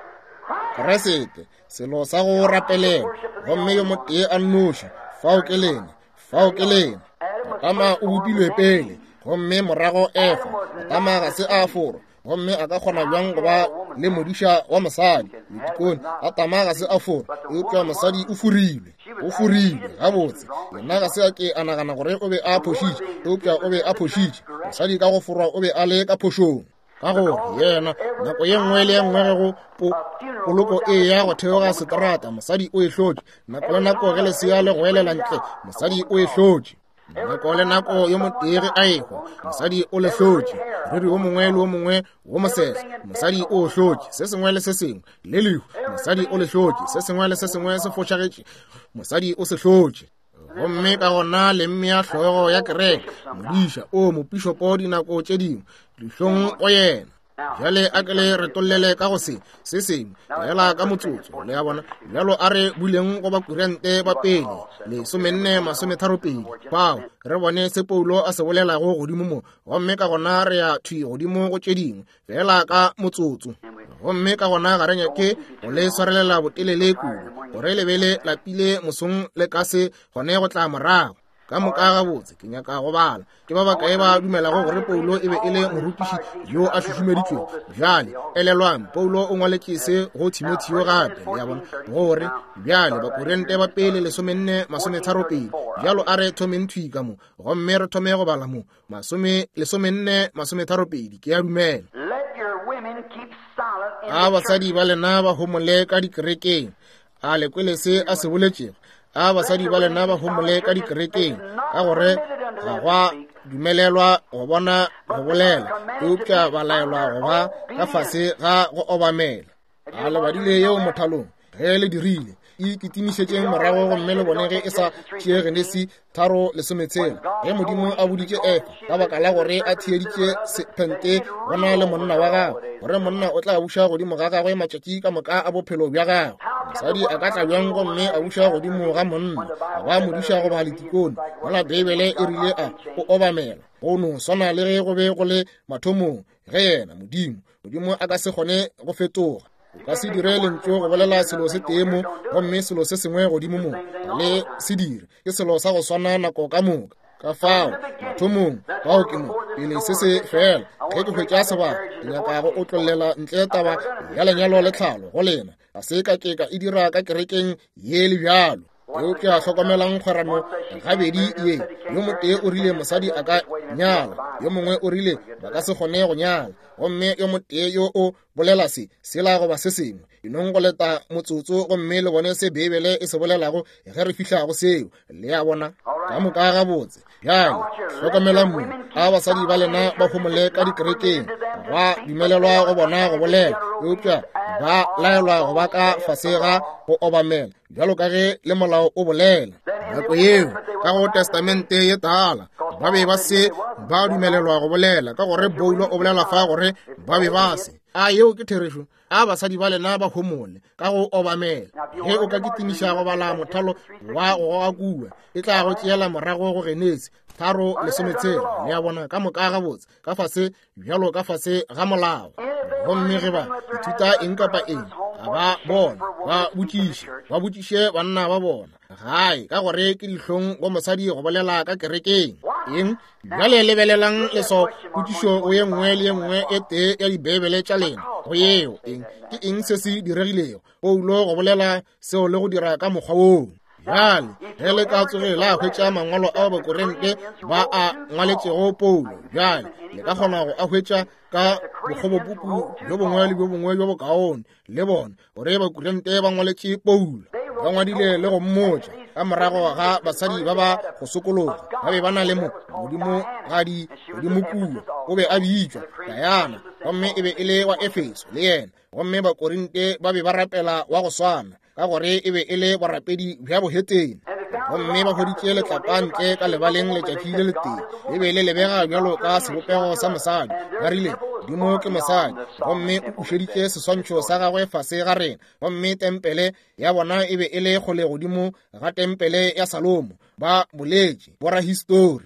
Kriste selo sa go rapelela gomme yo motee a nnoši fao ke lena Atama o bopilwe pele gomme morago Eva Atama ga se a fora gomme a ka kgona bjang go ba le modiša wa mosadi ditikone Atama ga se a fora eupša mosadi o furilwe gabotse yena ga se a ke a nagana gore o be a phošitše eupša o be a phošitše mosadi ka go forwa o be a le ka phošong ka gore yena nako ye nngwe le ye nngwe ge go poloko e ya go theoga seterata mosadi o e hlotše nako le nako ge lesea le go elela ntle mosadi o e hlotše nako le nako yo motee ge a ekwa mosadi o le hlotše riri wo mongwe le wo mongwe wo mosehla mosadi o hlotše se sengwe le se sengwe le lehu mosadi o le hlotše se sengwe le se sengwe se fošagetše mosadi o se hlotše gomme ka gona le mmea hlogego ya kereke modiša o mopišopo dinako tše dingwe dihlong go yena jale a ke le re tollele ka go se sengwe fela ka motsotso le ya bona bjalo a re buleng go bakurente ba pele le 14:32 bao re bone se Paulo a se bolelago godimo mo gomme ka gona re ya thwi godimo go tše dingwe fela ka motsotso gomme ka gona ga re nyake go le swarelela botelele kudu gore lebele lapile mosong le ka se gone go tla morago ka moka gabotse ke nyaka go bala ke ba bakae ba dumelago gore Paulo e be e le morutiši yo a šušumeditšweng bjale elelwang Paulo o ngwaletše se go Timotheo gape ya bona gore bjale bakorente ba pele 14:32 bjalo a re thomeng thwi ka mo gomme re thome go bala mo 14:32 ke ya dumela a basadi ba lena ba homole ka dikerekeng a lekwele se a se boletšego a basadi ba lena ba homole ka dikerekeng ka gore ga gwa dumelelwa go bona go bolela eupša ba laelwa go ba ka fase ga go obamela a lebadile yeo mothalong ge le dirile e kitimišetšeng morago gomme le bone ge e sa tšee Genesi 3:16 ge Modimo a boditše Eva ka baka la gore a thieditše sepente bona le monna wa gagwe gore monna o tla buša godimo ga gagwe matšatši ka moka a bophelo bja gagwe mosadi a ka tla bjang gomme a buša godimo ga monna a ba modiša go ba letikone mola Bibele e rile a o obamela go no swana le ge go be go le mathomong ge yena Modimo a ka se kgone go fetoga o ka se dire lentso go bolela selo se temo gomme selo se sengwe godimo mo le se dire ke selo sa go swana nako ka moka ka fao mathomong bao ke mo pele se se fela ge ke hwetša seba ke nyaka go otlolela ntle taba ya lenyalo le tlhalo go lena a se ka keka e dira ka kerekeng ye le bjalo yo ke a hlokomelang kgorano gabedi ye yo motee o rile mosadi a ka nyala yo mongwe o rile ba ka se kgone go nyala gomme yo motee yo o bolela se la go ba se sengwe inong go leta motsotso gomme le bone se Bibele e se bolelago ge re fihlago seo le ya bona ka moka gabotse bjale hlokomela mo a basadi ba lena ba homole ka dikerekeng ba dumelelwa go bona go bolela eupša ba laelwa go ba ka fase ga go obamela bjalo ka ge le molao o bolela nako yeo ka go testamente ye tala ba be ba se ba dumelelwa go bolela ka gore Paulo o bolela fa gore ba be ba se a yeo ke therešo a basadi ba lena ba homole ka go obamela ge o ka kitimiša go bala mothalo wa go akua e tla go tšeela morago go Genesi 3:16 le ya bona ka moka gabotse ka fase bjalo ka fase ga molao gomme ge ba ithuta eng kapa eng ga ba bona ba botšiše banna ba bona gae ka gore ke dihlong go mosadi go bolela ka kerekeng eng bjale lebelelang leso potšišo o ye nngwe le ye nngwe e tee ya dibebele tša lena go yeo eng ke eng se se diregilego Paulo go bolela seo le go dira ka mokgwa woo bjale ge le ka tsogela a hwetša mangwalo a Bakorente ba a ngwaletšego Paulo bjale le ka kgona go a hwetša ka bokgobopuku bjo bongwe le bjo bongwe bjo bokaone le bona gore Bakorente ba ngwaletše Paulo ba ngwadile le go mmotša ka morago ga basadi ba ba go sokologa ba be ba na le Modimo gadi Modimo kuo o be a bitšwa Diana gomme e be e le wa Efeso le yena gomme Bakorinte ba be ba rapela wa go swana ka gore e be e le barapedi bja boheteng gomme ba hweditše letlapantle ka lebaleng letšatši le letee le be le lebega bjalo ka sebopego sa mosadi ba rile Modimo ke mosadi gomme o pušeditše seswantšho sa gagwe fase ga rena gomme tempele ya bona e be e le kgole godimo ga tempele ya Salomo ba boletše borahistori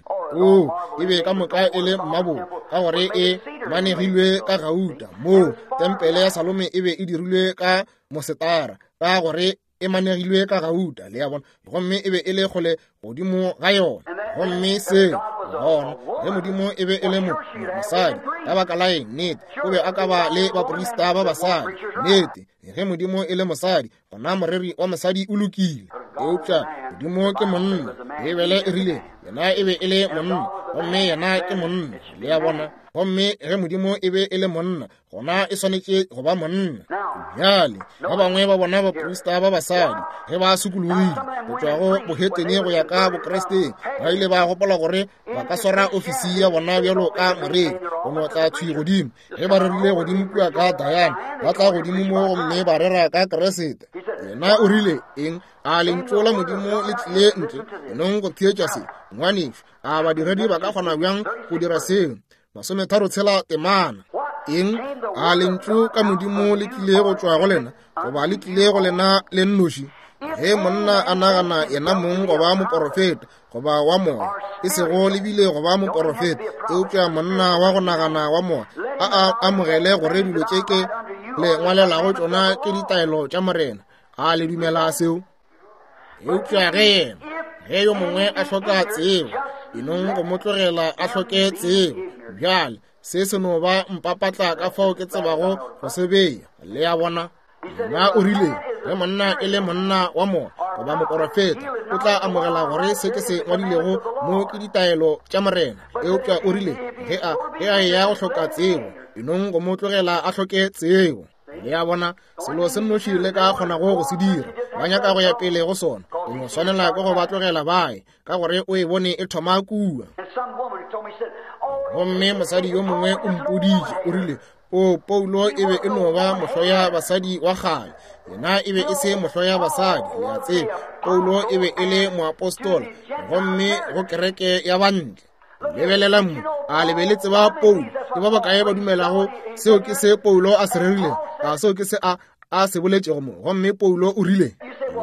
e be ka moka e le mmabo ka gore e manegilwe ka gauta mo tempele ya Salome e be e dirilwe ka mosetara ka gore e manegilwe ka gauta le ya bona gomme e be e le kgole godimo ga yona gomme se gona ge Modimo e be e le mosadi ka baka la eng nnete o be a ka ba le baporista ba basadi nnete ge Modimo e le mosadi gona moreri wa mosadi o lokile eupša Modimo ke monna Bibele e rile yena e be e le monna gomme yena ke monna le ya bona gomme ge Modimo e be e le monna gona e swanetše go ba monna bjale ba bangwe ba bona baporista ba basadi ge ba sokologile go tšwa go boheteng go ya ka bokresteng ba ile ba gopola gore ba ka swara ofisi ya bona bjalo ka moreri go no tla tšhwi godimo ge ba rerile godimo kua ka Diana ba tla godimo mo gomme ba rera ka Keresete yena o rile eng a lentso la Modimo le tlile ntle enong go thietša se ngwanešo a badiredi ba ka kgona bjang go dira seo 33 temana eng a lentso ka Modimo le tlile go tšwa go lena goba le tlile go lena le nnoši ge monna a nagana yena mong goba moprofeta goba wa moya e sego lebile goba moprofeta eupša monna wa go nagana wa moya a amogele gore dilo tše ke le ngwalelago tšona ke ditaelo tša morena a le dumela seo eupša ge yena ge yo mongwe a hloka tsebo enong go motlogela a hloke tsebo bjale se no ba mpapatla ka fao ke tsebago go se beya le ya bona nna o rile ge monna e le monna wa moya goba moprofeta o tla amogela gore se ke se ngwadilego mo ke ditaelo tša morena eupša o rile ge a ya go hloka tsebo enong go motlogela a hloke tsebo le ya bona selo se nnoši le ka kgonago go se dira ba nyaka go ya pele go sona o mo swanela go go batlogela bae ka gore o e bone e thoma kua gomme mosadi yo mongwe o mpoditše o rile o Paulo e be e no ba mohloya basadi wa gale yena e be e se mohloya basadi ya tseba Paulo e be e le moapostola gomme go kereke ya bantle lebelela mo a lebeletse ba Paulo ke ba bakae ba dumelago seo ke se Paulo a se rerile a seo ke se a se boletšego mo gomme Paulo o rile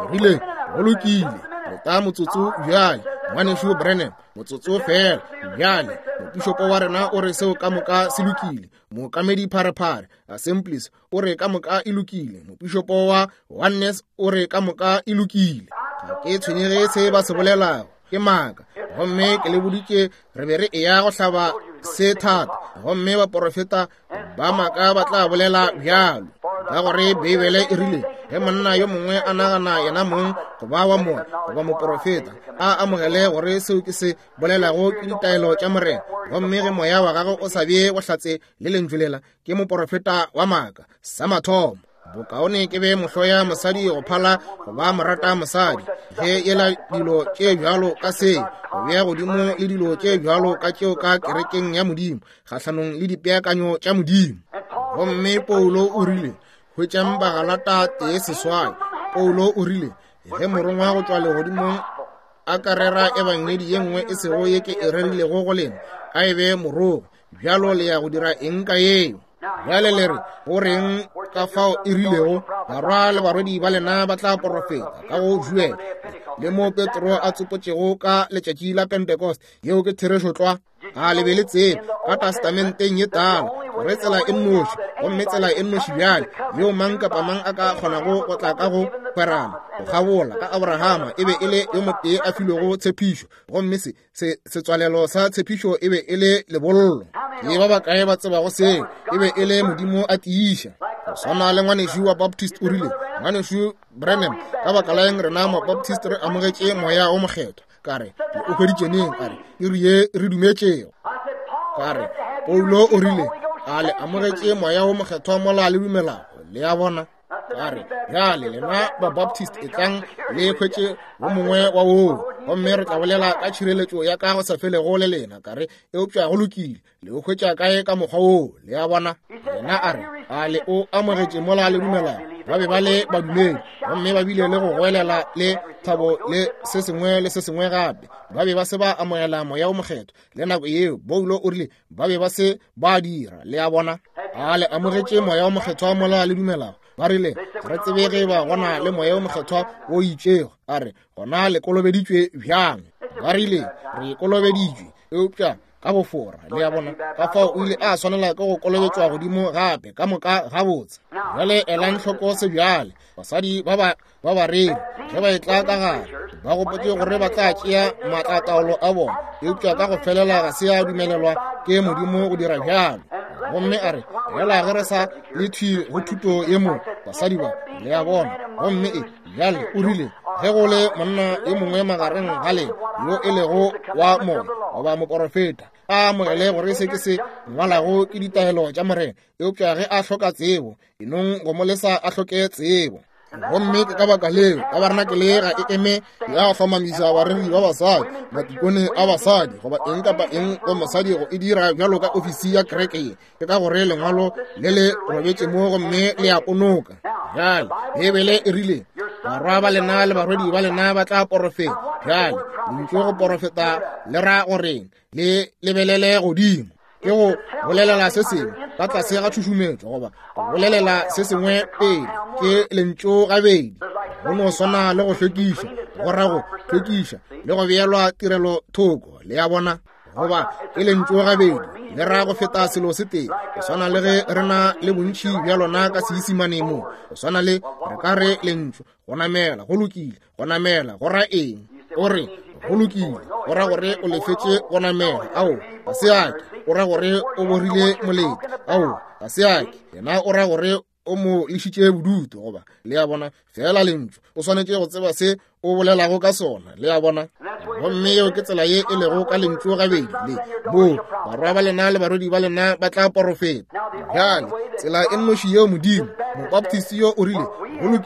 go lokile ta motsotso bjale ngwaneso Branham motsotso fela bjale mopišopo wa rena o re seo ka moka se lokile mookamedi pharephare Assemblies o re ka moka e lokile mopišopo wa Oneness o re ka moka e lokile ga ke tshwenyege se ba se bolelago ke maaka gomme ke le boditše re be re e ya go hlaba se thata gomme baprofeta ba maaka ba tla bolela bjalo ka gore Bibele e rile ge monna yo mongwe a nagana yena mong go ba wa mona go ba moprofeta a amogele gore seo ke se bolelago ke ditaelo tša morena gomme ge moya wa gagwe o sa bie go hlatse le lentswe lela ke moprofeta wa maaka sa mathomo bokaone ke be mohloya mosadi go phala go ba morata mosadi ge yela dilo tše bjalo ka se go bea godimo le dilo tše bjalo ka tšeo ka kerekeng ya modimo kgahlanong le dipeakanyo tša modimo gomme Paulo o rile hwetšang ba galata tee seswai Paulo o rile ge morongwa go tšwa legodimong a ka rera ebangedi ye nngwe e sego ye ke e rerilego go lena a e be morogo bjalo le ya go dira eng ka yeo bjale le re go reng ka fao e rilego barwa le barwedi ba lena ba tla profeta ka go juela le mo Petro a tsopotšego ka letšatši la Pentecost yeo ke therešotlwa a lebeletse ka testamenteng ye tala gore tsela e nnoši gomme tsela e nnoši bjale yo mang kapa mang a ka kgonago go tla ka go kwerana go gabola ka Abrahama e be e le yo motee a filwego tshepišo gomme setswalelo sa tshepišo e be e le lebollo ke ba bakae ba tsebago seo e be e le Modimo a tiiša go swana le ngwaneso wa Baptist o rile ngwaneso Branham ka baka la eng rena mabaptist re amogetše moya o mokgetho kare o hweditšeneng kare e rie re dumetšego kare Paulo o rile a le amogetše moya o mokgetho mola le dumelago le ya bona kare bjale lena babaptist e tlang le hwetše wo mongwe wa woo gomme re tla bolela ka tšhireletšo ya ka go sa felego le lena kare e opša go lokile le o hwetša kae ka mokgwa woo le ya bona lena a re a le o amogetše mola le dumelago ba be ba le badumedi gomme ba bile le go goelela le thabo le se sengwe gape ba be ba se ba amogela moya o mokgetho le nako yeo Paulo o rile ba be ba se ba dira le ya bona a le amogetše moya o mokgetho wa mola le dumelago ba rile re tsebege ba gona le moya o mokgetho o itšego a re gona le kolobeditšwe bjang ba rile re kolobeditšwe eupša ka bofora le ya bona ka fao o ile a swanela ke go kolobetšwa godimo gape ka moka gabotse jale elang hloko se bjale basadi ba bareri ge ba etla ka gare ba gopotse gore ba tla tšea maatlataolo a bona eupša ka go felela ga se a dumelelwa ke Modimo go dira bjalo gomme a re fela ge re sa le thwi go thuto ye mo basadi ba le ya bona gomme e bjale o rile ge go le monna ye mongwe magareng ga lena yo e lego wa moya goba moprofeta a amogele gore se ke se ngwalago ke ditaelo tša morena eupša ge a hloka tsebo enong go molesa a hloke tsebo gomme ke ka baka leo ka barena ke lega e eme ya go hlomamisa bareri ba basadi matikone a basadi goba eng kapa eng go mosadi go e dira bjalo ka ofisi ya kereke ke ka gore lengwalo le le robetše mo gomme le a ponoka bjale Bibele e rile barwa ba lena le barwedi ba lena ba tla profeta bjale lentšwe go profeta le ra goreng le lebelele godimo ke go bolelela se sengwe ka tlase ga tšhušumetšo goba go bolelela se sengwe pele ke lentšo gabedi go no swana le go hlwekiša go ra go hlwekiša le go beelwa tirelo thoko le ya bona goba ke lentšo gabedi le ra go feta selo se teng go swana le ge re na le bontšhi bja lona ka seisimane mo go swana le re ka re lentšo go namela go lokile go namela go ra eng o re go lokile go ra gore o lefetše go namela ao ga se ake o ra gore o borile molete ao ga se ake yena o ra gore o mo lešitše bodutu goba le ya bona fela lentšo o swanetše go tseba se o bolelago ka sona le ya bona gomme yeo ke tsela ye e lego ka lentšo gabedi le mo barwa ba lena le barwedi ba lena ba tla profeta bjale tsela e nnoši yeo Modimo mobaptisti yo o rile go lokile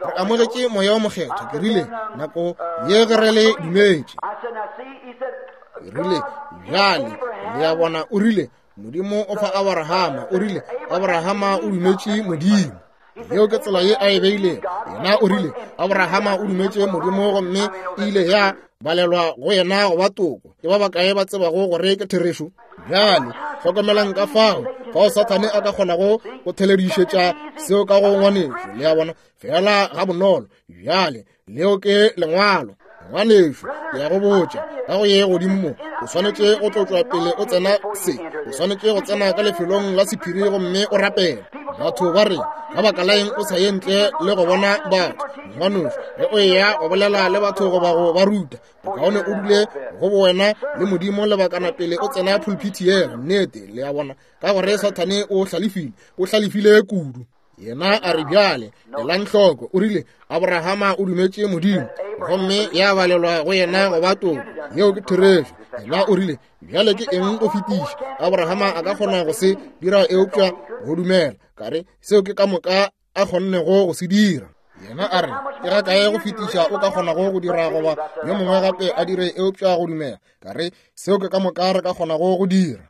re amogetše moya wa mokgetho ke rile nako ye ge re le dumetše ke rile bjale le ya bona o rile modimo o fa Abrahama o rile Abrahama o dumetše modimo yeo ke tsela ye a e beileng yena o rile Abrahama o dumetše modimo gomme ile ya balelwa go yena go ba toko ke ba bakae ba tsebago gore ke therešo bjale hlokomelang ka fao fao Sathane a ka kgona go theledišetša seo ka go ngwanešo le ya bona fela ga bonolo bjale leo ke lengwalo ngwanešo ya go botša ka go ye godimo o swanetše go tlotšwa pele o tsena se o swanetše go tsena ka lefelong la sephiri gomme o rapela batho ba re ga baka la eng o sa ye ntle le go bona batho ngwanešo ge o ya go bolela le batho goba go ba ruta bokaone o dule go bo wena le modimo lebakana pele o tsena pulpiti yela nnete le ya bona ka gore Sathane o hlalefile kudu yena a re bjale elang hloko o rile Abrahama o dumetše modimo gomme ya balelwa go yena go ba toko yeo ke therešo yena o rile bjale ke eng o fetiša Abrahama a ka kgona go se dira eupša go dumela kare seo ke ka moka a kgonnego go se dira yena a re ke ga kae go fetiša o ka kgonago go dira goba yo mongwe gape a dire eupša go dumela kare seo ke ka moka re ka kgonago go dira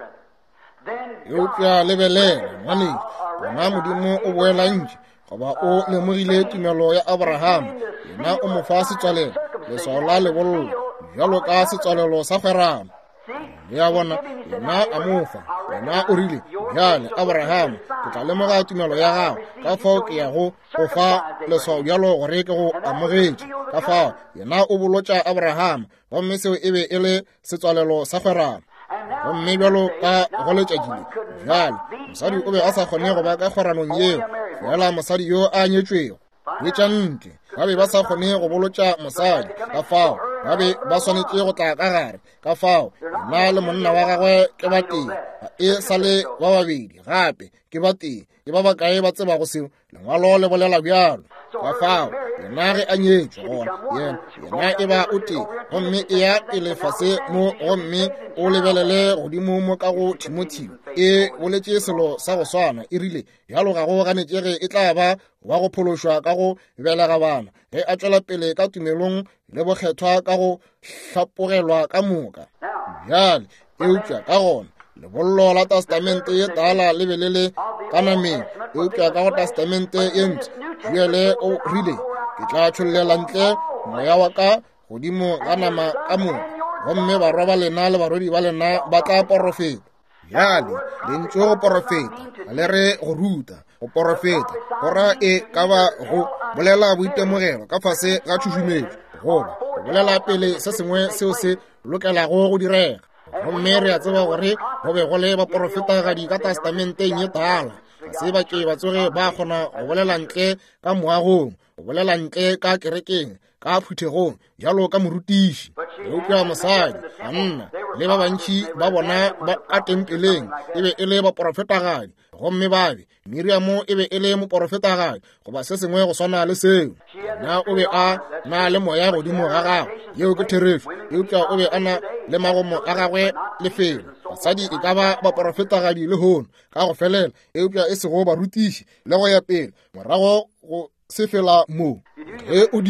eupša lebelela ngwaneng gona modimo o boela ntši goba o lemogile tumelo ya Abrahama yena o mo fa setswalelo leswao la lebollo bjalo ka setswalelo sa kgwerano le ya bona yena a mofa yena o rile bjale Abrahama ke tla lemoga tumelo ya gago ka fao ke ya go fa leswao bjalo gore ke go amogetše ka fao yena o bolotša Abrahama gomme seo e be e le setswalelo sa kgwerano gomme bjalo ka go letšakile bjale mosadi o be a sa kgone go ba ka kgweranong yeo fela mosadi yo a nyetšwego wetša ntle ba be ba sa kgone go bolotša mosadi ka fao ba be ba swanetše go tla ka gare ka fao yena le monna wa gagwe ke ba teng e sa le ba babedi gape ke ba teng ke ba bakae ba tseba go seo lengwalo le bolela bjalo ka fao yena ge a nyetšwe gona yena e ba o teng gomme e ya pele fase mo gomme o lebelele godimo mo ka go Timotheo e boletše selo sa go swana e rile bjalo ga go ganetšege e tla ba wa go phološwa ka go belega bana ge a tšwela pele ka tumelong le bokgethwa ka go hlapogelwa ka moka bjale eupša ka gona lebollo la testamente ye tala le belele ka nameng eupša ka go testamente ye ntse juele o rile ke tla tšhollela ntle moya wa ka godimo ga nama ka moka gomme barwa ba lena le barwedi ba lena ba tla porofeta bjale le ntše go porofeta le re go ruta go porofeta gora e ka ba go bolela boitemogelo ka fase ga tšhušumetšo goba go bolela pele se sengwe seo se lokelago go direga gomme re a tseba gore go be go le baporofetagadi ka testamenteng ye tala ga se bake ba tsoge ba kgona go bolela ntle ka moagong go bolela ntle ka kerekeng ka phuthegong jalo ka morutiši eupša mosadi banna le ba bantši ba bona ka tempeleng e be e le baporofetagadi gomme babe Miriamo e be e le moporofetagadi goba se sengwe go swana le seo na o be a na le moya godimo ga gagwe yeo ke therešo eupša o be a na le magomo a gagwe lefelo basadi e ka ba baporofetagadi le hono ka go felela eupša e sego barutiši le go ya pele morago go se fela moo ge o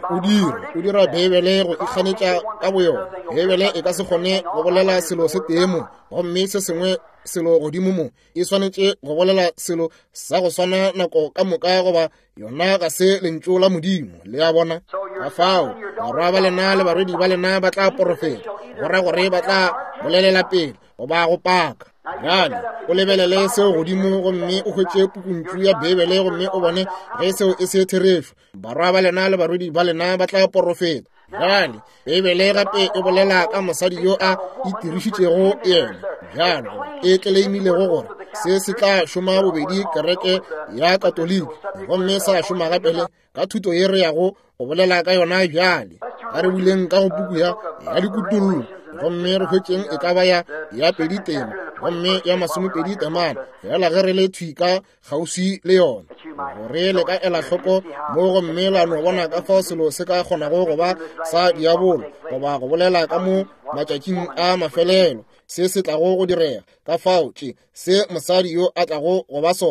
dira Bibele go ikganetša ka boyona Bibele e ka se kgone go bolela selo se temo gomme se sengwe selo godimo mo e swanetše go bolela selo sa go swana nako ka moka goba yona ga se lentšu la modimo le ya bona ka fao barwa ba lena le barwedi ba lena ba tla porofeta gora gore ba tla bolelela pele goba go paka bjale o lebelele seo godimo gomme o hwetše pukuntšu ya Bibele gomme o bone ge seo e se therešo barwa ba lena le barwedi ba lena ba tla porofeta bjale Bibele gape e bolela ka mosadi yo a itirišitšego yena bjalo e tlelemilego gore se tla šoma bobedi kereke ya katoliki gomme sa šoma gapele ka thuto ye re yago go bolela ka yona bjale a re buleng ka go puku ya dikutullo gomme re hwetšeng e ka ba ya pedi tema gomme ya masomepedi temana fela ge re le thwika kgauswi le yona gore le ka ela hloko mo gomme la no bona ka fao selo se ka kgonago go ba sa diabolo goba go bolela ka mo matšatšing a mafelelo se tlago go direga ka fao tše se mosadi yo a tlago go ba sona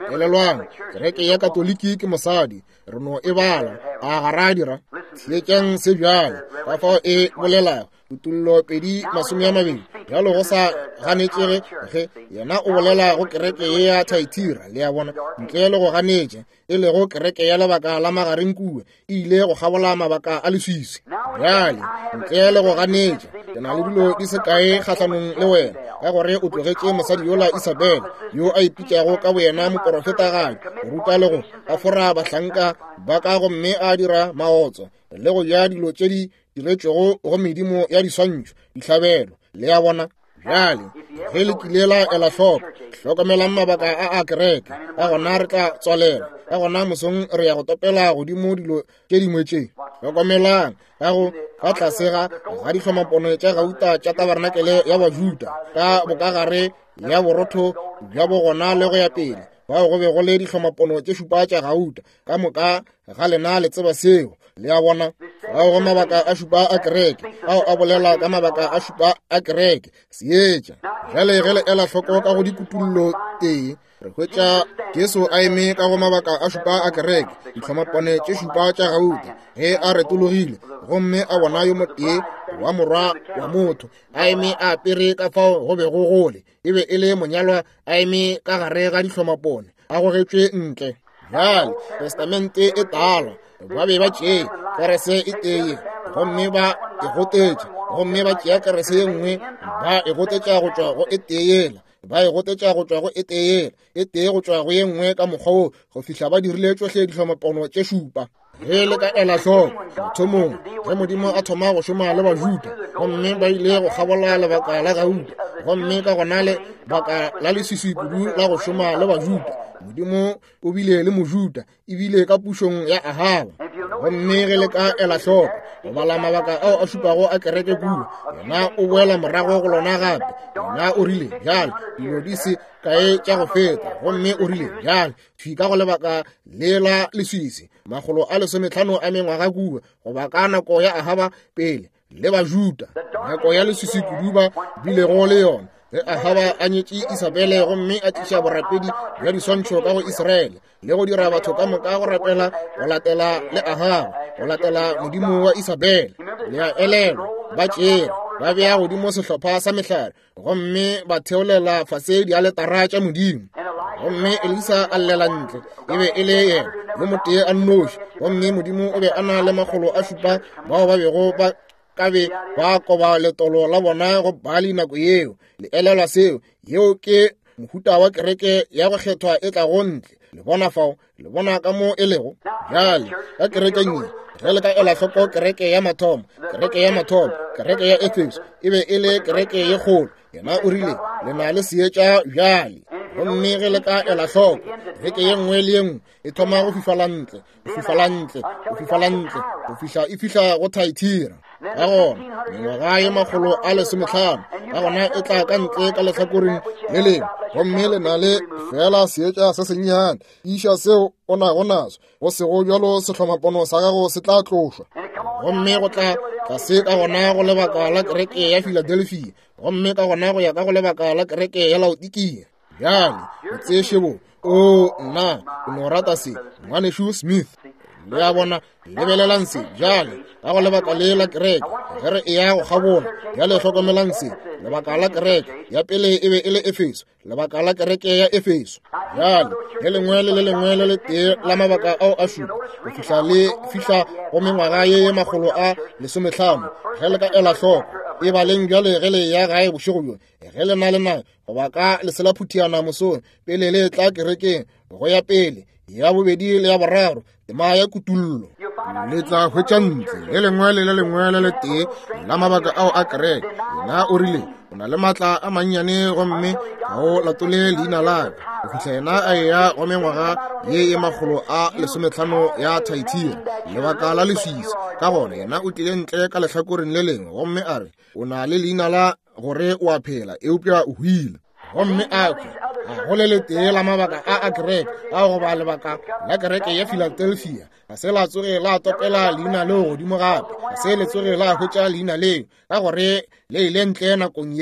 elelwang kereke ya katoliki ke mosadi re no e bala a ga ra dira tshekeng se bjale ka fao e bolela Tutullo pedi 20 jalo go sa ganetšege ge yena o bolela go kereke ya Thaitira le ya bona ntle le go ganetše e le go kereke ya lebaka la magareng kue ile go gabola mabaka a leswisi bjale ntle le go ganetše ke na le dilo di se kae kgatlhanong le wena ka gore o tlogetše mosadi yola Isabel yo a ipitšago ka boyena moporofetagadi go ruta le go afora bahlanka ba ka gomme a dira maotso le go ya dilo tše di diretšego go medimo ya diswantšho dihlabelo le ya bona bjale ge le kile la ela hloko hlokomelang mabaka a kereke ka gona re tla tswalela ka gona mosong re ya go topela godimo dilo tše dingwe tše hlokomelang ka go ka tlasega ga dihlomapone tša gauta tša tabaranakele ya bajuda ka bokagare ya borotho bja bo gona le go ya pele bao go be go le dihlomapone tše šupa tša gauta ka moka ga lena le tseba seo le ya bona ao go mabaka a šupa a kereke ao a bolela ka mabaka a šupa a kereke seetša jale ge le ela hloko ka go dikutullo tee re hwetša Jesu a eme ka go mabaka a šupa a kereke dihlomapone tše šupa tša gauta ge a retologile gomme a bona yo motee wa morwa wa motho a eme a apere ka fao go be go gole e be e le monyalwa a eme ka gare ga dihlomapone a gogetšwe ntle jale testamente e tala ba be ba tšee kerese e tee gomme ba egotetše gomme ba tšea kerese ye nngwe ba egotetša go tšwa go e teela ba egotetša go tšwa go e teela e tee go tšwa go ye nngwe ka mokgwa wo go fihla ba dirile tšohle dihlomapone tše šupa ge le ka ela hloko mothomong ge modimo a thoma go šoma le bajuda gomme ba ile go gabola lebaka la gauta gomme ka gona le baka la leswiswi kudu la go šoma le bajuda modimo o bile le mojuda ebile ka pušong ya Ahaba gomme ge le ka ela hloko go bala mabaka ao a šupago a kereke kua yena o boela morago go lona gape yena o rile bjale dilo di se kae tša go feta gomme o rile bjale fika go lebaka le la leswisi 15 a mengwaga kua goba ka nako ya Ahaba pele le bajuda nako ya leswisi kudu ba bilego le yona ge Ahaba a nyetše Isabele gomme a tliša borapedi bja diswantšho ka go Israele le go dira batho ka moka go rapela go latela le Ahaba go latela modimo wa Isabele le a elelwa ba tšere ba bea godimo sehlopha sa mehlare gomme ba theolela fase dialetara tša modimo gomme Elisa a llela ntle e be e le yena le motee a nnoši gomme modimo o be a na le magolo a šupa bao ba bego ba ka be ba koba letolo la bona go Bali nako yeo le elelwa seo yeo ke mohuta wa kereke ya go kgethwa e tla go ntle le bona fao le bona ka mo e lego jale ka kerekeng ge le ka ela hloko kereke ya mathomo kereke ya Efeso e be e le kereke ye kgolo yena o rile le na le seetša bjale gomme ge le ka ela hloko kereke ye nngwe le ye nngwe e thoma go fifala ntle go fihla go Thaitira ka gona mengwaga ye 15 ka gona e tla ka ntle ka lehlakoreng le lengwe gomme le na le fela seetša se sennyane iša seo o nago naso go sego bjalo sehlomapano sa gago se tla tlošwa gomme go tla se ka gona go lebaka la kereke ya Philadelphia gomme ka gona go ya ka go lebaka la kereke ya Laodikia bjale o tseešebo o nna o no rata se ngwanešu Smith le ya bona lebelelang se jale ka go lebaka le la kereke ge re e ya go gabola ya le hlokomelang se lebaka la kereke ya pele e be e le Efeso lebaka la kereke ya Efeso jale le lengwe le le tee la mabaka ao a šupa go fihla go mengwaga ye 15 ge le ka ela hloko e ba leng bjale ge le ya gae bošego bjo ge le na le nae goba ka leselaphutiana mosong pele le tla kerekeng go ya pele ya bobedi le ya boraro tema ya kutullo le tla hwetša ntle le lengwe le tee la mabaka ao a kereke yena o rile o na le maatla a mannyane gomme ga o latole leina labe go fihla yena a eya go mengwaga ye 15 ya Thaitira lebaka la leswisi ka gona yena o tlile ntle ka lehlakoreng le lengwe gomme a re o na le leina la gore o a phela eupša o hwile gomme a go le tee la mabaka a kereke a go ba lebaka la kereke ya Philadelphia ga se la tsoge la topela leina leo godimo gape ga se le tsoge la hwetša leina leo ka gore le ile ntle nakong ye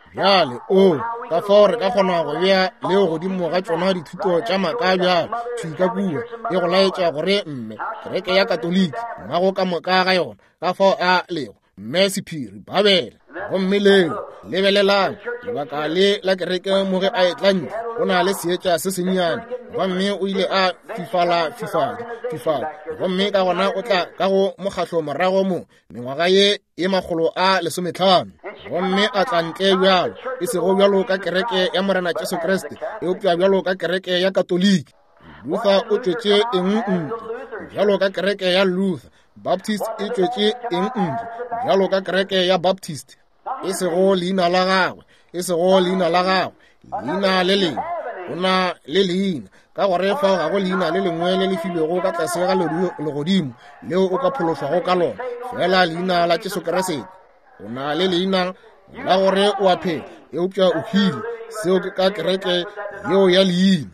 bjale ka fao re ka kgona go bea leo godimo ga tsona dithuto tša maka bjale tšhika kua e go laetša gore mme kereke ya katoliki mmago ka moka ga yona ka fao a lego mme sephiri babele gomme leo lebelelang lebaka le la kereke mo ge a etlantle o na le seetša se sennyane gomme o ile a fifala gomme ka gona o tla ka go mokgatlo morago mo mengwaga ye 15 gomme a tla ntle bjalo e sego bjalo ka kereke ya morena Jesu Kriste e opša bjalo ka kereke ya katoliki. Luther o tšwetše eng ntle bjalo ka kereke ya Luther. Baptist e tšwetše eng ntle bjalo ka kereke ya Baptist. E sego leina la gagwe leina le lengwe o na le leina ka gore fao ga go leina le lengwe le le filwego ka tlase ga legodimo leo o ka phološwago ka lona fela leina la Jesu Kriste. O na le leina la gore o a phela e opša o hile seo ke ka kereke yeo ya leina.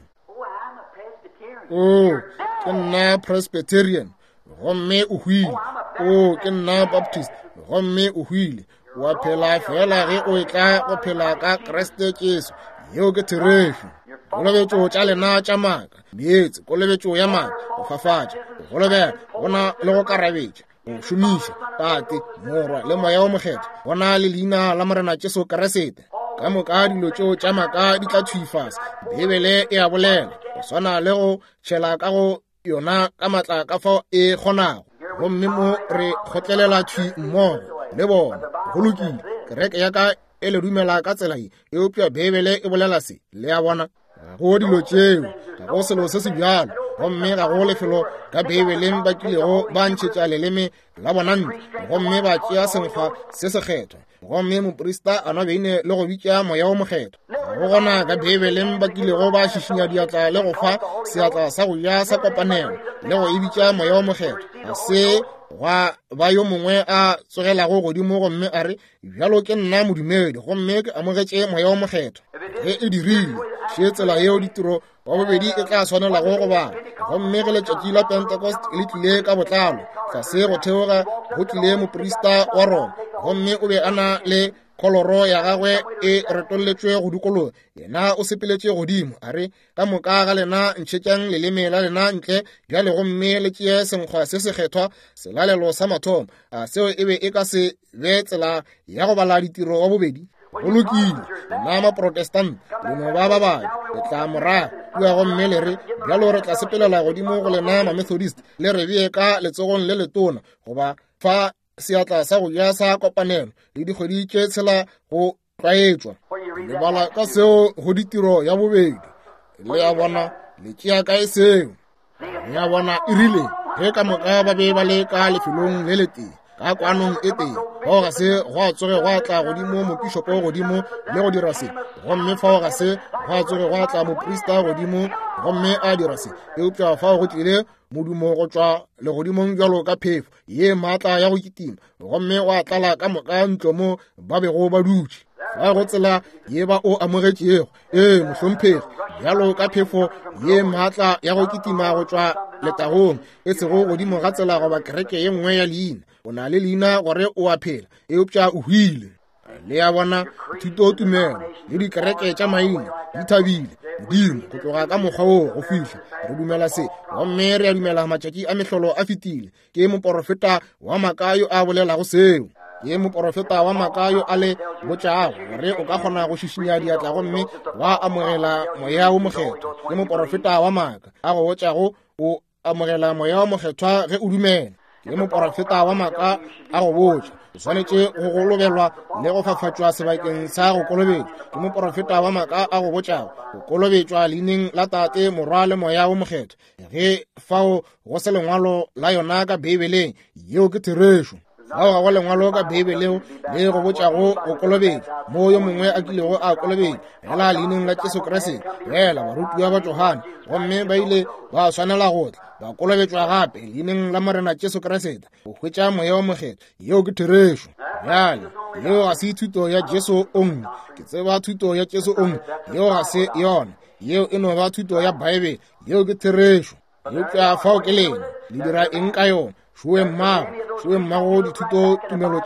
Ke nna Presbyterian gomme o hwile. Ke nna Baptist gomme o hwile. O a phela fela ge o tla go phela ka Kriste Jesu yeo ke therešo. Kolobetšo tša lena tša maaka meetse kolobetšo ya maaka go fafatša go golobela gona le go karabetša go šomiša tate morwa le moya o mokgetho gona le leina la morena Jesu Kriste. Ka moka dilo tšeo tša maaka di tla tšhwifasa Bibele e a bolela go swana le go tšhela ka go yona ka matla ka fao e kgonago gomme mo re kgotlelela tšhwi mmogo le bona go lokile. Kereke ya ka e le dumela ka tsela e opša Bibele e bolela se le ya bona ga go dilo tšeo ga go selo se se bjalo gomme ga go lefelo ka Bibeleng ba kilego ba ntšhetša leleme la bona ntle gomme ba tšea senkgwa se sekgethwa gomme moprista a nwa beine le go bitša moya o mokgetho. Ga go gona ka Bibeleng ba kilego ba šišinya diatla le go fa seatla sa go ja sa kopanelo le go e bitša moya o mokgetho. Ga se gwa ba yo mongwe a tsogelago godimo gomme a re bjalo ke nna modumedi gomme ke amogetše moya o mokgetho. Ge e dirile še tsela yeo ditiro wa bobedi e tla swanelago go bala gomme ge letšatši la Pentecost le tlile ka botlalo tlase go theoga go tlile moprista wa Roma gomme o be a na le kholoro ya gagwe e retolletšwe go dikologa yena o sepeletše godimo a re ka moka ga lena ntšhetšang leleme la lena ntle bjale gomme le tšee senkgwa se sekgethwa selalelo sa mathomo a seo e be e ka se be tsela ya go bala ditiro wa bobedi. Go lokile lena maprotestante leno ba babae le tla morago kua gomme le re bjalo re tla sepelela godimo go lena mamethodist le re bee ka letsogong le letona goba fa seatla sa go ja sa kopanelo le dikgwedi tše tshela go tlwaetšwa. Le bala ka seo go ditiro ya bobedi le ya bona le tšea kae seo le ya bona e rile ge ka moka ba be ba le ka lefelong le le tee ka kwanong e tee fao ga se go a tsoge go a tla godimo mopišopo godimo le go dira se gomme fao ga se go a tsoge go a tla moprista godimo gomme a dira se e opša fao go tlile modumo go tšwa legodimong bjalo ka phefo ye maatla ya go kitima gomme o a tlala ka moka ntlo mo ba bego ba dutše fa go tsela ye ba o amogetšego mohlomphegi bjalo ka phefo ye maatla ya go kitima go tšwa letagong e sego godimo ga tsela goba kereke ye nngwe ya leina o na le leina gore o a phela e opša o hwile. Le ya bona thuto tumelo le dikereke tša maina di thabile modimo go tloga ka mokgwa woo go fihla re dumela se gomme re a dumela matšatši a mehlolo a fetile ke moprofeta wa maka yo a bolelago seo. Ke moprofeta wa maka yo a le botšago gore o ka kgona go šišinya diatla gomme wa amogela moya o mokgethwa. Ke moprofeta wa maka a go botšago o amogela moya o mokgethwa ge o dumela. Ke moprofeta wa maka a go botša o swanetše go golobelwa le go fafatšwa sebakeng sa go kolobetšwa. Ke moprofeta wa maka a go botšago go kolobetšwa leineng la tate morwa le moya o mokgetho ge fao go se lengwalo la yona ka Bibeleng yeo ke therešo. Fao ga go lengwalo ka Bibeleng le go botšago go kolobetšwa mo yo mongwe a kilego a kolobetšwa fela leineng la Jesu Kriste fela barutiwa ba Johane gomme ba ile ba swanela go tla ba kolobetšwa gape leineng la morena Jesu Kriste go hwetša moya o mokgetho yeo ke therešo. Bjale yeo ga se thuto ya Jesu only ke tseba thuto ya Jesu only yeo ga se yona yeo e no ba thuto ya Bible yeo ke therešo. Eupša fao ke lena le dira eng ka yona šoe mmago dithuto tumelo tšeo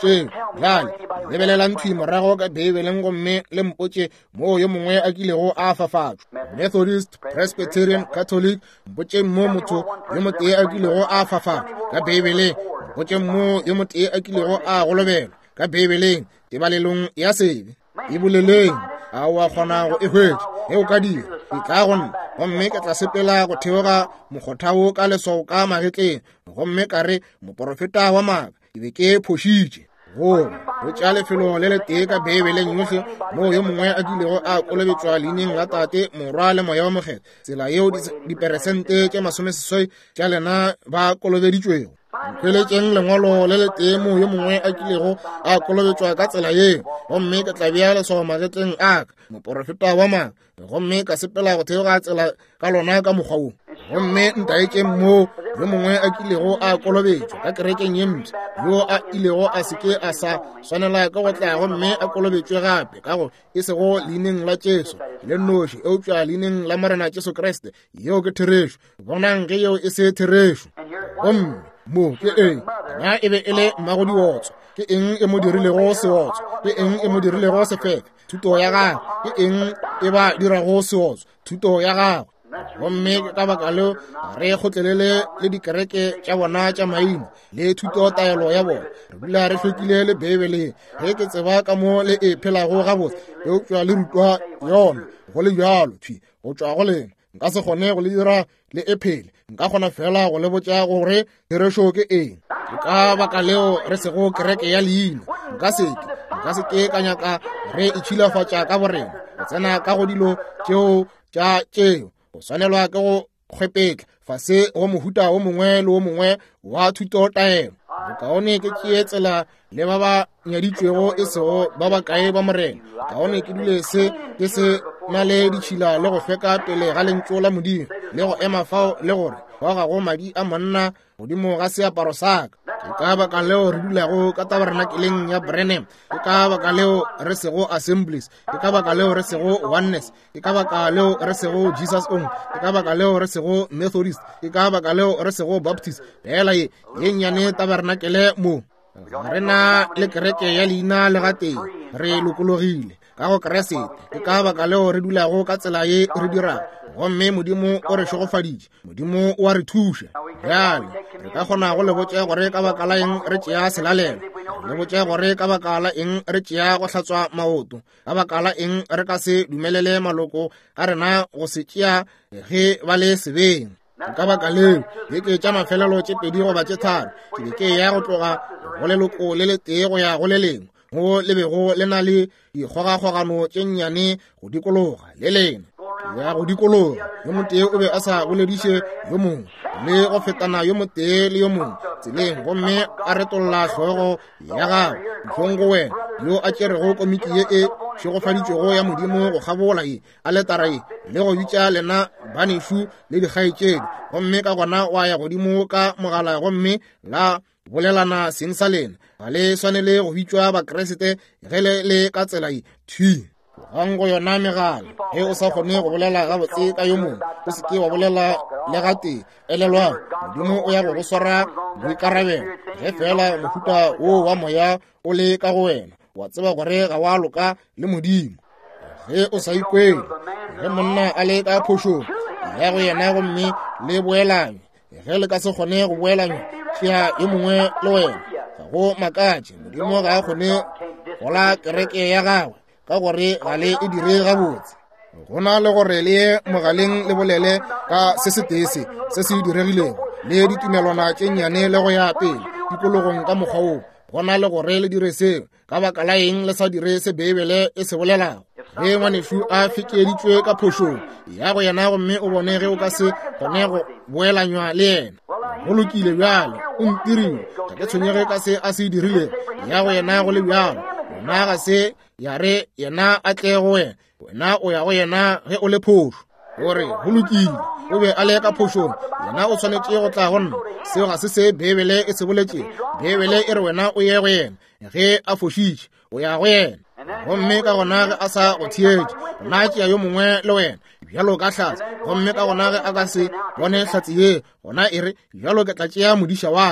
jale lebelela ntshi morago ka Bibeleng gomme le mpotše mo yo mongwe a kilego a fafatšwa. Methodist, Presbyterian, Catholic, mpotše mo motho yo motee a kilego a fafatšwa ka Bibeleng, mpotše mo yo motee a kilego a golobelwa ka Bibeleng. Tebalelong ya sebe e boleleng a wa kgona go e hwetša e o ka dira e tla gonna, gomme ke tla sepela go theoga mokgothao ka leswao ka magetleng, gomme ka re moprofeta wa maaka ke be ke phošitše go tša lefelo le le tee ka Bibeleng yohle mo yo mongwe a kilego a kolobetšwa leineng la Tate, Morwa le Moya wa Mokgethwa, tsela yeo diperesente tše 80 tša lena ba kolobeditšwego. Nkweletšeng lengwalo le le tee mo yo mongwe a kilego a kolobetšwa ka tsela yeo, gomme ke tla bea leswao magetleng a ka, moprofeta wa maaka, gomme ka sepela go theoga tsela ka lona ka mokgwa woo. Gomme ntaetšeng mo yo mongwe a kilego a kolobetšwa ka kerekeng ye mpša, yo a ilego a seke a sa swanela ka go tla gomme a kolobetšwe gape ka go e sego leineng la Jesu le noši eupša leineng la Morena Jesu Kriste yeo ke therešo. Bonang ge yeo e se therešo. Gomme mo ke eng na e be e le mmagodiotso, ke eng e mo dirilego seotso, ke eng e mo dirilego sefeka, thuto ya gagwe, ke eng e ba dirago seotso, thuto ya gagwe. Gomme ke ka baka leo re gotlelele le dikereke tša bona tša maina le thuto taelo ya bona, re dula re hlwekile le Bibeleng ge ke tseba ka mo le e phelago gabotse eupša le rutwa yona. Go le bjalo thwi go tšwa go lena nka se kgone go le dira le e phele, nka kgona fela go le botša gore therešo ke eng. Ke ka baka leo re sego kereke ya leina, nka se ke ka nyaka re itšhilafatša ka borena go tsena ka go dilo tšeo tša tšeo. O swanelwa ke go kgwepetla fase go mohuta o mongwe le o mongwe wa thuto taelo. Bokaone ke tšee tsela le ba ba nyaditšwego e sego ba bakae ba morena. Kaone ke dule se ke se na le ditšhila le go feka pele ga lentšu la Modimo le go ema fao le gore wa gago madi a monna godimo ga seaparo sa ka. Ke ka baka leo re dulago ka tabernakeleng ya Branham, ke ka baka leo re sego Assemblies, ke ka baka leo re sego Oneness, ke ka baka leo re sego Jesus Own, ke ka baka leo re sego Methodist, ke ka baka leo re sego Baptist. Bela ye nnyane tabernakele mo re na le kereke ya leina le gateng, re lokologile ka go Keresete. Ke ka baka leo re dulago ka tsela ye re dirago, gomme Modimo o re šogofaditše, Modimo o a re thuša. Bjale re ka kgona go le botša gore ka baka la eng re tšea selalelo, le botša gore ka baka la eng re tšea go hlatswa maoto, ka baka la eng re ka se dumelele maloko a rena go se tšea ge ba le sebeng. Ka baka leo ke tša mafelelo tše 2 goba tše 3 ke be ke ya go tloga go leloko le le tee go ya go le lengwe, go le bego le na le dikgogakgogano tše nnyane go dikologa le lena ya go dikologa. Yo motee o be a sa bolediše yo mongwe le go fetana yo motee le yo mongwe tseleng, gomme a retolola hlogo ya gago dihlong go wena yo a tšerego komiti ye e šegofaditšwego ya Modimo go kgabola e a letara e le go bitša lena banešo le dikgaetšedi, gomme ka gona wa ya godimo ka mogala, gomme la bolelana seng sa lena ga le swanele go bitšwa bakeresete ge le ka tsela e thwi gang go yona megala. Ge o sa kgone go bolela gabotse ka yo mongwe o seke wa bolela le gate elelwa Modimo o ya go swara boikarabelo ge fela mohuta wo wa moya o le ka go wena, wa tseba gore ga wa loka le Modimo. Ge o sa ikwele ge monna a le ka phošong ya go yena gomme le boelanye, ge le ka se kgone go boelanya tšea yo mongwe le wena ga go makatše. Modimo ga a kgone gola kereke ya gagwe ka gore ga le e dire gabotse. Go na le gore le ye mogaleng le bolele ka se se tese se se diregilego le ditumelwana tše nnyane le go ya pele tikologong ka mokgwa woo. Go na le gore le dire seo ka baka la eng le sa dire se Bibele e se bolelago. Ge ngwanešo a fekeditšwe ka phošong ya go yena gomme o bone ge o ka se kgone go boelanywa le yena, go lokile bjalo o ntirile ga ke tshwenyege ka se a se dirile ya go yena go le bjalo. Yena ga se ya re yena a tle go wena, wena o ya go yena ge o le phošo gore go lokile o be a le ka phošong, yena o tshwanetše go tla go nna. Seo ga se se Bibele e se boletše. Bibele e re wena o ye go yena ge a fošitše o ya go yena, gomme ka gona ge a sa go thietše gona tšea yo mongwe le wena bjalo ka hlatse, gomme ka gona ge a ka se bone hlatse ye gona e re bjalo ke tla tšea modiša wa ka.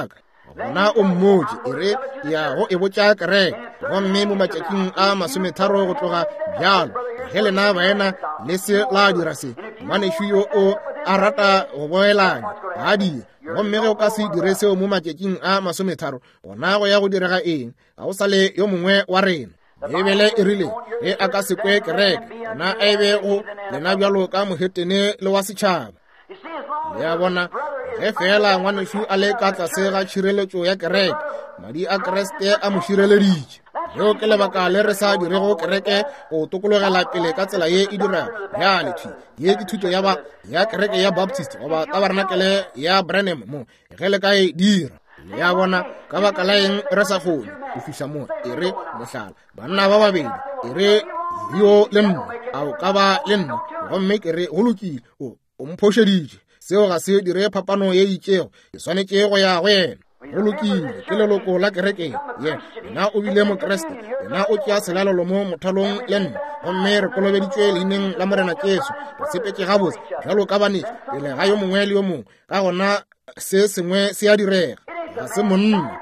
gona o mmotse e re ya go e botša kereke gomme mo matšatšing a 30 go tloga bjalo ge lena baena le se la dira se ngwanešo yo o a rata go boelanya ga die gomme ge o ka se dire seo mo matšatšing a 30 gona go ya go direga eng ga o sa le yo mongwe wa rena ebele e rile ge a ka se kwe kereke gona a ebe go lena bjalo ka mohetene le wa setšhaba ya bona ge fela ngwanešo a le ka tlase ga tšhireletšo ya kereke madi a Kriste a mo šireleditše yo ke lebaka le re sa dirego kereke go tokologela pele ka tsela ye e dirago bjale ye ke thuto ya kereke ya Baptist goba tabernacle ya Branham mo ge le ka e dira ya bona ka baka la eng re sa kgone go fiša mo e re mohlala banna ba babedi e re yo le nna ao ka ba le nna gomme ke re go lokile o mphošeditše seo ga se dire phapano ye itšego e swanetše go ya go yena go lokile ke leloko la kereke ye nna o bile mokreste nna o tšea selalelo mo mothalong le nna gomme re kolobeditšwe leineng la morena Jesu re sepetše gabotse bjalo ka banetši pele ga yo mongwe le yo mongwe ka gona se sengwe se a direga ga se monna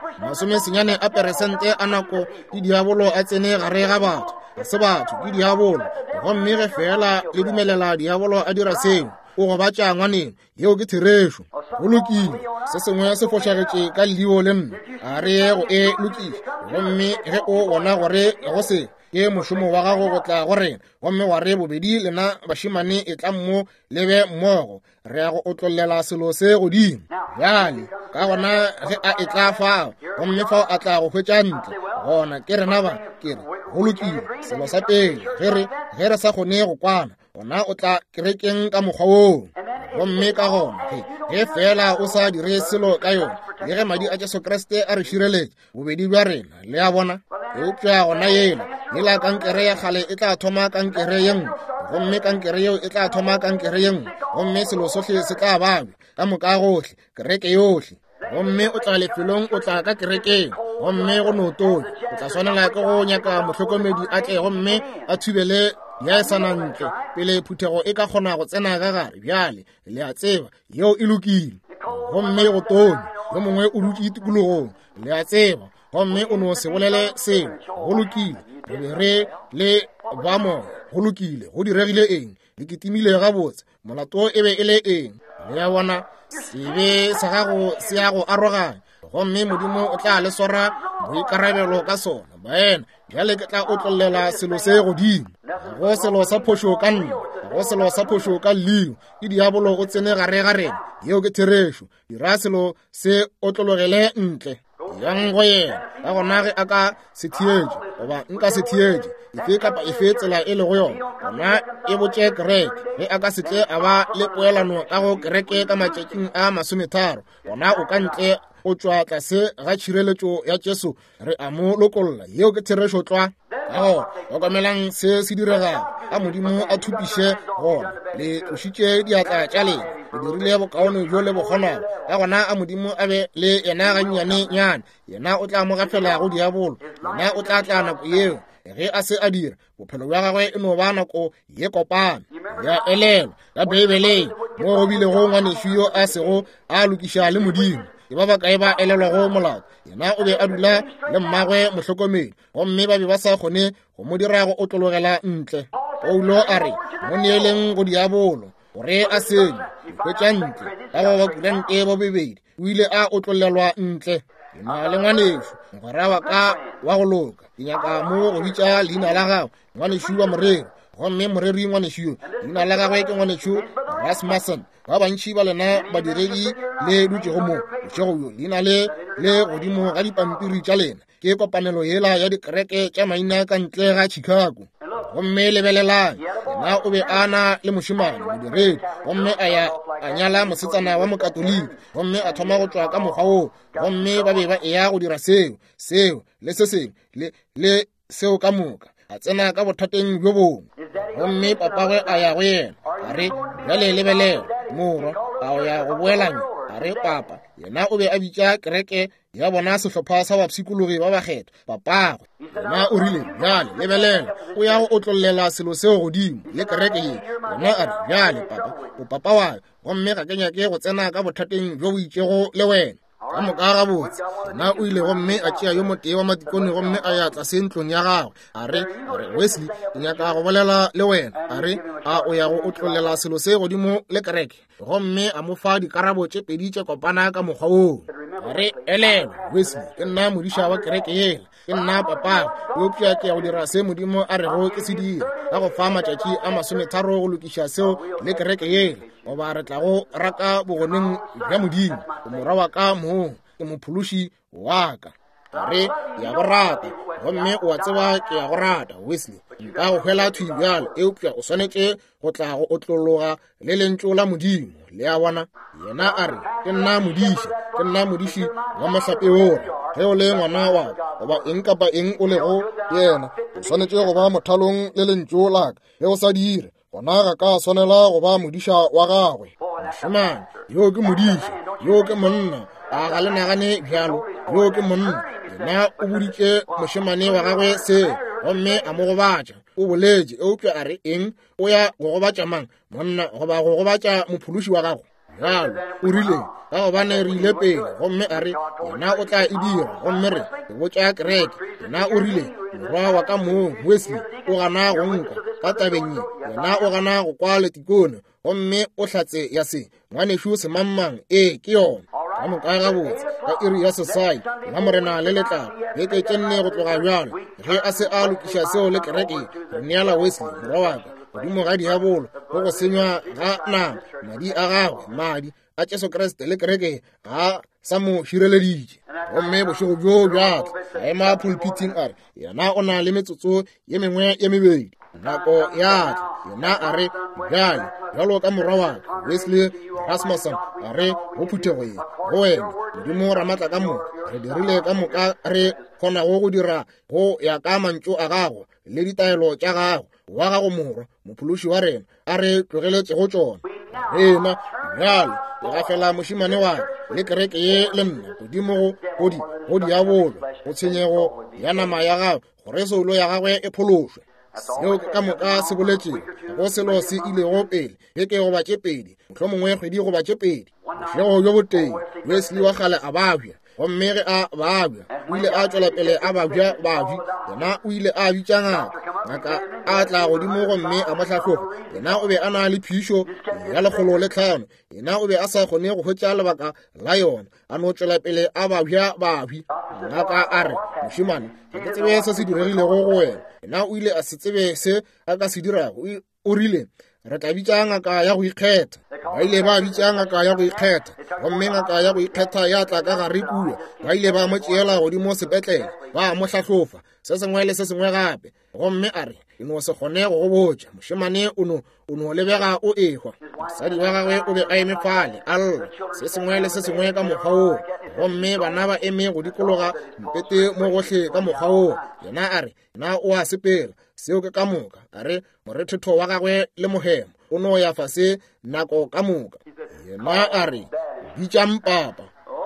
90% a nako ke diabolo a tsene gare ga batho ga se batho ke diabolo gomme ge fela le dumelela diabolo a dira seo o go batša ngwaneng yeo ke therešo go lokile se sengwe se fošagetše ka leo le nna a re ye go e lokile gomme ge o bona gore go se ke mošomo wa gago go tla go rena gomme wa re bobedi lena bašimane e tla mmo lebe mmogo re ya go otlolela selo se godimo bjale ka gona ge a e tla fao gomme fao a tla go hwetša ntle gona ke rena ba ke re go lokile selo sa pele ge re sa kgone go kwana gona o tla kerekeng ka mokgwa woo gomme ka gona ge fela o sa dire selo ka yona le ge madi a Jesu Kriste a re šireletše bobedi bja rena le a bona eupša gona yela yela kankere ya kgale e tla thoma kankere ye nngwe gomme kankere yeo e tla thoma kankere ye nngwe gomme selo sohle se tla babe ka moka gohle kereke yohle gomme o tla lefelong o tla ka kerekeng gomme go notone o tla swanela ke go nyaka motlhokomedi a tle gomme a thubele ya esana ntle pele phuthego e ka kgona go tsena ka gare bjale le a tseba yeo e lokile gomme go tone yo mongwe o dutše tikologong le a tseba gomme o no se bolele seo go lokile re be re le ba mo go lokile go diregile eng le kitimile gabotse molato e be e le eng le ya bona sebe sa gago se ya go aroganya gomme modimo o tla le swara boikarabelo ka sona baena bjale ke tla otlolela selo se godimo go selo sa phošo ka nna go selo sa phošo ka leo ke diabolo o tsene gare garena yeo ke therešo dira selo se otlologele ntle yang go yena ka gona ge a ka se thietše goba nka se thietše efe kapa efe tsela e le go yona gona e botše kereke ge a ka se tle a ba le poelano ka go kereke ka matšatšing a 30 gona o ka ntle o tšwa tlase ga tšhireletšo ya Jesu re a mo lokolola yeo ke therešo tlwa ka gona okomelang se se diregago a modimo a thupiše gona le tlošitše diatla tša lena le dirile bokaone jo le bokgonago ka gona a modimo a be le yena gannyane nyane yena o tla mo gafela go diabolo yena o tla tla nako yeo ge a se a dira bophelo bja gagwe e no ba nako ye kopana ya elelo ya beibeleng mo go bile go ngwanešo yo a sego a lokiša le modimo e ba bakae ba elelwa go molato yena o be a dula le mmagwe motlhokomedi gomme ba be ba sa kgone go mo dira go otlologela ntle Paulo a re mo neeleng go diabolo gore a senye hwetša ntle ka ba bakurante ba bebedi o ile a otlolelwa ntle ena le ngwanešo ngwara wa ka wa go loka ke nyaka mo go bitša leina la gago ngwanešo wa morero gomme moreri ngwanešo leina la gagwe ke ngwanešo Rasmussen ba bantši ba lena badiredi le dutšego mo bošego leina le godimo ga dipampiri tša lena ke kopanelo yela ya dikereke tša maina ka ntle ga Chicago gomme lebelelang yena o be ana le mošimane modiredi gomme a nyala mosetsana wa mokatoliki gomme a thoma go tšwa ka mokgwa woo gomme ba be ba eya go dira seo le se sengwe le seo ka moka a tsena ka bothateng bjo bongwe gomme papagwe a ya go yena a re bjale lebelela morwa a ya go boelanya a re papa yena o be a bitša kereke ya bona sehlopha sa bapsikologi ba bakgetho papagwe yena o rile bjale lebelela o ya go otlololela selo seo godimo le kereke ye yena a re bjale papa o papa wa gomme ga ke nyake go tsena ka bothateng bjo bo itšego le wena ka moka ga botse na o ile gomme a tšea yo motee wa matikone gomme a ya tlase ntlong ya gagwe a re Wesley ke nyaka go bolela le wena a re a o ya go otlolela selo se godimo le kereke gomme a mo fa dikarabo tše pedi tše kopana ka mokgwa woo a re elelo Wesley ke nna modiša wa kereke yela ke nna papa eupša ke ya go dira se modimo a rego ke se dira ka go fa matšatši a 30 go lokiša seo le kereke yela goba re tla go raka bogoneng bja modimo o mora wa ka moo ke mophološi wa ka a re ya go rata gomme o a tseba ke ya go rata Wesley nka go hwela thwi bjalo eupša o swanetše go tla go otlologa le lentšu la modimo le a bona yena a re ke nna modiši wa mahlape ore ge o le ngwana wa goba eng kapa eng o lego yena o swanetše go ba mothalong le lentšu laka ge o sa dire gona ga ka swanela go ba modiša wa gagwe mošemane yo ke modiša yo ke monna a ga le nagane bjalo yo ke monna yena o boditše mošemane wa gagwe seo gomme a mo gobatša o boletše eupša a re eng o ya go gobatša mang monna goba go gobatša mophološi wa gago bjalo o rile ka gobane re ile pele gomme a re yena o tla e dira gomme re botša kereke yena o rile morwa wa ka moo Wesley o gana go nka ka tabeng yena o gana go kwa letikone gomme o hlatse ya se ngwanešo semammang ke yona ka moka ga botse ka iri ya sesai la morena le letlalo beke tše 4 go tloga bjalo ge a se a lokiša seo le kereke re neela Wesley morwa wa ka godimo ga diabolo go go senywa ga nama madi a gagwe madi a Jesu Kriste le kereke ga sa mo šireleditše gomme bošego bjo bjaka a ema pulpiting a re yena o na le metsotso ye mengwe ye mebedi nako ya yena a re bjalo ka morwa wa ka Wesley Rasmussen a re go phuthego ye go wena modimo ramatla ka moka re dirile ka moka re kgonago go dira go ya ka mantšu a gago le ditaelo tša gago wa gago morwa mophološi wa rena a re tlogeletše go tšona rena bjalo ke ga fela mošimane wa le kereke ye le nna godimo go diabolo go tshenyego ya nama ya gago gore soulo ya gagwe e phološwe seo ka moka se boletšego go selo se ilego pele beke goba tše pedi mohlomongwe kgwedi goba tše pedi bošego bjo boteng Wesley wa gale a babja gomme ge a babja o ile a tšwela pele a babja babji yena o ile a bitša ngaka a tla godimo gomme a mohlahlogo yena o be a na le phišo ya 105 yena o be a sa kgone go hwetša lebaka la yona a no tšwela pele a babja babji ngaka a re mošimane ga ke tsebe se se diregilego go wena yena o ile a se tsebe se a ka se dirago o rile re tla bitša ngaka ya go ikgetha ba ile ba bitša ngaka ya go ikgetha gomme ngaka ya go ikgetha ya tla ka gare kua ba ile ba mo tšeela godimo sepetlele ba mo hlahlofa se sengwe le se sengwe gape gomme a re e no se kgone go go botša mošemane o no lebega o ehwa mosadi wa gagwe o be a eme fale a lla se sengwe le se sengwe ka mokgwa woo gomme bana ba eme go dikologa mpete mo gohle ka mokgwa woo yena a re na o a sepela seo ke ka moka a re morethetho wa gagwe le mohemo o no ya fase nako ka moka yena a re bitšang papa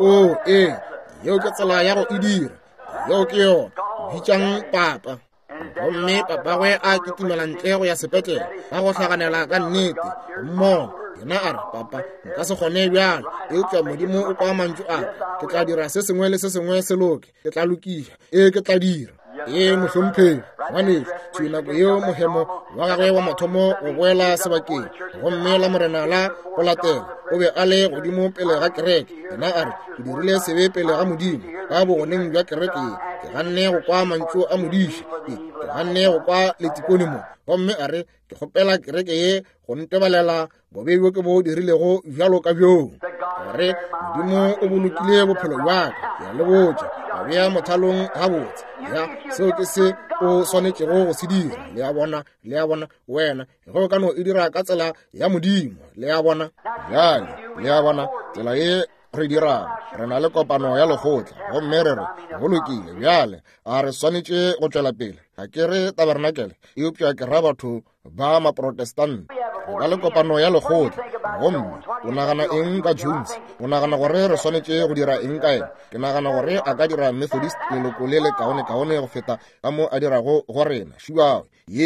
yeo ke tsela ya go e dira yeo ke yona bitšang papa gomme papagwe a kitimela ntle go ya sepetlele ba go hlaganela ka nnete mmogo yena a re papa nka se kgone bjalo eupša modimo o kwa mantšu aka ke tla dira se sengwe le se sengwe se loke ke tla lokiša ke tla dira mohlomphegi ngwanešo tšhwi nako yeo mohemo wa gagwe wa mathomo go boela sebakeng gomme la morena la go latela o be a le godimo pele ga kereke yena a re ke dirile sebe pele ga modimo ka bogoneng bja kereke ke ganne go kwa mantšu a modiši ke ganne go kwa letikone mo gomme a re ke kgopela kereke ye go ntebalela bobedi ke bo dirilego bjalo ka bjong a re modimo o bolokile bophelo bjaka ya le botša a bea mothalong gabotse ya seo ke se o swanetšego go se dira le a bona wena ge o ka no e dira ka tsela ya modimo le a bona tsela ye re dirago re na le kopano ya lekgotla gomme re re go lokile bjale a re swanetše go tšwela pele ga ke re tabernakele eupša ke ra batho ba maprotestante ga le kopano ya lekgotla gomme o nagana eng ka Jones o nagana gore re swanetše go dira eng ka ene ke nagana gore a ka dira Methodist leloko le le kaone go feta ka mo a dirago go rena šibawe yeo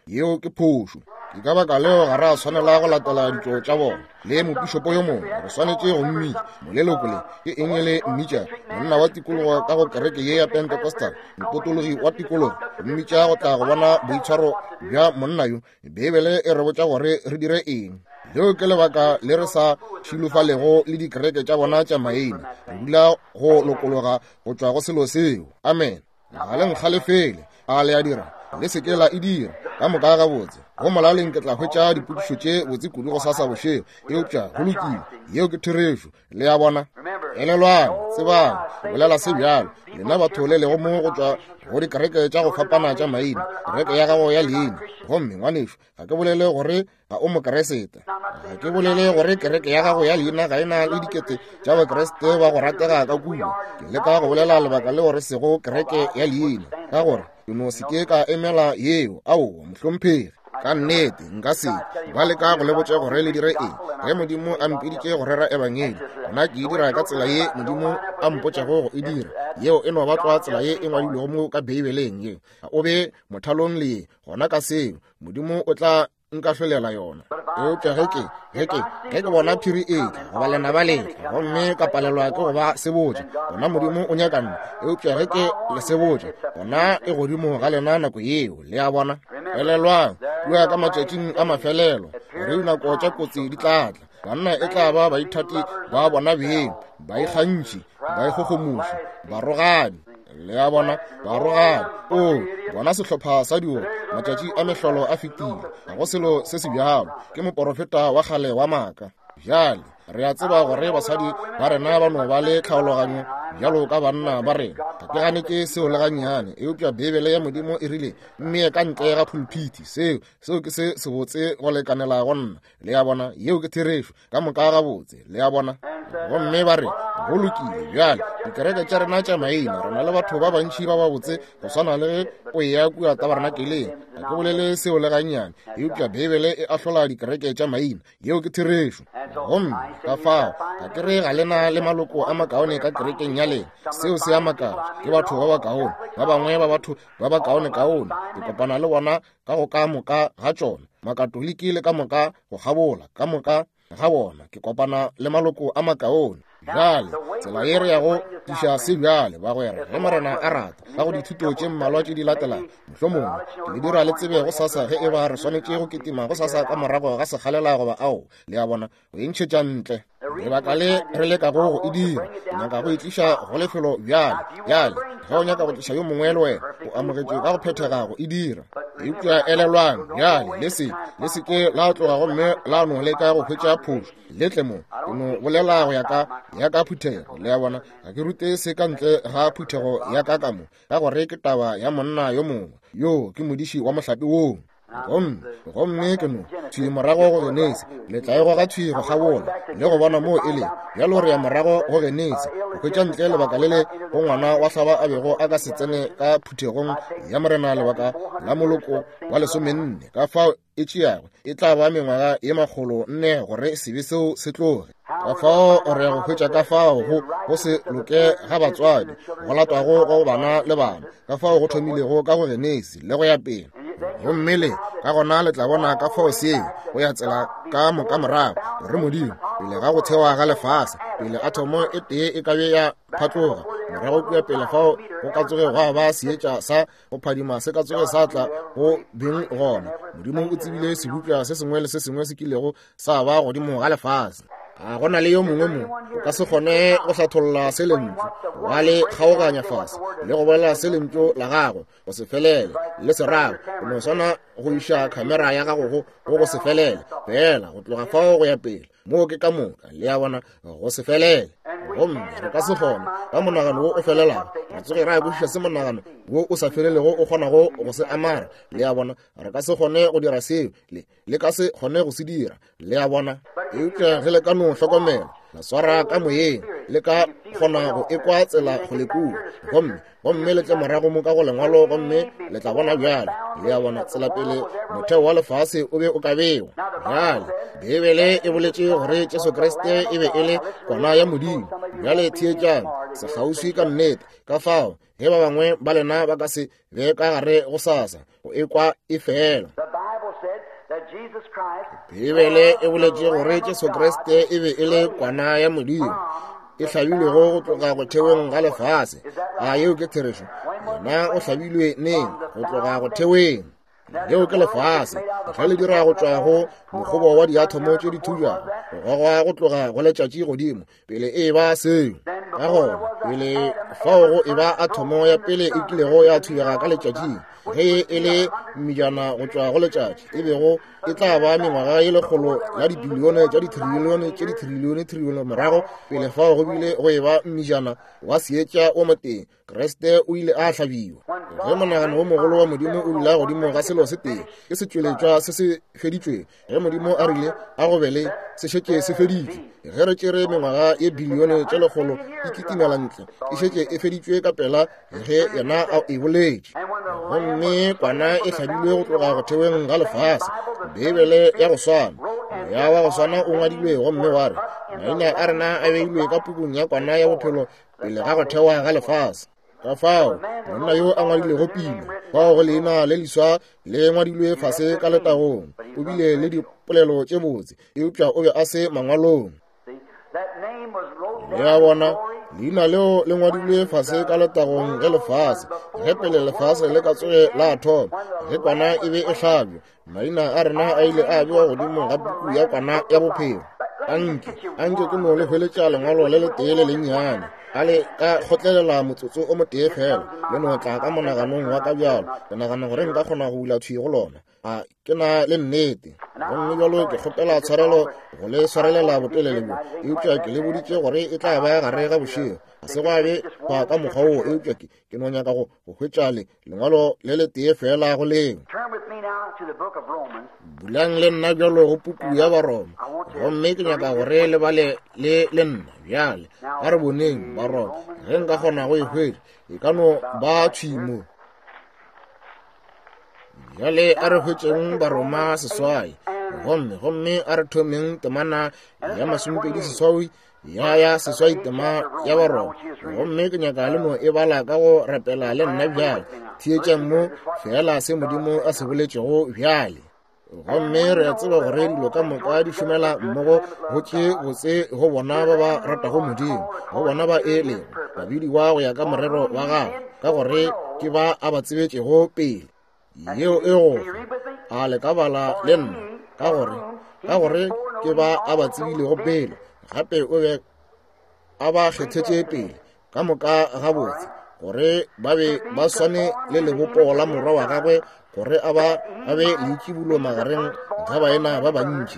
yeo ke phošo. Ke ka baka leo ga re a tshwanela go latela ditlo tša bona. Le mopišopo yo mongwe re swanetše go mmila moleloko le ke eng le mmitša monna wa tikologo ka go kereke ye ya Pentecostal, mopotologi wa tikologo go mmitša go tla go bona boitshwaro bja monna yo. Bibele e re botša gore re dire eng. Leo ke lebaka le re sa šilofalego le dikereke tša bona tša maina. Re dula go lokologa go tšwa go selo seo. Amen. Ga le nkgalefele a le a dira le sekela e dira ka moka ga botse. Go molaleng ke tla hwetša diputišo tše botse kudu go sasa bošego eupša go lokile yeo ke therešo le ya bona. Elelwane tsebang bolela se bjalo lena batho le lego mo go tšwa go dikereke tša go fapana tša maina. Kereke ya gago ya leina gomme ngwanešo ga ke bolele gore ga o mokereseta, ga ke bolele gore kereke ya gago ya leina ga ena le dikete tša bokeresete ba go ratega ka kudu. Ke leka go bolela lebaka le gore sego kereke ya leina ka gore ke no se ke ka emela yeo. Ao mohlomphegi ka nnete nka se ba leka go le botse gore le dire eng ge modimo a mpeditše go rera ebangeli. Gona ke e dira ka tsela ye modimo a mpotšago go e dira yeo e no batlwa tsela ye e ngwadilego mo ka Bibeleng ye. O be mothalong le ye gona ka seo modimo o tla nka hlolela yona. Eupša ge ke bona phiri e tla goba lena ba letla gomme ka palelwa ke go ba sebotša gona modimo o nyakanna. Eupša ge ke le sebotša gona e godimo ga lena nako yeo le ya bona. Elelwang bua ka matšatšing a mafelelo gore dinako tša kotsi di tlatla. Banna e tla ba baithati ba bona beng ba ikgantši ba ikgogomoši barogane le ya bona barogane. O bona sehlopha sa dio matšatši a mehlolo a fetile ga go selo se se bjalo. Ke moprofeta wa kgale wa maaka. Bjale re a tseba gore basadi ba rena ba no ba le tlhaologanyo bjalo ka banna ba rena. Ga ke gane ke seo le gannyane. Eupša Bibele ya modimo e rile mme ka ntle ga pulpiti seo ke se botse go lekanela go nna le ya bona yeo ke therešo ka moka ga botse le ya bona. Gomme ba re go lokile bjale dikereke tša rena tša maina re na le batho ba bantši ba botse go swana le o ya kua tabernakeleng. Ga ke bolele seo le gannyane. Eupša Bibele e ahlola dikereke tša maina yeo ke therešo. Gomme ka fao ga ke re ga lena le maloko a makaone ka kerekeng ya lena. Seo se a makatša ke batho ba bakaone ba bangwe ba batho ba bakaone-kaone. Ke kopana le bona ka go ka moka ga tšona makatoliki le ka moka go gabola ka moka ga bona. Ke kopana le maloko a makaone. Bjale tsela ye re ya go diša se bjale ba gwera ge morena a rata ka go dithuto tše mmalwa tše di latelang. Mohlomongwe ke le dira le tsebe go sasa ge e ba re swanetše go ketima go sasa ka morago ga sekgalela goba ao le ya bona go entšhetša ntle. Lebaka le re lekago go e dira ke nyaka go itliša go lefelo bjale ge o nyaka go tliša yo mongwe le wena o amogetšwe ka go phethega go e dira. Eupša elelwang bjale le se ke la tloga gomme la no leka go hwetša phošo letle mo ke no bolela go ya ka phuthego le ya bona. Ga ke rute se ka ntle ga phuthego ya ka mo ka gore ke taba ya monna yo mongwe yo ke modiši wa mohlapi woo. Gomme ke no tšhwi morago go Genese le tlaego ga tšhwi go gabola le go bona mo e le bjalo re ya morago go Genese go hwetša ntle lebaka le le go ngwana wa hlaba a bego a ka se tsene ka phuthegong ya morena lebaka la moloko wa 14 ka fao e tšeago e tla ba mengwaga ye 400 gore sebe seo se tloge. Ka fao re ya go hwetša ka fao go se loke ga batswadi go latwago go bana le bana ka fao go thomilego ka go Genese le go ya pele. Gomme le ka gona le tla bona ka fao seo go ya tsela ka moka morago gore modimo pele ga go thewa ga lefase pele atomo e tee e ka be ya phatloga morago kua pele fao go ka tsoge go ba seetša sa go phadima se ka tsoge sa tla go beng gona. Modimo o tsebile sebupša se sengwe le se sengwe se kilego sa ba godimo ga lefase. Ga gona le yo mongwe mo o ka se kgone go hlatholla se lentšu wa le kgaoganya fase le go bolela se lentšu la gago go se felele le serago o no swana go iša khamera ya gago go se felele fela go tloga fao go ya pele mo ke ka moka le ya bona go se felele. Gomme re ka se kgone ka monagano wo o felelago re tsoge ra bošiša se monagano wo o sa felelego o kgonago go se amara le ya bona. Re ka se kgone go dira seo le ka se kgone go se dira le ya bona. Eupša ge le ka no hlokomela la swara ka moyeng le ka kgona go ekwa tsela go lekua gomme le tle morago mo ka go lengwalo gomme le tla bona bjale le ya bona tsela pele motheo wa lefase o be o ka bewa. Bjale Bibele e boletše gore Jesu Kriste e be e le kona ya modimo bjale theetšang se kgauswi ka nnete ka fao ge ba bangwe ba lena ba ka se be ka gare go sasa go ekwa e fela. Bibele e boletše gore Jesu Kriste e be e le kwana ya Modimo e hlabilwego go tloga go theoweng ga lefase. A yeo ke therešo, yena o hlabilwe neng go tloga go theoweng yeo ke lefase, ge le dira go tšwa go mokgobo wa diatomo tše di thujago go gogwa go tloga go letšatši godimo pele e ba seo. Ka gona pele fao go e ba atomo ya pele e kilego ya thujega ka letšatšing, ge e le mmijana go tšwa go letšatši, e bego e tla ba mengwaga e lekgolo ya dibilione tša ditrilione morago pele fao go bile go e ba mmijana wa seetša o moteng. Kriste o ile a hlabiwa ge monagano wo mogolo wa Modimo o dula godimo ga selo se teng ke setšweletšwa se se feditšwe. Ge Modimo a rile a go bele se šetše se feditšwe. Ge re tšere mengwaga ye bilione tše lekgolo e kitimela ntle e šetše e feditšwe ka pela ge yena a e boletše. Gomme kwana e hlabilwe go tloga go theoweng ga lefase. Bibele ya go swana ya wa go swana o ngwadilwe gomme wa re maina a rena a beilwe ka pukung ya kwana ya bophelo pele ga go thewa ga lefase. Ka fao monna yo a ngwadilego pina fao go leina le liswa le ngwadilwe fase ka letagong, o bile le dipolelo tše botse eupša o be a se mangwalong. Le a bona leina leo le ngwadilwe fase ka letagong ge lefase, ge pele lefase le ka tsoge la thoma, ge kwana e be e hlabjwa, maina a rena a ile a bewa godimo ga puku ya kwana ya bophelo. Anke ke no le hweletša lengwalo le le tee le lennyane a le ka kgotlelela motsotso o motee fela le no tla ka monaganong wa ka bjalo. Ke nagana gore nka kgona go bula thwi go lona a ke na le nnete. Gomme bjalo ke kgopela tshwarelo go le swarelela botelele bjo eupša ke le boditše gore e tla ba gare ga bošego, ga se go abe gwa ka mokgwa oo eupša ke no nyaka go hwetša lengwalo le le tee fela go leo. Bulang le nna bjalo go puku ya Baroma, gomme ke nyaka gore le bale le nna bjale a re boneng Baroma ge nka kgona go e hwetša e ka no ba tšhimo. Bjale a re hwetšeng Baroma seswai, gomme a re thomeng temana ya masomepedi seswai ya seswai tema ya Baroma. Gomme ke nyaka le no e bala ka go rapela le nna bjale thietšang mo fela se Modimo a se boletšego bjale. Gomme re a tseba gore dilo ka moka di šomela mmogo go tše botse go bona ba ba ratago Modimo, go bona ba elego babidiwa go ya ka morero wa gago, ka gore ke ba a ba tsebetšego pele. Yeo e go a le ka bala le nna ka gore ke ba a ba tsebilego pele, gape o be a ba kgethetše pele ka moka gabotse gore ba be ba swane le lebopo la morwa wa gagwe, gore a be leitšibulo magareng ga baena ba bantši.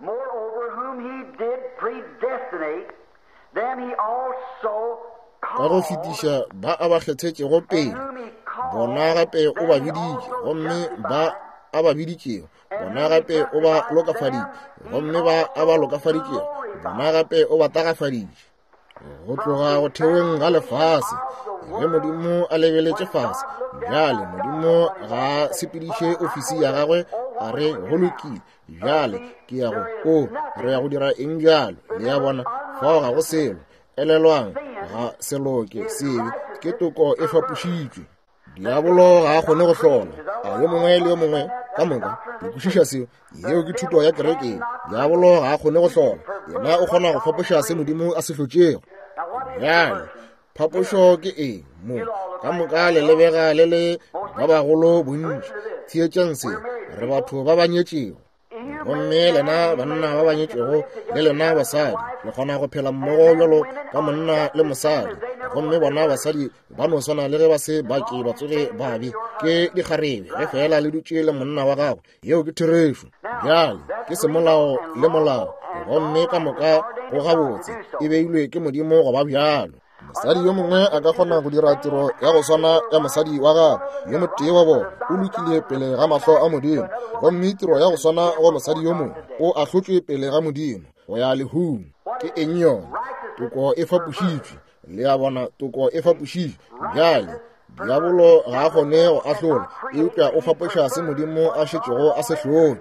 Ka go fetiša ba a ba kgethetšego pele bona gape o ba biditše, gomme ba a ba biditšego bona gape o ba lokafaditše, gomme ba a ba lokafaditšego bona gape o ba tagafaditše. Go tloga go theoweng ga lefase ge Modimo a lebeletše fase, bjale Modimo ga a sepediše ofisi ya gagwe a re go lokile bjale ke ya go re ya go dira eng bjalo. Le ya bona fao ga go selo elelwang ga seloke sebe ke toko e fapošitšwe. Diabolo ga a kgone go hlola a yo mongwe le yo mongwe ka moka dikwešiša seo yeo ke thuto ya kerekeng. Diabolo ga a kgone go hlola, yena o kgona go fapoša se Modimo a se hlotšego. Bjale phapošo ke eng mo ka moka le lebega le le ba bagolo bontši thietšang se re batho ba banyetšego, gomme lena banna ba banyetšego le lena basadi le kgona go phela mmogo bjalo ka monna le mosadi. Gomme bona basadi ba no swana le ge ba se bake ba tsoge babe ke dikgarebe ge fela le dutše le monna wa gago, yeo ke therešo. Bjale ke semolao le molao, gomme ka moka go gabotse e beilwe ke Modimo go ba bjalo. Mosadi yo mongwe a ka kgona go dira tiro ya go swana ya mosadi wa gago yo motee wa bona o lokile pele ga mahlo a Modimo, gomme tiro ya go swana go mosadi yo mongwe o a hlotšwe pele ga Modimo go ya lehung. Ke eng yona? Toko e fapošitšwe. Le ya bona toko e fapošitšwe. Bjale diabolo ga a kgone go ahlola eupša o fapoša se Modimo a šetšego a se hlotše.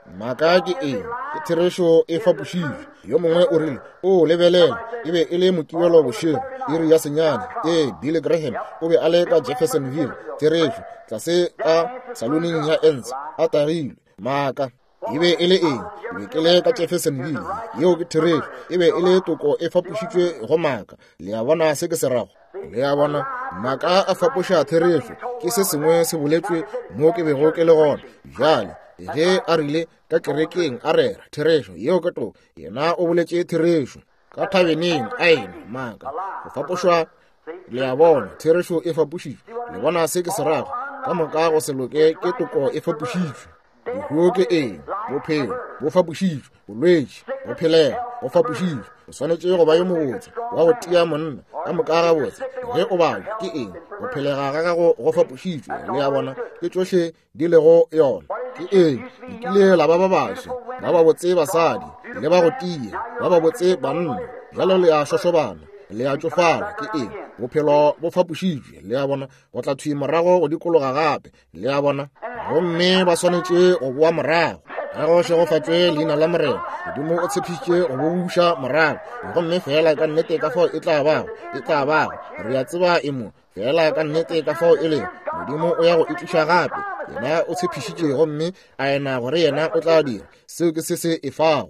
maaka ke eng ke therešo e fapošitšwe. Yo mongwe o rile o lebelela e be e le mokibelo bošego iri ya senyane Billy Graham o be a le ka Jeffersonville therešo tlase ka saloning ya Ents a tagilwe maaka e be e le eng e be ke le ka Jeffersonville yeo ke therešo e be e le toko e fapošitšwe go maaka. Le a bona se ke se rago, le a bona maaka a fapoša therešo ke se sengwe se boletšwe mo ke bego ke le gona. Jale ge a rile ka kerekeng a rera therešo yeo ke to yena o boletše therešo ka thabeneng a ena maaka go fapošwa. Le a bona therešo e fapošitšwe, le bona se ke se rago ka moka go se loke ke toko e fapošitšwe. Bohuo ke eng bophelo bo fapošitšwe, bolwetši bo phelega bo fapošitšwe. O swanetše go ba yo mobotse wa go tia monna ka moka ga botse ge o balwe ke eng go phelega ga gago go fapošitšwe. Le a bona ke tšohle di lego yona ke eng nkile la ba bašwa ba ba botse basadi le ba go tia ba ba botse banna jalo le a šošobana le a tšofala ke eng bophelo bo fapošitšwe. Le a bona go tla thwi morago go dikologa gape. Le a bona gomme ba swanetše go boa morago ga go še go fatšwe leina la morena modimo o tshepišitše go bobuša morago gomme fela ka nnete ka fao e tla bago re a tseba e mo fela ka nnete ka fao e leng modimo o ya go itliša gape yena o tshepišitše gomme a ena gore yena o tla dira seo ke se se efago.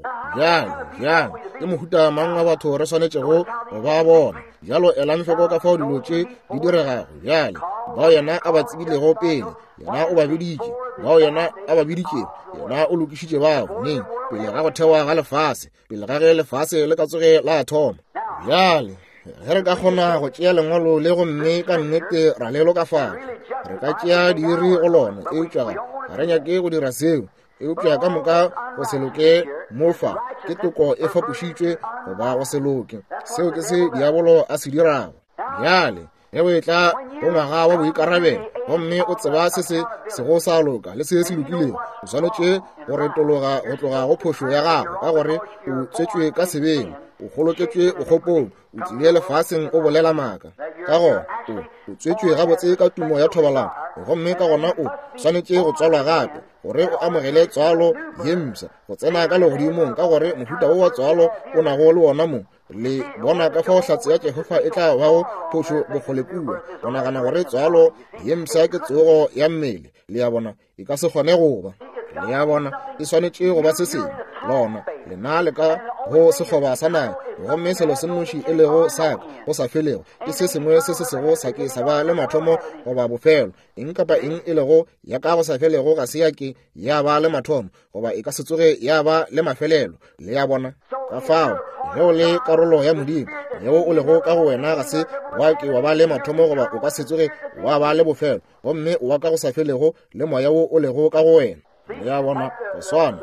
Jalo ke mohuta mang wa batho re swanetšego go ba bona jalo ela mefeko ka fao dilo tše di diregago. Jale bao yena a ba tsebilego pele yena o ba biditše bao yena a ba biditšego yena o lokišitše bao neng pele ga go thewa ga lefase pele ga ge lefase le ka tsoge la thoma. Jale ge re ka kgona go tšea lengwalo le gomme ka nnete ra le lokafala re ka tšea diri go lona eupša ga re nyake go dira seo eupša ka moka go se loke mofa ke toko e fapošitšwe goba go se loke seo ke se diabolo a se dirago. Jale ge o etla go ngwaga wa boikarabelo gomme o tseba se go sa loka le se se lokilego o swanetše go retologa go tloga go phošo ya gago ka gore o tswetšwe ka sebeng o goloketšwe bokgopong o tlile lefaseng o bolela maaka ka gona o tswetšwe gabotse ka tumo ya thobalano gomme ka gona o swanetše go tswalwa gape gore o amogele tswalo ye msa go tsena ka legodimong ka gore mohuta wo wa tswalo o nago le wona mo. Le bona ka fao hlatse ya Jehova e tla bao phošo bokgolekua o nagana gore tswalo ye msa ke tsogo ya mmele. Le a bona e ka se kgone goba. Le a bona e swanetše go ba se sengwe lona lena le ka go sekgoba sa nae gomme selo se nnoši e lego saka go sa felego ke se sengwe se se sego sa ke sa ba le mathomo goba bofelo eng kapa eng e lego ya ka go sa felego ga se ya ke ya ba le mathomo goba e ka se tsoge ya ba le mafelelo. Le a bona ka fao ge o le karolo ya modimo yeo o lego ka go wena ga se wa ke wa ba le mathomo goba o ka se tsoge wa ba le bofelo gomme o wa ka go sa felego le moya wo o lego ka go wena. Le a bona go swana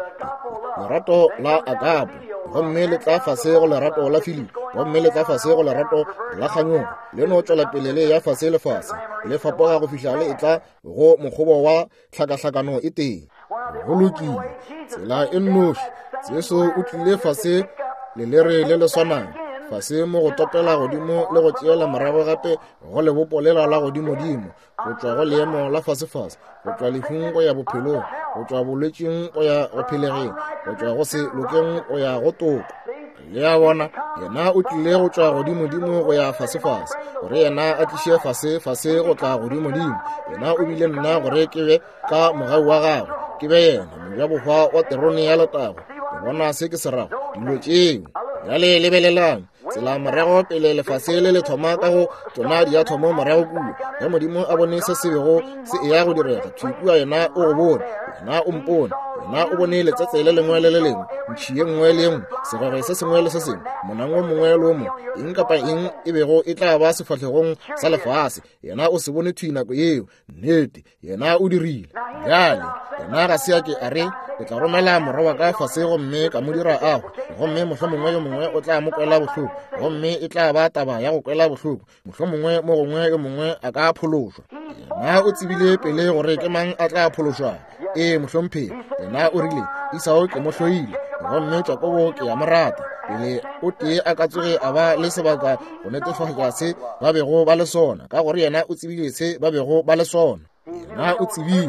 lerato la agapo gomme le tla fase go lerato la Filipo gomme le tla fase go lerato la kganyong le no tšwela pele le ya fase le fase le fapoga go fihla le e tla go mokgobo wa tlhakatlhakano e teng go lokile tsela e nnoši tseso o tlile fase le lere le le swanang fase mo go topela godimo le go tšeela morago gape go le bopolela la godimo-dimo go tšwa go leemo la fasefase go tšwa lefung go ya bophelong go tšwa bolwetšing go ya go phelegeng go tšwa go se lokeng go ya go toko. Le a bona yena o tlile go tšwa godimo-dimo go ya fasefase gore yena a tliše fase go tla godimo-dimo yena o bile nna gore ke be ka mogau wa gagwe ke be yena moja bohwa wa terone ya letago. Le bona se ke se rago dilo tšeo jale lebelelang tsela morago pele lefase le le thoma ka go tsona di a thoma morago kua ge modimo a bone se se bego se e ya go direga thwikua yena o go bone yena o mpone yena o bone letsetse le lengwe le le lengwe ntšhi ye nngwe le nngwe segwere se sengwe le se sengwe monang o mongwe le o mongwe eng kapa eng e bego e tla ba sefatlhegong sa lefase yena o se bone thwi nako yeo nnete yena o dirile. Jale yena ga se ake a re le tla romela morwa ka fase gomme ka mo dira ago gomme mohlomongwe yo mongwe o tla mo kwela bohloko gomme e tla ba taba ya go kwela bohloko mohlomongwe mo gongwe yo mongwe a ka phološwa yena o tsebile pele gore ke mang a tla phološwa mohlomphedi yena o rile Isao ke mo hloile gomme Jakobo ke ya morata pele o tee a ka tsoge a ba le sebaka go netefatša se ba bego ba le sona ka gore yena o tsebile se ba bego ba le sona yena o tsebile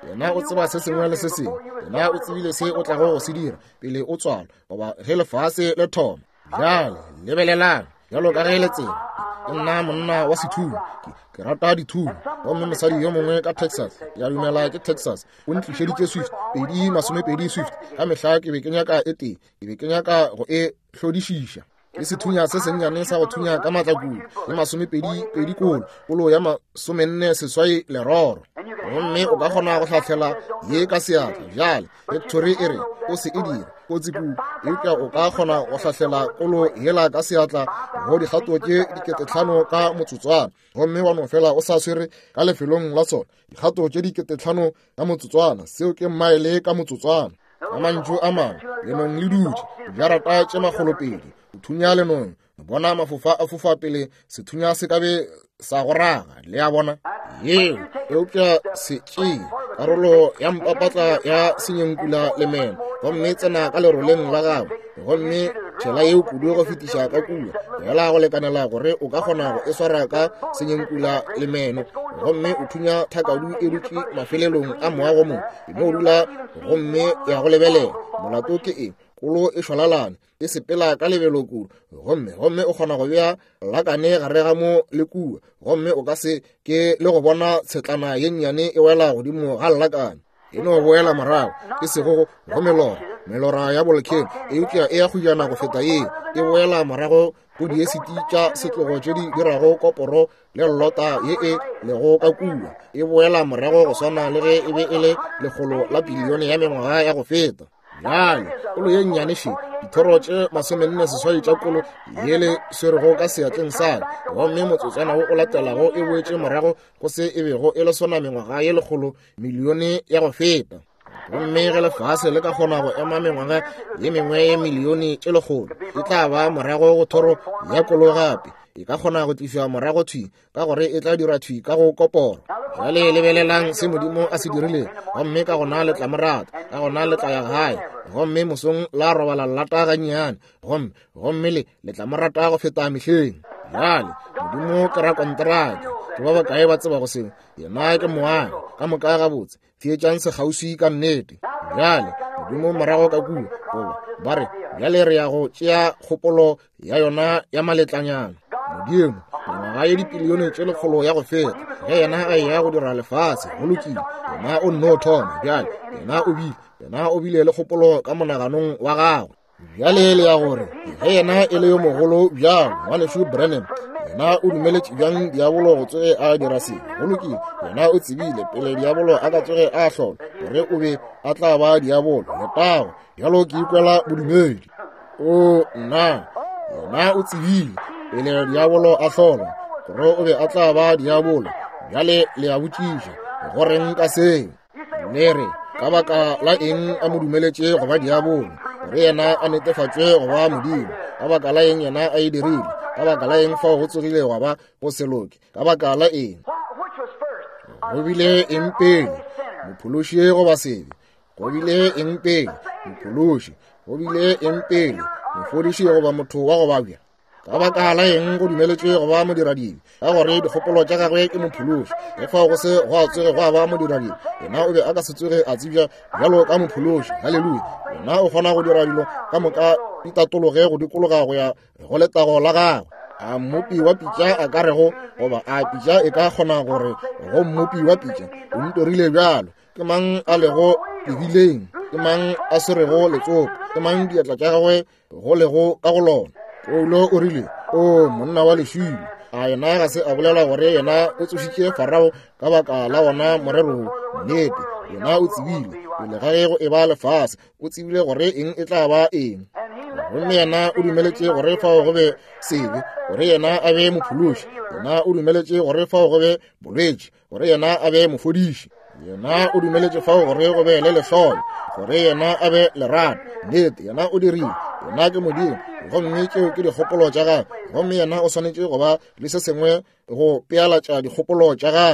yena o tseba se sengwe le se sengwe, yena o tsebile se o tla go se dira pele o tswala goba ge lefase le thoma. Bjale lebelelang jalo ka ge le tsela nna monna wa sethunya ke rata dithunya gomme mosadi yo mongwe ka Texas ya dumela ke Texas o ntlišeditše Swift 2020 Swift ka mehla ke be ke nyaka ke be ke nyaka go e hlodišiša ke sethunya se sennyane sa go thunya ka matlakulu le 20 kolo ya 14 gomme o ka kgona go hlahlela ye ka seatla. Bjale Victory e re o se e dira kotsiku eupša o ka kgona go hlahlela kolo yela ka seatla go dikgato tše 5,000 ka motsotswana gomme wa no fela o sa swere ka lefelong la sona dikgato tše 5,000 ka motsotswana seo ke maele ka motsotswana ka mantšu a mangwe lenong le dutše jarata tše 200 o thunya lenong bona mafofa a fofa pele sethunya se ka be sa go raga le ya bona yeo eupša se tšee karolo ya mpapatla ya senyenkula le meno gomme tsena ka leroleng la gago gomme tšhela yeo kudu go fetiša ka kula fela go lekanela gore o ka kgona go e swara ka senyenkula le meno gomme o thunya thakadu e dutše mafelelong a moago mo eno o dula gomme ya go lebelela molato ke eng kolo e šwalalane e sepela ka lebelo kudu gomme o kgona go bea lakane gare ga mo le kua gomme o ka se ke le go bona tshetlana ye nnyane e wela godimo ga lakane eno boela morago ke segogo go melora ya volcano eupša e ya khujana go feta ye e boela morago go diesiti tša setlogo tše di dirago koporo le lota ye e lego ka kua e boela morago go swana le ge e be e le legolo la bilione ya mengwaga ya go feta. Bjale kolo ye nnyaneše dithoro tše 48 tša kolo yele swerego ka seatleng sa gomme motsotswana wo o latelago e boetše morago go se e bego e le sona mengwaga ye legolo milione ya go feta gomme ge lefase le ka kgona go ema mengwaga ye mengwe ye milione tše legolo e tla ba morago go thoro ya kolo gape e ka kgona go tliša morago thwi ka gore e tla dira thwi ka go kopora. Jale lebelelang se modimo a se dirile gomme ka gona le tla morata ka gona le tla ya gae gomme mosong la robala lata gannyane gomme le tla morata go feta mehleng. Jale modimo ke ra kontraka ke ba bakae ba tseba go seng yena ke moagi ka moka gabotse fietšang se kgauswi ka nnete. Jale modimo morago ka kua goba ba re bjale re ya go tšea kgopolo ya yona ya maletlanyana modimo mengwaga ye dipilione tše lekgolo ya go feta ge yena a ya go dira lefase go lokile yena o nno o thoma. Bjale yena o bile le kgopolo ka monaganong wa gagwe. Bjale le ya gore ge yena e le yo mogolo bjang wa leshu Branham yena o dumeletše bjang diabolo go tsoge a dira se go lokile yena o tsebile pele diabolo a ka tsoge a hlola gore o be a tla ba diabolo letago bjalo ke ikwela bodumedi o nna yena o tsebile pele diabolo a hlola gore o be a tla ba diabolo. Bjale le a botšiša goreng ka seng le re ka baka la eng a mo dumeletše go ba diabolo gore yena a netefatšwe go ba modimo ka baka la eng yena a e dirile ka baka la eng fao go tsogile go ba go seloke ka baka la eng go bile eng pele mophološi goba sebe go bile eng pele mophološi go bile eng pele mofodiši goba motho wa go babja ka baka la eng go dumeletšwe go ba modiradibe ka gore dikgopolo tša gagwe ke mophološi ge fao go se go a tsoge go a ba modiradibe yena o be a ka se tsoge a tsebja bjalo ka mophološi. Halleluja yena o kgona go dira dilo ka moka ditatologe go dikologa go ya go letago la gagwe. A mmopi wa pitša a ka rego goba a pitša e ka kgona gore go mmopi wa pitša o ntorile bjalo ke mang a lego lebileng ke mang a serego letsopa ke mang diatla tša gagwe go lego ka go lona. Paulo o rile o monna wa lešilo a yena ga se a bolela gore yena o tsošitše Farao ka baka la wona morero nnete yena o tsebile pele ga ge go e ba lefase o tsebile gore eng e tla ba eng gomme yena o dumeletše gore fao go be sebe gore yena a be mophološi yena o dumeletše gore fao go be bolwetši gore yena a be mofodiši yena o dumeletše fao gore go be le lehlolo gore yena a be lerato nnete yena o dirile yena ke modimo gomme tšeo ke dikgopolo tša gagwe gomme yena o swanetše go ba le se sengwe go pealatša dikgopolo tša gagwe.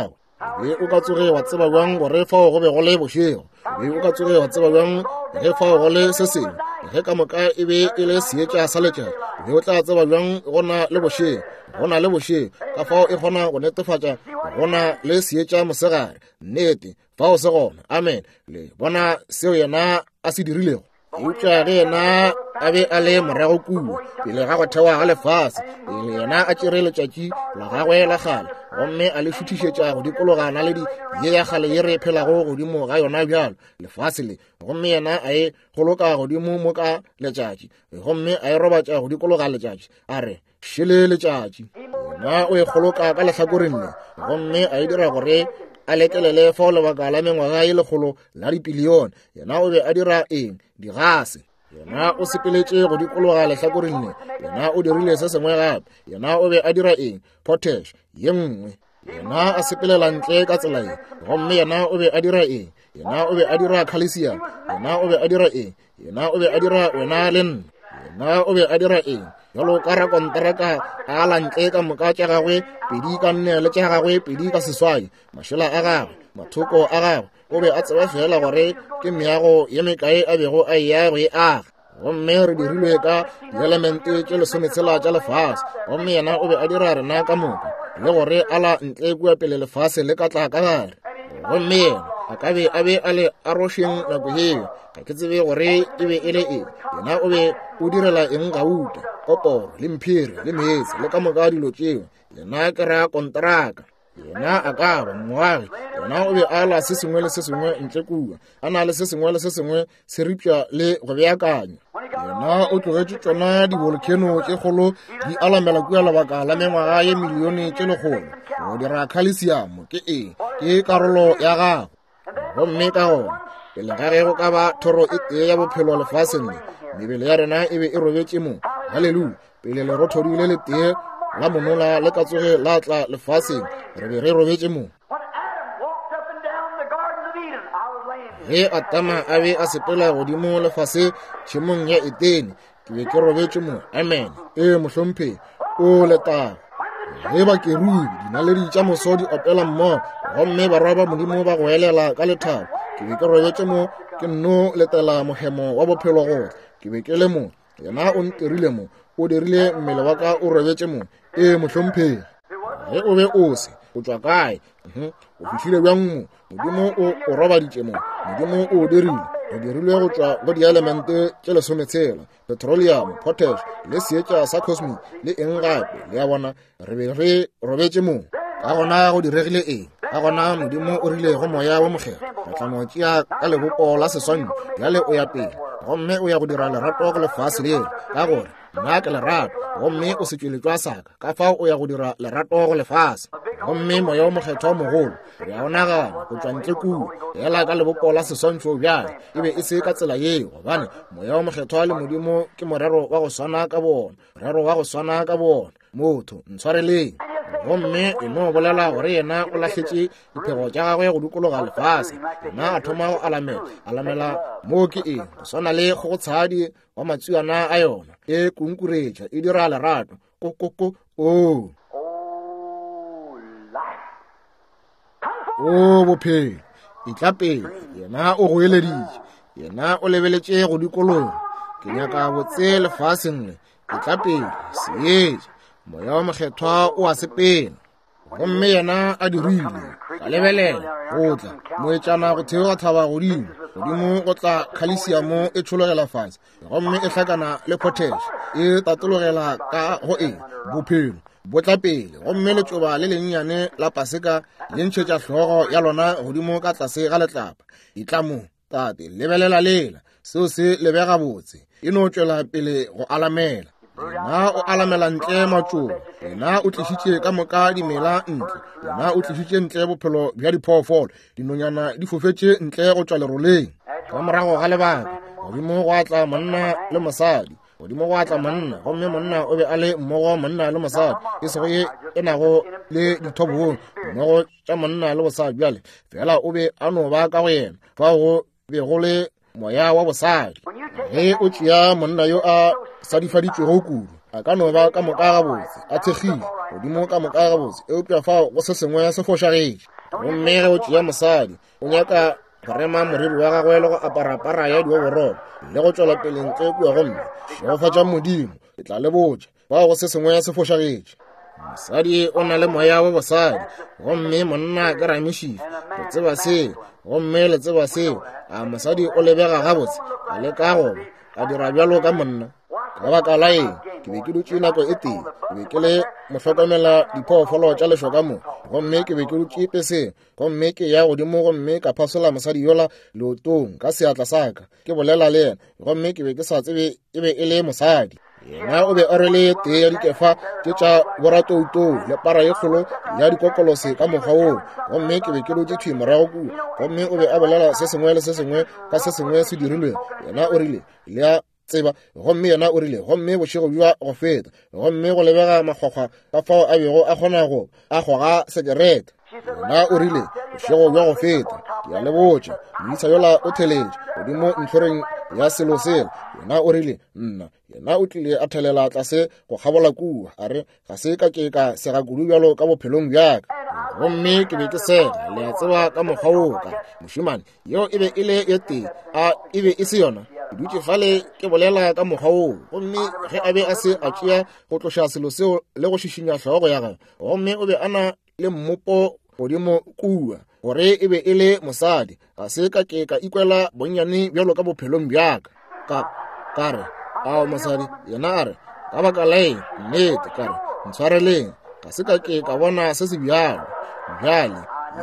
be o ka tsoge wa tseba bjang gore fao go be go le bošego, be o ka tsoge wa tseba bjang ge fao go le se sengwe, ge ka moka e be e le seetša sa letšatši, be o tla tseba bjang gona le bošego, gona le bošego ka fao e kgona go netefatša gona le seetša mosegare nnete fao se gona. Amen. Le bona seo yena a se dirilego, eupša ge yena a be a le morago kudu pele ga go thewa ga lefase, pele yena a tšere letšatši la gagwe la kgale, gomme a le šuthišetša go dikologana le ye ya kgale ye re phelago godimo ga yona bjalo lefase le, gomme yena a e goloka godimo mo ka letšatši, gomme a e robatša go dikologa letšatši, a re šele letšatši. Yena o e goloka ka lehlakoreng le, gomme a e dira gore a lekelele fao lebaka la mengwaga ye lekgolo la dipilione. Yena o be a dira eng? Digase. Yena o sepeletše go dikologa lehlakoreng le, yena o dirile se sengwe gape, yena o be a dira eng? Potash ye nngwe. Yena a sepelela ntle ka tsela ye, gomme yena o be a dira eng? Yena o be a dira calcium. Yena o be a dira eng? Yena o be a dira wena le nna. Yena o be a dira eng? Jalo ka rakonteraka a la ntle ka moka tša gagwe pedi ka nne le tša gagwe pedi ka seswai, mašela a gagwe, mathoko a gagwe, o be a tseba fela gore ke meago ye mekae a bego a eya go e aga. Gomme re dirilwe ka dielemente tše lesometshela tša lefase, gomme yena o be a dira rena ka moka le gore a la ntle kua pele lefase le ka tla ka gare. Gomme yena a ka be a be a le arošeng nako yeo, ga ke tsebe gore e be e le eng. Yena o be o direla eng gauta, koporo le mphiri le meetse le ka moka dilo tšeo, yena ke ra kontraka. Yena a ka ba moagi, yena o be a la se sengwe le se sengwe ntle kua, a na le se sengwe le se sengwe se ripša le go beakanya. Yena o tlogetše tšona divolcano tše kgolo di alamela kua lebaka la mengwaga ye milione tše lekgolo. Go dira calcium ke eng? Ke karolo ya gago. Gomme ka gona pele ga ge go ka ba thoro e tee ya bophelo lefaseng le, mebele ya rena e be e robetše mo. Halleluja. Pele lerothodile le tee la monola le ka tsoge la tla lefaseng, re be re robetše mo. Ge Atama a be a sepela godimo lefase tšhemong ya Etene, ke be ke robetše mo. Amen. Mohlompe o letago. Ge bakerubi dinaledi tša moso di opela mmogo, gomme barwa ba modimo ba go elela ka lethabo, ke be ke robetše mo ke nno letela mohemo wa bophelo gohle, ke be ke le mo. Yena o ntirile mo, o dirile mmele wa ka o robetše mo. Mohlomphegi. Ge o be o se o tšwa kae, o fihlile bjang mo, modimo o robaditše mo, modimo o dirile, o dirilwe go tšwa go dielemente tše lesometshela, petroleum, potash le seetša sa cosmic le eng gape le ya bona, re be re robetše mo. Ka gona go diregile eng? Ka gona modimo o rile go moya wa mokgetho, o tla no tšea ka lebopo la seswantšho, bjale o ya pele, gomme o ya go dira lerato go lefase le, ka gore nna ke lerato, gomme o se tšweletšwa saka ka fao o ya go dira lerato go lefase. Gomme moya wa mokgetho wa mogolo re a o nagana go tšwa ntle kua ela ka lebopo la seswantšho bjale, e be e se ka tsela yeo, gobane moya wa mokgetho wa le modimo ke morero wa go swana ka bona, morero wa go swana ka bona. Motho ntshwareleng. Gomme e no bolela gore yena o lahletše diphego tša gagwe go dikologa lefase, yena a thoma go alamela mo ke eng, go swana le kgogotshadi wa matsuana a yona e kunkuretša e dira lerato kokoko bophelo e tla pele. Yena o go eleditše, yena o lebeletše go dikologa, ke nyaka botse lefaseng le, e tla pele seetša moya wa mokgethwa o a sepela. Gomme yena a dirile ka lebelela go tla moetšana go theoga thaba godimo, godimo go tla calcium e tšhologela fase, gomme e hlakana le potash e tatologela ka go eng, bophelo bo tla pele. Gomme letšoba le lennyane la paseka le ntšhetša hlogo ya lona godimo ka tlase ga letlapa, e tla mo tate lebelela lela seo se lebega botse, e no tšwela pele go alamela. Yena o alamela ntle matšoba, yena o tlišitše ka moka dimela ntle, yena o tlišitše ntle bophelo bja diphoofolo, dinonyana di fofetše ntle go tšwa leroleng. Ka morago ga lebaka godimo go atla monna le mosadi, godimo go atla monna, gomme monna o be a le mmogo monna le mosadi, e sego ye e nago le dithobong mmogo tša monna le bosadi bjale, fela o be a no ba ka go yena fa go be go le moya wa bosadi. Ge o tšea monna yo a sadifaditšwego kudu, a ka no ba ka moka ga botse a thegile godimo ka moka ga botse eupša fa go se sengwe se fošagetše gomme ge o tšea mosadi o nyaka go rema moriri wa gagwe le go aparapara ya dioborobo le go tšwela peleng tse kua gomme go fatša modimo e tla le botša fa go se sengwe se fošagetše mosadi o na le moya wa bosadi gomme monna ke ramišifa go tseba seo gomme le tseba seo a mosadi o lebega gabotse a le ka goba a dira bjalo ka monna ka baka la eng ke be ke dutše nako e teng ke be ke le mohlokomela diphoofolo tša lešoka mo gomme ke be ke dutše peseng gomme ke ya godimo gomme ka phasola mosadi yola leotong ka seatla sa ka ke bolela le yena gomme ke be ke sa tsebe e be e le mosadi yena o be a rwele tee ya dikefa tše tša boratoutou le para ye kgolo ya dikokolose ka mokgwa woo gomme ke be ke dutše thwi morago kua gomme o be a bolela se sengwe le se sengwe ka se sengwe se dirilweng yena o rile le a tseba gomme yena o rile gomme bošego bja go feta gomme go lebega makgwakgwa ka fao a bego a kgona go a goga sekerete yena o rile bošego bja go feta ke a le botša moisa yola o theletše godimo ntlhoreng ya selo sela yena o rile nna yena o tlile a thelela tlase go kgabola kua a re ga se ka ke ka sega kudu bjalo ka bophelong bjaka gomme ke be ke sega le a tseba ka mokgwa woo ka mošimane yeo e be e le ye tee e be e se yona ke dutše fale ke bolela ka mokgwa woo gomme ge a be a se a tšea go tloša selo seo le go šišinya tlhogo ya gagwe gomme o be a na le mmopo godimo kua gore e be e le mosadi ga se ka ke ka ikwela bonnyane bjalo ka bophelong bjaka ka re ao mosadi yena a re ka baka laeng nnete ka re ntshwareleng ga se ka ke ka bona se se bjalo bjale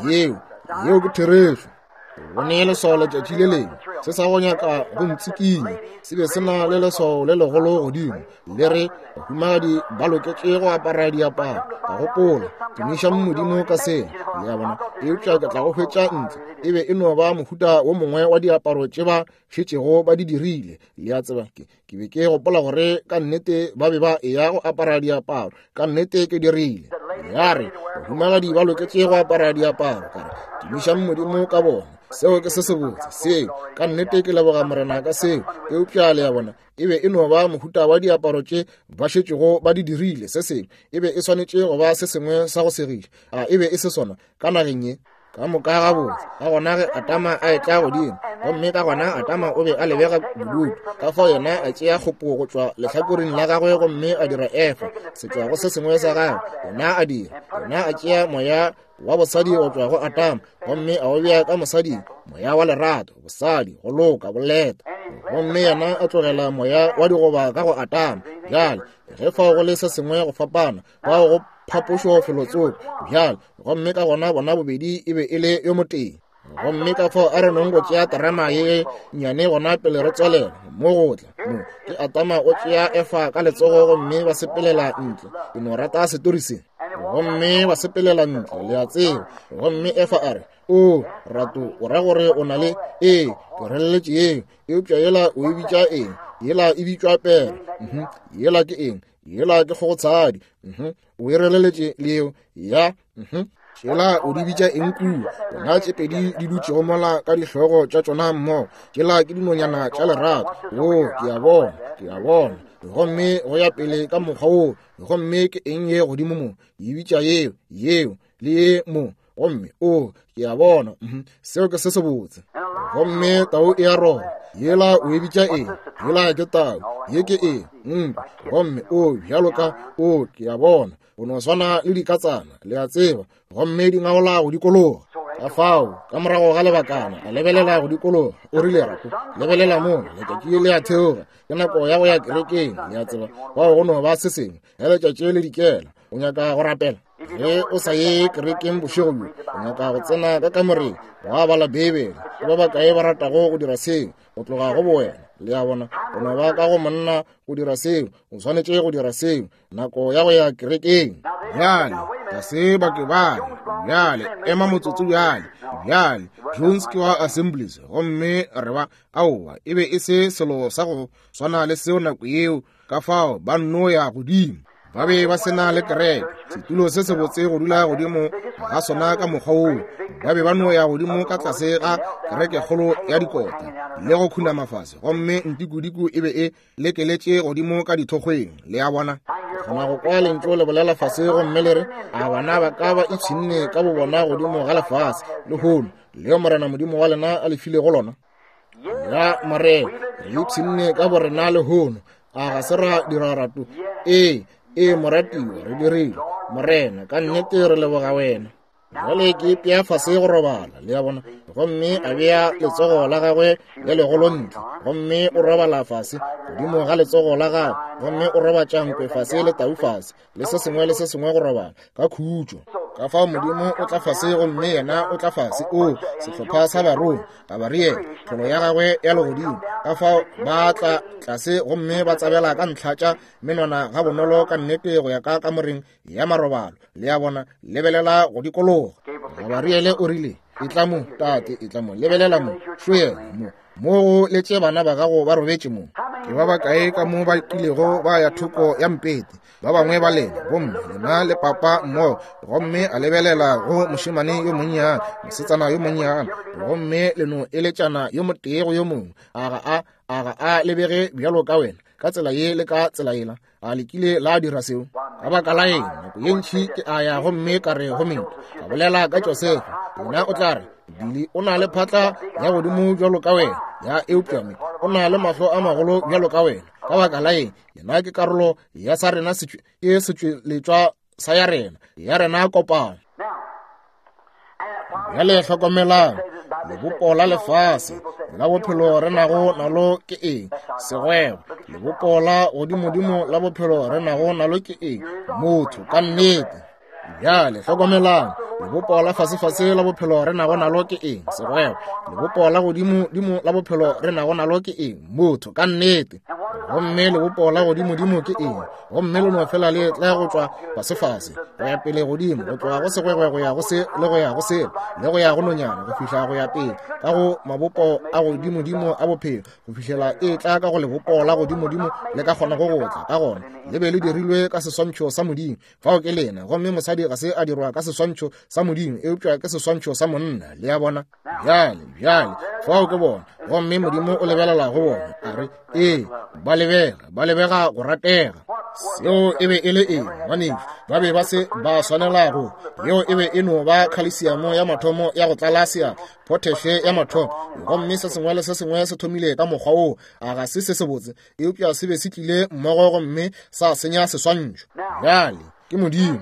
yeo ke thereso bone leswao letšatši le lengwe se sa go nyaka go ntsikinya se be se na le leswao le legolo godimo le re bahumadi ba loketše go apara diaparo ka gopola ke miša modimo ka sena le ya bona eupša ke tla go hwetša ntle e be e no ba mohuta wo mongwe wa diaparo tše ba šetšego ba di dirile le ya tseba ke be ke gopola gore ka nnete ba be ba eya go apara diaparo ka nnete ke dirile ya re bahumagadi ba loketše go apara diaparo kare ke miša modimo ka bona seo ke se se botse seo ka nnete ke leboga morena ka seo eupša le ya bona e be e no ba mohuta wa diaparo tše ba šetšego ba di dirile se sengwe e be e swanetše go ba se sengwe sa go segiša e be e se sona ka nageng ye ka moka ga botse ka gona ge atama a etla godimo gomme ka gona atama o be a lebega bodutu ka fao yena a tšea kgopo go tšwa lehlakoreng la gagwe gomme a dira efa setšwa go se sengwe sa gagwe yena a dira yena a tšea moya wa bosadi go tšwa go atama gomme a o bea ka mosading moya wa lerato bosadi go loka boleta gomme yena a tlogela moya wa digoba ka go atama bjale ge fao go le se sengwe go fapana bao go phapošo felotsoko bjale gomme ka gona bona bobedi e be e le yo moteng gomme ka fao a re nong go tšea terama ye nyane gona pele re tswalela mo gotla mo ke atama o tšea efa ka letsogo gomme ba sepelela ntle ke no rata setori se gomme ba sepelela ntle le a tseba gomme efa a re o rato o ra gore o na le ke releletše eo eupša yela o e bitša eng yela e bitšwa pere yela ke eng yela ke kgogotshadi o e releletše leo ya tšela o di bitša eng kua bona tše pedi di dutše go mola ka dihlogo tša tšona mmogo tšela ke dinonyana tša lerato ke a bona gomme go ya pele ka mokgwa woo gomme ke eng ye godimo mo e bitša yeo le ye mo gomme ke a bona seo ke se se botse gomme tau e a roga yela o e bitša eng yela ke tau ye ke eng gomme bjalo ka ke a bona o no swana le dikatsana le a tseba gomme di ngaola go dikologa ka fao ka morago ga lebakana a lebelela go dikologa o rile rato lebelela mo letšatši le a theoga ke nako ya go ya kerekeng le a tseba bao go no ba se sengwe ya letšatši le dikela o nyaka go rapela ge o sa ye kerekeng bošego bjo o nyaka go tsena ka kamoreng wa bala bebele ke ba bakae ba ratago go dira seo go tloga go bowena le a bona o no ba ka go monna go dira seo o swanetše go dira seo nako ya go ya kerekeng bjale ka se bake bale bjale ema motsotso bjale jones ke wa assemblies gomme re ba aowa e be e se selo sa go swana le seo nako yeo ka fao ba nno ya godimo ba be ba sena le kereke setulo se se botse go dula godimo ga sona ka mokgwa oo ba be ba no ya godimo ka tlase ga kereke kgolo ya dikota le go khuna mafase gomme ntikudiku e be e lekeletse godimo ka dithokgweng le ya bona gona go kwa lentso le bolela fase gomme le re a bana ba ka ba itšhinne ka bo bona godimo ga lefase le hono leo morena modimo wa lena a lefile go lona ya mare re itšhinne ka bo rena le hono a ga se ra diraratu moratiwa re dirile morena ka nnete re leboga wena jale ke pea fase go robala le ya bona gomme a bea letsogo la gagwe le legolo ntle gomme o robala fase godimo ga letsogo la gagwe gomme o roba tšankwe fase le tau fase le se sengwe go robala ka khutšo ka fa modimo o tla fase gomme yena o tla fase o sehlopha sa barong ka ba re tlholo ya gagwe ya legodimo ka fa ba tla tlase gomme ba tsabela ka ntlhatša menwana ga bonolo ka nnete go ya ka kamoreng ya marobalo le ya bona lebelela go dikologa Gabriele o rile itlamo tate itlamo lebelela mo shwe mo go letse bana ba gago ba robetse mo ke ba kae ka mo ba kilego ba ya thoko ya mpete ba bangwe ba le bomme na le papa mo gomme a lebelela go moshimane yo monnya mosetsana yo monnya gomme leno eletsana yo motego yo mongwe a lebege bjalo ka wena ka tsela ye le ka tsela ela a lekile la dira seo ka baka la eng nako ye ntši ke a ya gomme ka re gomme ka bolela ka Josefa yena o tla re dili o na le phatla ya godimo bjalo ka wena ya eupame o na le mahlo a magolo bjalo ka wena ka baka la eng yena ke karolo ya sa rena setšweletšwa sa ya rena kopana ya le hlokomelang lebopo la lefase la bophelo re nago nalo ke eng segwebo lebopo la godimodimo la bophelo re nago nalo ke eng motho ka nnete bjale hlokomelang lebopo la fasefase la bophelo re nago nalo ke eng segwebo lebopo la godimodimo la bophelo re nago nalo ke eng motho ka nnete gomme lebopo la godimodimo ke eng gomme le no fela le tla go tswa fasefase go ya pele godimo go tswa go segwegwe go ya go se le go ya go se le go ya go nonyana go fihla go ya pele ka go mabopo a godimodimo a bophelo go fihlela e tla ka go lebopo la godimodimo le ka gona go gotla ka gona le be le dirilwe ka seswantšho sa modimo fa o ke lena gomme mosadi ga se a dirwa ka seswantšho sa modimo e upša ke seswantšho sa monna le ya bona bjale fa o ke bona gomme modimo o lebelela go bona a re ba lebega go ratega seo e be e le eng maneng ba be ba se ba swanelago yeo e be e no ba calcium ya mathomo ya go tlalasia potassium ya mathomo gomme se sengwe le se sengwe se thomile ka mokgwa o a ga se botse e upša se be se tlile mmogo gomme sa senya seswantšho bjale ke modimo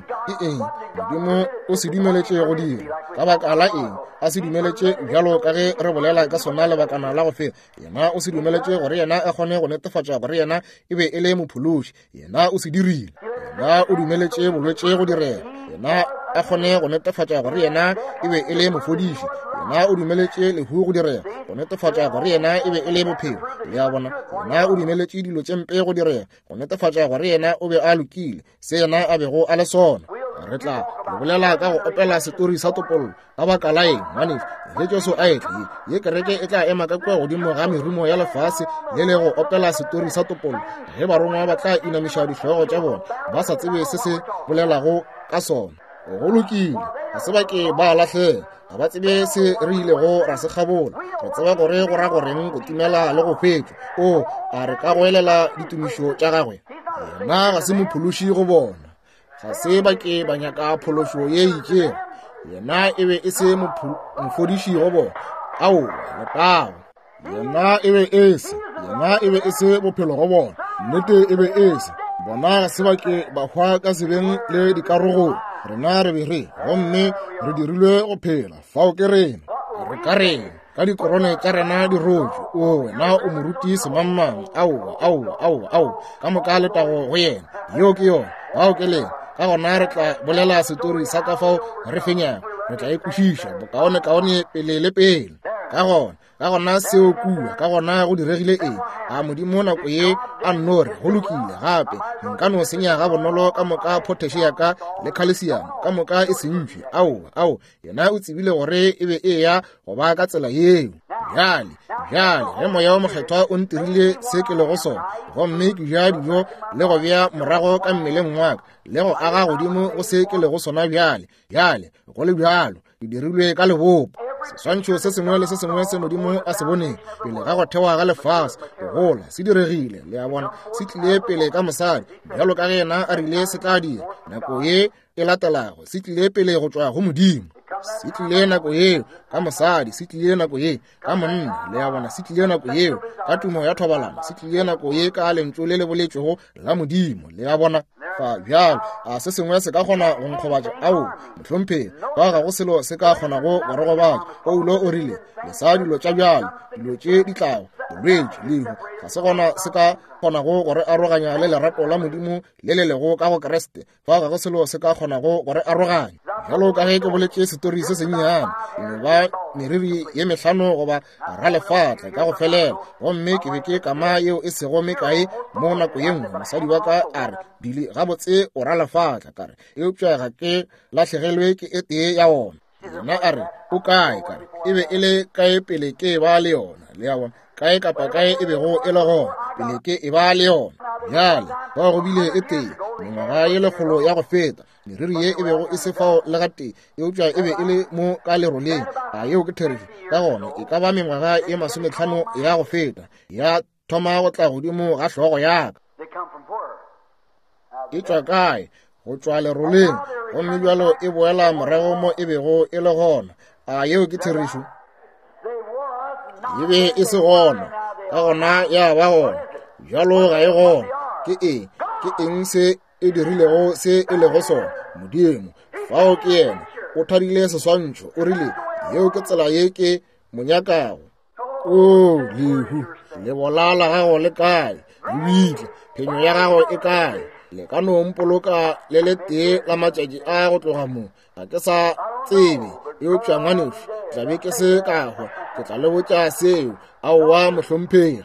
modimo o se dumeletše go dira ka baka la eng a se dumeletše bjalo ka ge re bolela ka sona lebakana la go fela yena o se dumeletše gore yena a kgone go netefatša gore yena e be e le mophološi yena o se dirile yena o dumeletše bolwetše go direga yena a kgone go netefatša gore yena e be e le mofodiši yena o dumeletše lehu go direga go netefatša gore yena e be e le bophelo le ya bona yena o dumeletše dilo tše mpe go direga go netefatša gore yena o be a lokile se yena a bego a le sona re tla re bolela ka go opela setori sa topollo ka baka la eng manef ge tšoso a etle ye kereke e tla ema ka kwa godimo ga merumo ya lefase le le go opela setori sa topollo ge barongwa ba tla inamiša dihlogo tša bona ba sa tsebe se se bolelago ka sona go lokile ga se bake ba lahlela ga ba tsebe se re ilego ra se kgabola go tseba gore go ra goreng go timela le go hwetša a re ka go elela ditumišo tša gagwe yena ga se mophološi go bona ga se bake ba nyaka phološo ye itšego yena e be e se mofodiši go bona letago yena e be e se bophelo go bona nnete e be e se bona ga se bake ba hwa ka sebeng le dikarogong rena re be re gomme re dirilwe go phela fa o ke rena re ka rena ka dikorone tša rena di rotse wena o moruti semammang ka moka letago go yena yo ke yona fa o ke lena ka gona re tla bolela setori sa ka fao re fenyago re tla ekwešiša bokaone pele le pele ka gona seo kua ka gona go diregile eng a modimo nako ye a nnore go lokile gape nka no senya ga bonolo ka moka potassium ka le calcium ka moka e sentšwe yena o tsebile gore e be e ya go ba ka tsela yeo bjale ge moya wa mokgethwa o ntirile se ke lego sona gomme ke ja dijo le go bea morago ka mmeleng wa ka le go aga godimo go se ke lego sona bjale go le bjalo ke dirilwe ka lebopo seswantšho se sengwe le se sengwe se Modimo a se boneng pele ga go thewa ga lefase go gola se diregile le a bona se tlile pele ka mosadi bjalo ka ge yena a rile se tla dira nako ye e latelago se tlile pele go tšwa go Modimo se tlile nako yeo ka mosadi se tlile nako ye ka monna le a bona se tlile nako yeo ka tumo ya thobalano se tlile nako ye ka lentšu le le boletšego la Modimo le a bona fa bjalo a se sengwe se ka kgona go nkgobatša ao mohlompheng fa ga go selo se ka kgona go gobatša Paulo o rile le sa dilo tša bjalo dilo tše di tlago bolwetši lehu ga se gona se ka kgonago gore aroganya le lerato la Modimo le le lego ka go Kriste fa ga go selo se ka kgonago gore aroganya bjalo ka ge ke boletše setori se sennyane ene ba meriri ye mehlano goba ra lefatla ka go felela gomme ke be ke kama yeo e sego mekae mo nako ye nngwe mosadi wa ka a re bile gabotse o ra lefatla kare eupša ga ke latlhegelwe ke e tee ya ona yena a re o kae kare e be e le kae pele ke ba le yona le ya bona kae kapa kae e bego e le gona pele ke e ba le yona bjale ba go bile e tee mengwaga ye lekgolo ya go feta meriri ye e bego e se fao le ga tee eupša e be e le mo ka leroleng a yeo ke therifi ka gona e ka ba mengwaga ye 50 ya go feta ya thoma go tla godimo ga hlogo yaka e tšwa kae go tšwa leroleng gomme bjalo e boela morago mo e bego e le gona a yeo ke therišo e be e se gona ka gona ya ba gona bjalo ga e gona ke eng se e dirilego se e lego sona Modimo fao ke yena o thadile seswantšho o rile yeo ke tsela ye ke monyakago o lehu le bolala gago le kae le bitla phenyo ya gago e kae le ka no mpoloka le le tee la matšatši a go tloga moo ga ke sa tsebe eupša ngwanefi tlabe ke se kago ke tla le botša seo aowa mohlomphegi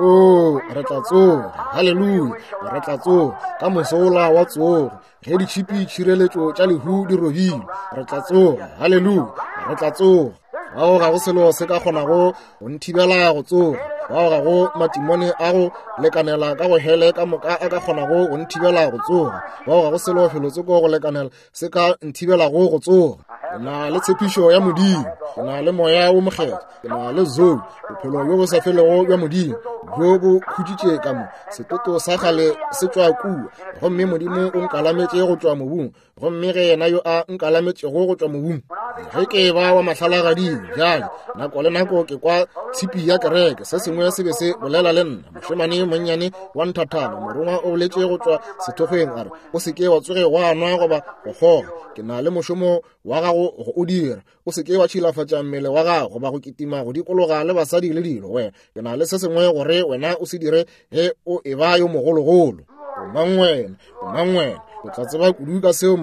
re tla tsoga halleluja re tla tsoga ka mosola wa tsoga ge ditšhipi tšhireletšo tša lehu di robile re tla tsoga halleluja re tla tsoga bao ga go selo se ka kgonago go nthibela go tsoga bao ga go matimone a go lekanela ka go hele ka moka a ka kgonago go nthibela go tsoga bao ga go selo felotsoko go lekanela se ka nthibelago go tsoga ke na le tshepišo ya Modimo ke na le moya o mokgetho ke na le zou bophelo bjo bo sa felego bja Modimo bjo bo khuditše ka mo setoto sa gale se tšwa kua gomme Modimo o nkalametše go tšwa mobung gomme ge yena yo a nkalametšego go tšwa mobung ge ke ba wa mahlalagadimo bjale nako le nako ke kwa tshipi ya kereke se sengwe se be se bolela le nna mošemane monnyane wa nthathana morongwa o boletše go tšwa sethokgweng a re o seke wa tsoge wa nwa goba go goga ke na le mošomo wa gago go o dira o seke wa tšhilafatša mmele wa gago goba go kitima go dikologa le basadi le dilo wena ke na le se sengwe gore wena o se dire ge o e ba yo mogologolo o mang wena o tla tseba kudu ka seo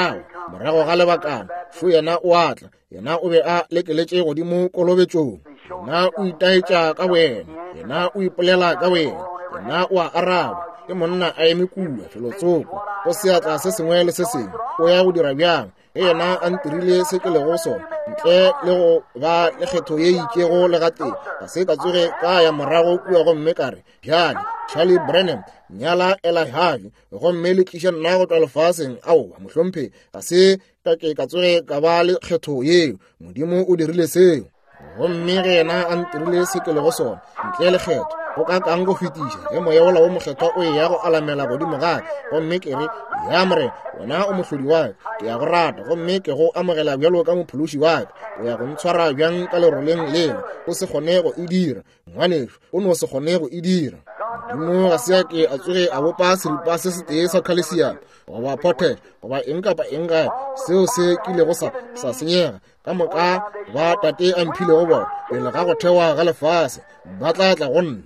morago ga lebakana fo yena o atla yena o be a lekeletše godimo kolobetšong yena o itaetša ka wena yena o ipolela ka wena yena o a araba ke monna a eme kua felotsoko o seatla se sengwe le se sengwe o ya go dira bjang ge yena a ntirile se ke lego sona ntle le go ba lekgetho ye ikego le gateng ga se ka tsoge ka ya morago kua gomme kare bjale Charlie Branham nyala Ella Harvey gomme le tliša nna go tšwa lefaseng aowa mohlompe ga se ka tsoge ka ba lekgetho yeo Modimo o dirile seo gomme ge yena a ntirile se ke lego sona ntle lekgetho go ka kang go fetiša ge moya ola wo mokgethwa o ya go alamela godimo gake gomme ke re ya more wena o mohlodi wake ke ya go rata gomme ke go amogela bjalo ka mophološi wake o ya go ntshwara bjang ka leroleng leno o se kgone go e dira ngwaneso o no se kgone go e dira Modimo ga se ake a tsoge a bopa seripa se se tee sa calcium goba potash goba eng kapa eng gae seo se kilego sa senyega ka moka ba tate a mphilego bona pele ga go thewa ga lefase ba tla go nna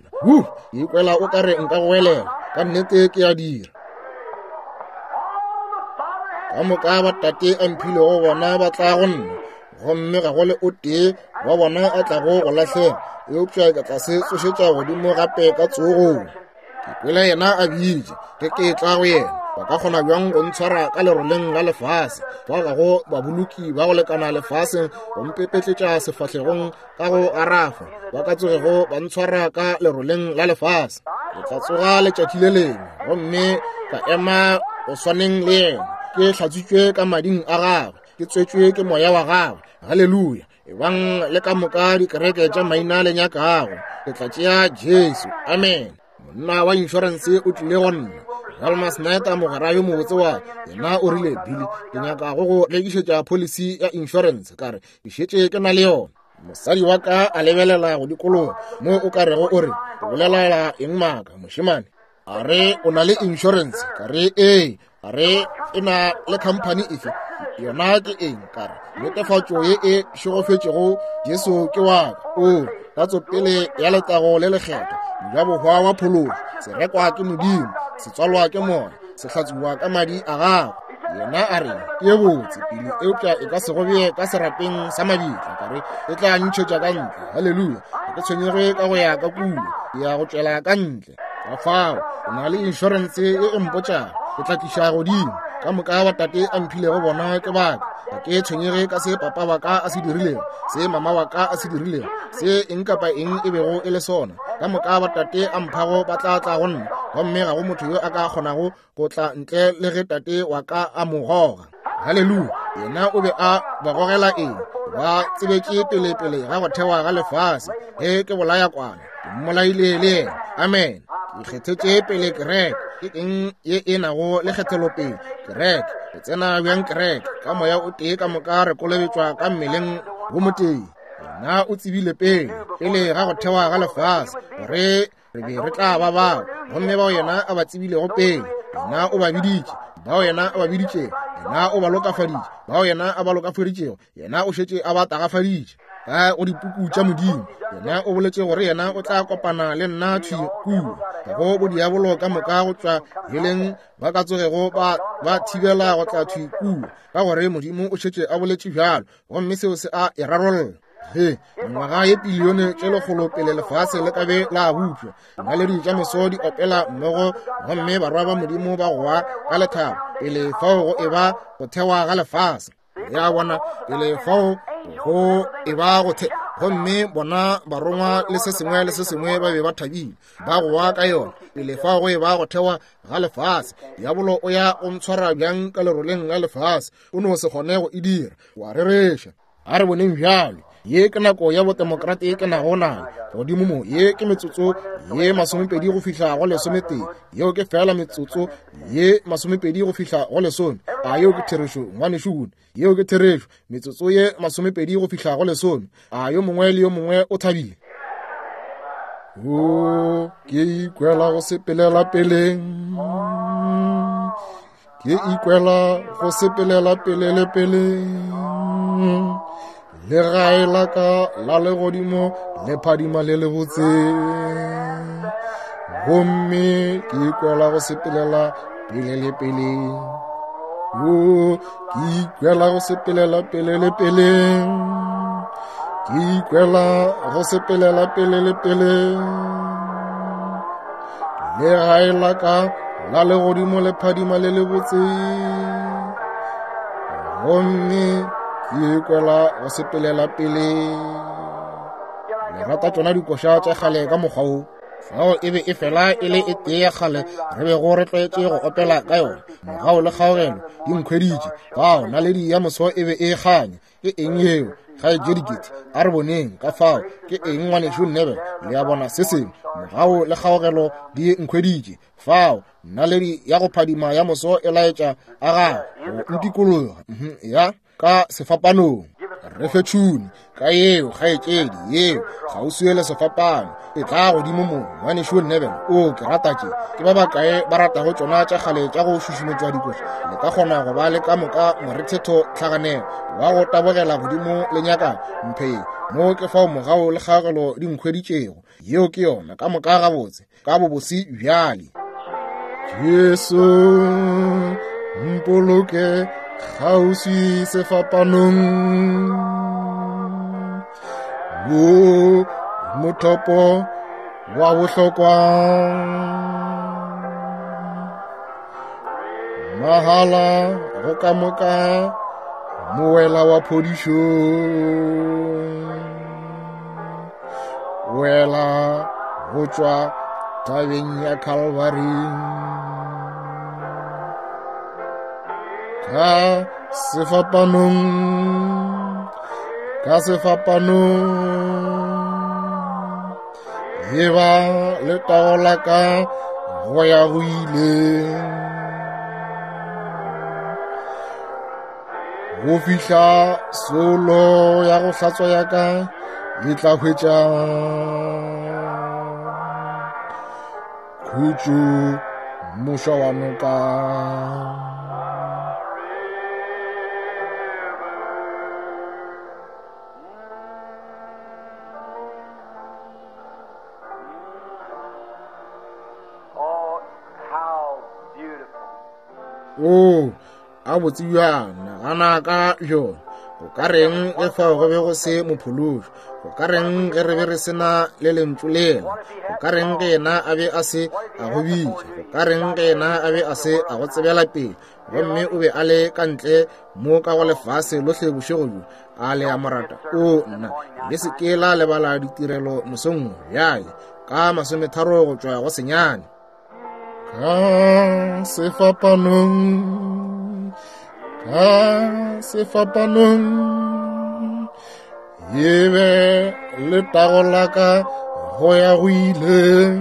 e kwela o kare nka go welela ka nnete ke ya dira ka moka ba tate a mphilego bona ba tla go nna gomme ga go le o tee wa bona a tla go latlhega eupša ka tla se tsošetša godimo gape ka tsogong ke kwele yena a bitše ke tla go yena ba ka kgona bjang go ntshwara ka leroleng la lefase fa ga go baboloki ba go lekana lefase go mpepetletša sefatlhegong ka go arafa ba ka tsogego ba ntshwara ka leroleng la lefase ke tla tsoga letšatši le lengwe gomme ka ema go swaneng le yena ke hlatswitšwe ka mading a gagwe ke tswetšwe ke moya wa gagwe halleluja ebang le ka moka dikereke tša maina le nyakago ke tla tšea Jesu amen. Monna wa insurance o tlile go nna Almas Neta mogara yo mobotse wa yena o rile Billy ke nyaka go rekišetša policy ya insurance kare ke šetše ke na le yona. Mosadi wa ka a lebelela go dikologa mo o ka rego o re o bolelela eng maaka mošemane a re o na le insurance kare ee a re e na le company efe yona ke eng kare netefatšo ye e šegofetšego Jesu ke wa o tatsopele ya letago le lekgetho ya bohwa wa phologo se rekwa ke modimo se tswalwa ke moya se hlatswiwa ka madi a gago yena a re ke ye botse pele eupša e ka se gobie ka serapeng sa mabitla kare e tla ntšhetša ka ntle halleluja ke tshwenyege ka go ya ka kulo ya go tšwela ka ntle ka fao o na le insurance e mpotšago ke tla tliša godimo ka moka batate a mphilego bona ke baka ga ke tshwenyege ka se papa wa ka a se dirilego se mama wa ka a se dirilego se eng kapa eng e bego e le sona ka moka batate a mphago ba tla go nna gomme ga go motho yo a ka kgonago go tla ntle le ge tate wa ka a mo goga halleluja yena o be a ba gogela eng ba tsebetše pelepele ga go thewa ga lefase ge ke bolaya kwana ke mmolaile le yena amen ke kgethetše pele kereke ke eng ye e nago le kgethelopele kereke ke tsena bjang kereke ka moya o tee ka moka re kolobetšwa ka mmeleng go motee yena o tsebile pele ga go thewa ga lefase gore re be re tla ba bao gomme bao yena a ba tsebilego pele yena o ba biditše bao yena a ba biditše yena o ba lokafaditše bao yena a ba lokafaditšego yena o šetše a ba tagafaditše ka go dipuku tša modimo yena o boletše gore yena o tla kopana le nna thikulu go bodiabolo ka moka go tšwa heleng ba ka tsogego ba thibela go tla thikulu ka gore modimo o šetše a boletše bjalo gomme seo se a e rarolla ngwaga ye pilione tše lekgolo pele lefase le ka be la bupšwa dinaledi tša meso di opela mmogo gomme barwa ba modimo ba goa ka lethabo pele fao go eba go thewa ga lefase ya bona pele fao go eba go gomme bona barongwa le se sengwe ba be ba thabile ba goa ka yona pele fao go eba go thewa ga lefase diabolo o ya o ntshwara bjang ka leroleng la lefase o no se kgone go e dira wa rereša a re boneng bjalo ye ke nako ya botemokrate e ke na gona godimo mo ye ke metsotso ye 20 go fihla go lesomete yeo ke fela metsotso ye 20 go fihla go lesome a yeo ke theresho ngwane shun yeo ke theresho metsotso ye 20 go fihla go lesome a yo mongwe le yo mongwe o thabile o ke ikwela go sepelela peleng ke ikwela go sepelela pelele peleng le gae la ka la legodimo le phadima le le botse gomme ke ikwela go sepelela pele le pele o ke ikwela go sepelela pele le pele ke ikwela go sepelela pele le pele le gae la ka la legodimo le phadima le le botse gomme ke kwela go sepelela pele le rata tšona dikoša tša kgale ka mokgwao fao e be e fela e le e tee ya kgale re be go re tlwaetše go opela ka yona mogao le kgaogelo di nkhweditše fao naledi ya moso e be e kganya ke eng yeo ga e jedikete a re boneng ka fao ke eng ngwanešo nnebe le ya bona se sengwe mogao le kgaogelo di nkhweditše fao naledi ya go phadima ya moso e laetša a gago go ntikologa ya ka sefapanong re fe tšhuni ka yeo kgaetšedi yeo ga o suele sefapano e tla godimo mo ngwanešo nnebel o ke ratatše ke ba bakae ba ratago tšona tša kgale tša go šušumetšwa dikoša le ka kgona go ba le ka moka morethetho tlhaganelo wa go tabogela godimo le nyaka mphei mo ke fao mogao le kgaogelo di nkhweditšego yeo ke yona ka moka gabotse ka bobosi bjale Jesu mpoloke kgauswi sefapanong mo mothopo wa bohlokwa mahala go ka moka moela wa phodišo wela go tšwa tabeng ya Calvary ka sefapanong e ba le tagola ka go ya go ile go fihla solo ya go hlatswa ya ka e tla hwetša khutšo mošwa wa noka a botse bjana gana ka yona go ka reng ge fao go be go se mophološo go ka reng ge re be re sena le lentšu lela go ka reng ge yena a be a se a go bitša go ka reng ge yena a be a se a go tsebela pele gomme o be a le ka ntle mo ka go lefase lohle bošego a le a morata nna le se ke la lebala ditirelo mosong bjale ka 30 go tšwa go senyane ka sefapanong e be le tagola ka go ya go ile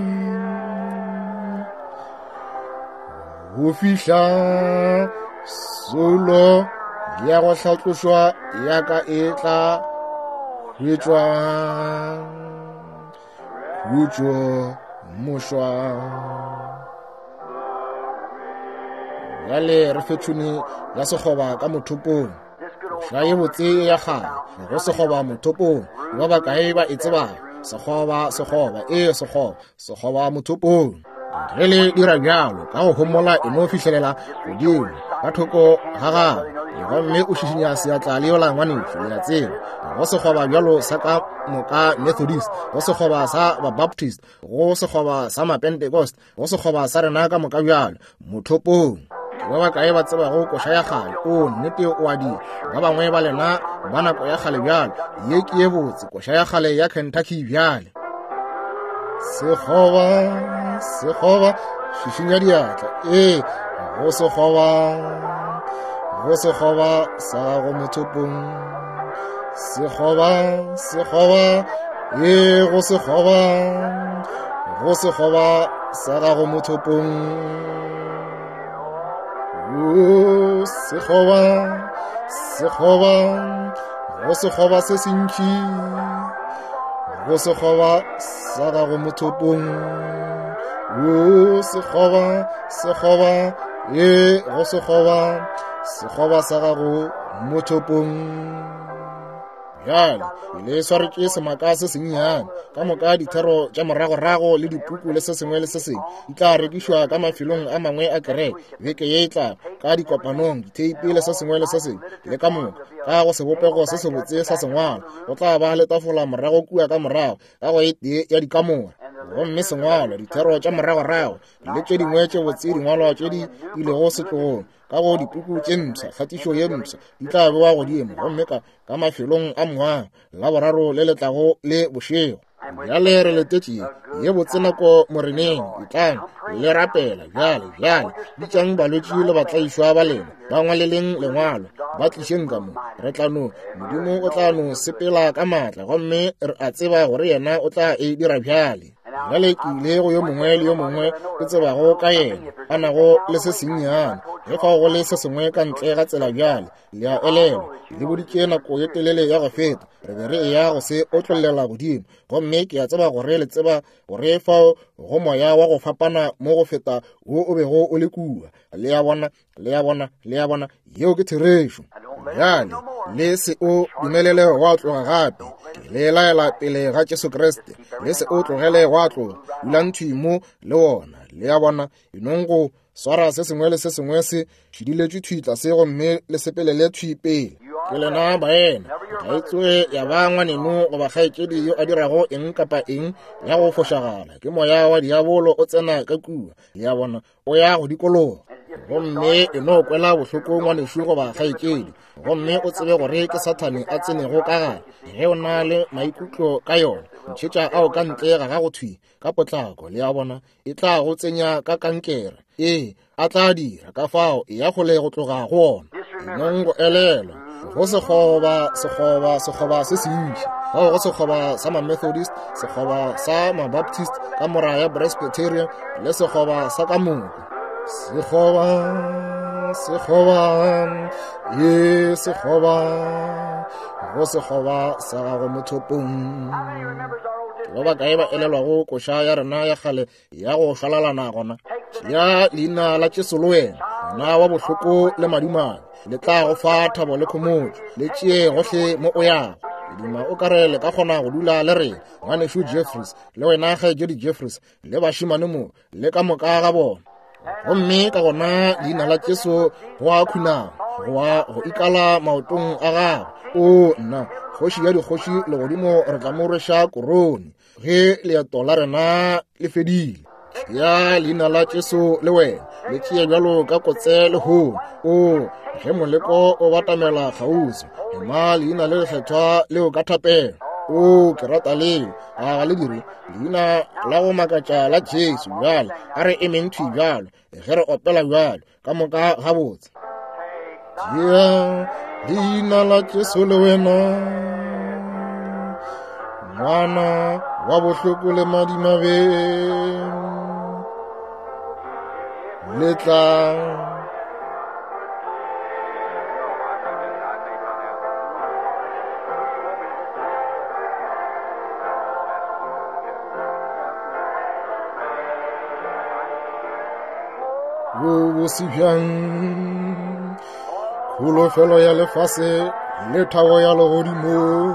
go fihla solo ya go hlatlošwa ya ka e tla hwetšwa khutšo mošwa yale re fetšhone ya sekgoba ka mothopong ga e botse ya gale go sekgoba mothopong ba ba kae ba e tseba sekgoba mothopong re le dira bjalo ka go homola e no fihlelela godimo ka thoko ga gago gomme o šišinya seatla le yola ngwanešo ya tsela go sekgoba bjalo sa ka moka Methodist go sekgoba sa Baptist go sekgoba sa Pentecost go sekgoba sa rena ka moka bjalo mothopong ba ba kae ba tseba go koša ya gale nnete o a di ba bangwe ba lena ba nako ya gale bjale ye ke ye botse koša ya gale ya Kentucky bjale sekgoba šišinya diatla go sekgoba sa gago mothopong sekgoba go sekgoba sa gago mothopong sekgoba go sekgoba se sentši go sekgoba sa gago mothopong sekgoba sa gago mothopong bjale le sware ke semaka se sennyane ka moka dithero tša moragorago le dipuku le se sengwe le se sengwe di tla rekišwa ka mafelong a mangwe a kereke beke ye tla ka dikopanong diteipi le se sengwe le se sengwe le ka moka ka go sebopego se se botse sa sengwalo go tla ba le tafola morago kua ka morago ka go e tee ya dikamora gomme sengwalo dithero tša moragorago le tše dingwe tše botse dingwalwa tše di ilego setlogong ka go dipuku tše mpša kgatišo ye mpša di tla bewa godimo gomme ka mafelong a mongwaga la boraro le letlago le bošego bjale re letetše ye botse nako moreneng etlang le rapela bjale bitšang balwetši le batlaišwa ba lena ba ngwaleleng lengwalo ba tlišeng ka mo re tlano modimo o tlano sepela ka maatla gomme a tseba gore yena o tla e dira bjale bjale ke ile go yo mongwe le yo mongwe ke tsebago ka yena a nago le se sennyane ge fa go le se sengwe ka ntle ga tsela bjale le a elelwa le boditše nako ye telele ya go feta re be re e ya go se otlollela godimo gomme ke a tseba gore le tseba gore fa go moya wa go fapana mo go feta wo o bego o le kua le ya bona yeo ke therešo bjale le se o dumelele wa tloga gape le laela pele ga Jesu Kriste le se o tlogele wa tloga dula nthwimo le wona le ya bona inongo swara se sengwe le se sengwe se šidiletše thwitla se gomme le sepelele thwi pele ke lena baena ga e tsoe ya ba ngwaneno goba kgaetšedi yo a dirago eng kapa eng ya go fošagala ke moya wa diabolo o tsena ka kua le ya bona o ya go dikologa gomme e no kwela bohloko ngwaneso goba kgaetšedi, gomme o tsebe gore ke Sathane a tsenego ka gare. Ge o na le maikutlo ka yona, ntšhetša ao ka ntle ga go thwi ka potlako le ya bona e tla go tsenya ka kankere. A tla dira ka fao e ya gole go tloga go ona. Neng go elela go sekgoba se sentši, go sekgoba sa ma-Methodist, sekgoba sa ma-Baptist ka mora ya Presbyterian le sekgoba sa ka moko. Sekgoba go sekgoba sa gago mothopong. Ba ba kae ba elelwago koša ya rena ya kgale ya go šalalana gona ya leina la Jesu le wena, na wa bohloko le madimane, le tla go fa thabo le khomotšo le tšee gohle mo o yago. Dima o kare le ka kgona go dula le re ngwaneso Jeffreys le wena Kgaetšedi Jeffreys le bašimane mo le ka moka ga bona. Gomme ka gona leina la Jesu go a khunang go ikala maotong a gago. Nna kgoši ya dikgoši le godimo re tla mo rweša korone ge leeto la rena le fedile. Ya leina la Jesu le wena le tšee bjalo ka kotse le hone. Ge moleko o batamela kgauswi, ema leina le lekgethwa leo ka thapela. Ke rata leo ga le dire leina la go makatša la Jesu bjale a re emeng thwi bjalo ge re opela bjalo ka moka gabotse. Leina la Jesu le wena, ngwana wa bohloko le madimabe, le tla go se bjang kholofelo ya lefase le thabo ya legodimo.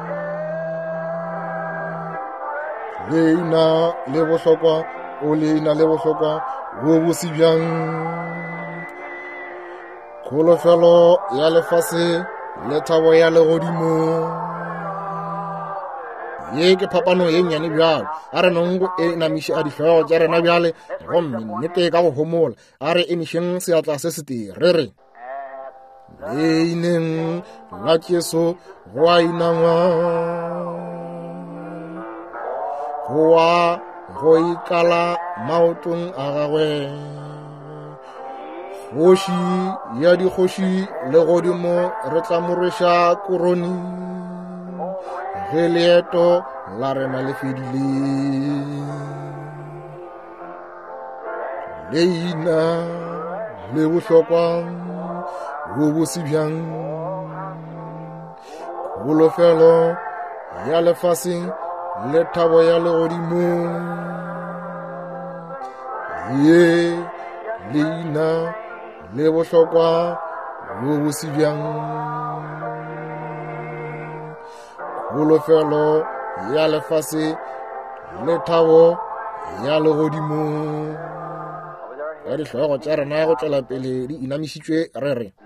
Leina le bohlokwa, leina le bohlokwa go bose bjang kholofelo ya lefase le thabo ya legodimo. Ye ke phapano ye nnyane bjalo a re nongo e namiše a dihlogo tša rena bjale gomme nnete ka go homola a re emišeng seatla se setee re re leineng la Jesu go a inangwa, go ikala maotong a gagwe. Kgoši ya dikgoši le godimo re tla mo rweša korone ge leeto la rena le fedile. Leina le bohlokwa go bose bjang kholofelo ya lefase le thabo ya legodimo. Leina le bohlokwa go bose bjang kholofelo ya lefase le thabo ya legodimo. Ya dihlogo tša rena go tšwela pele di inamišitšwe re re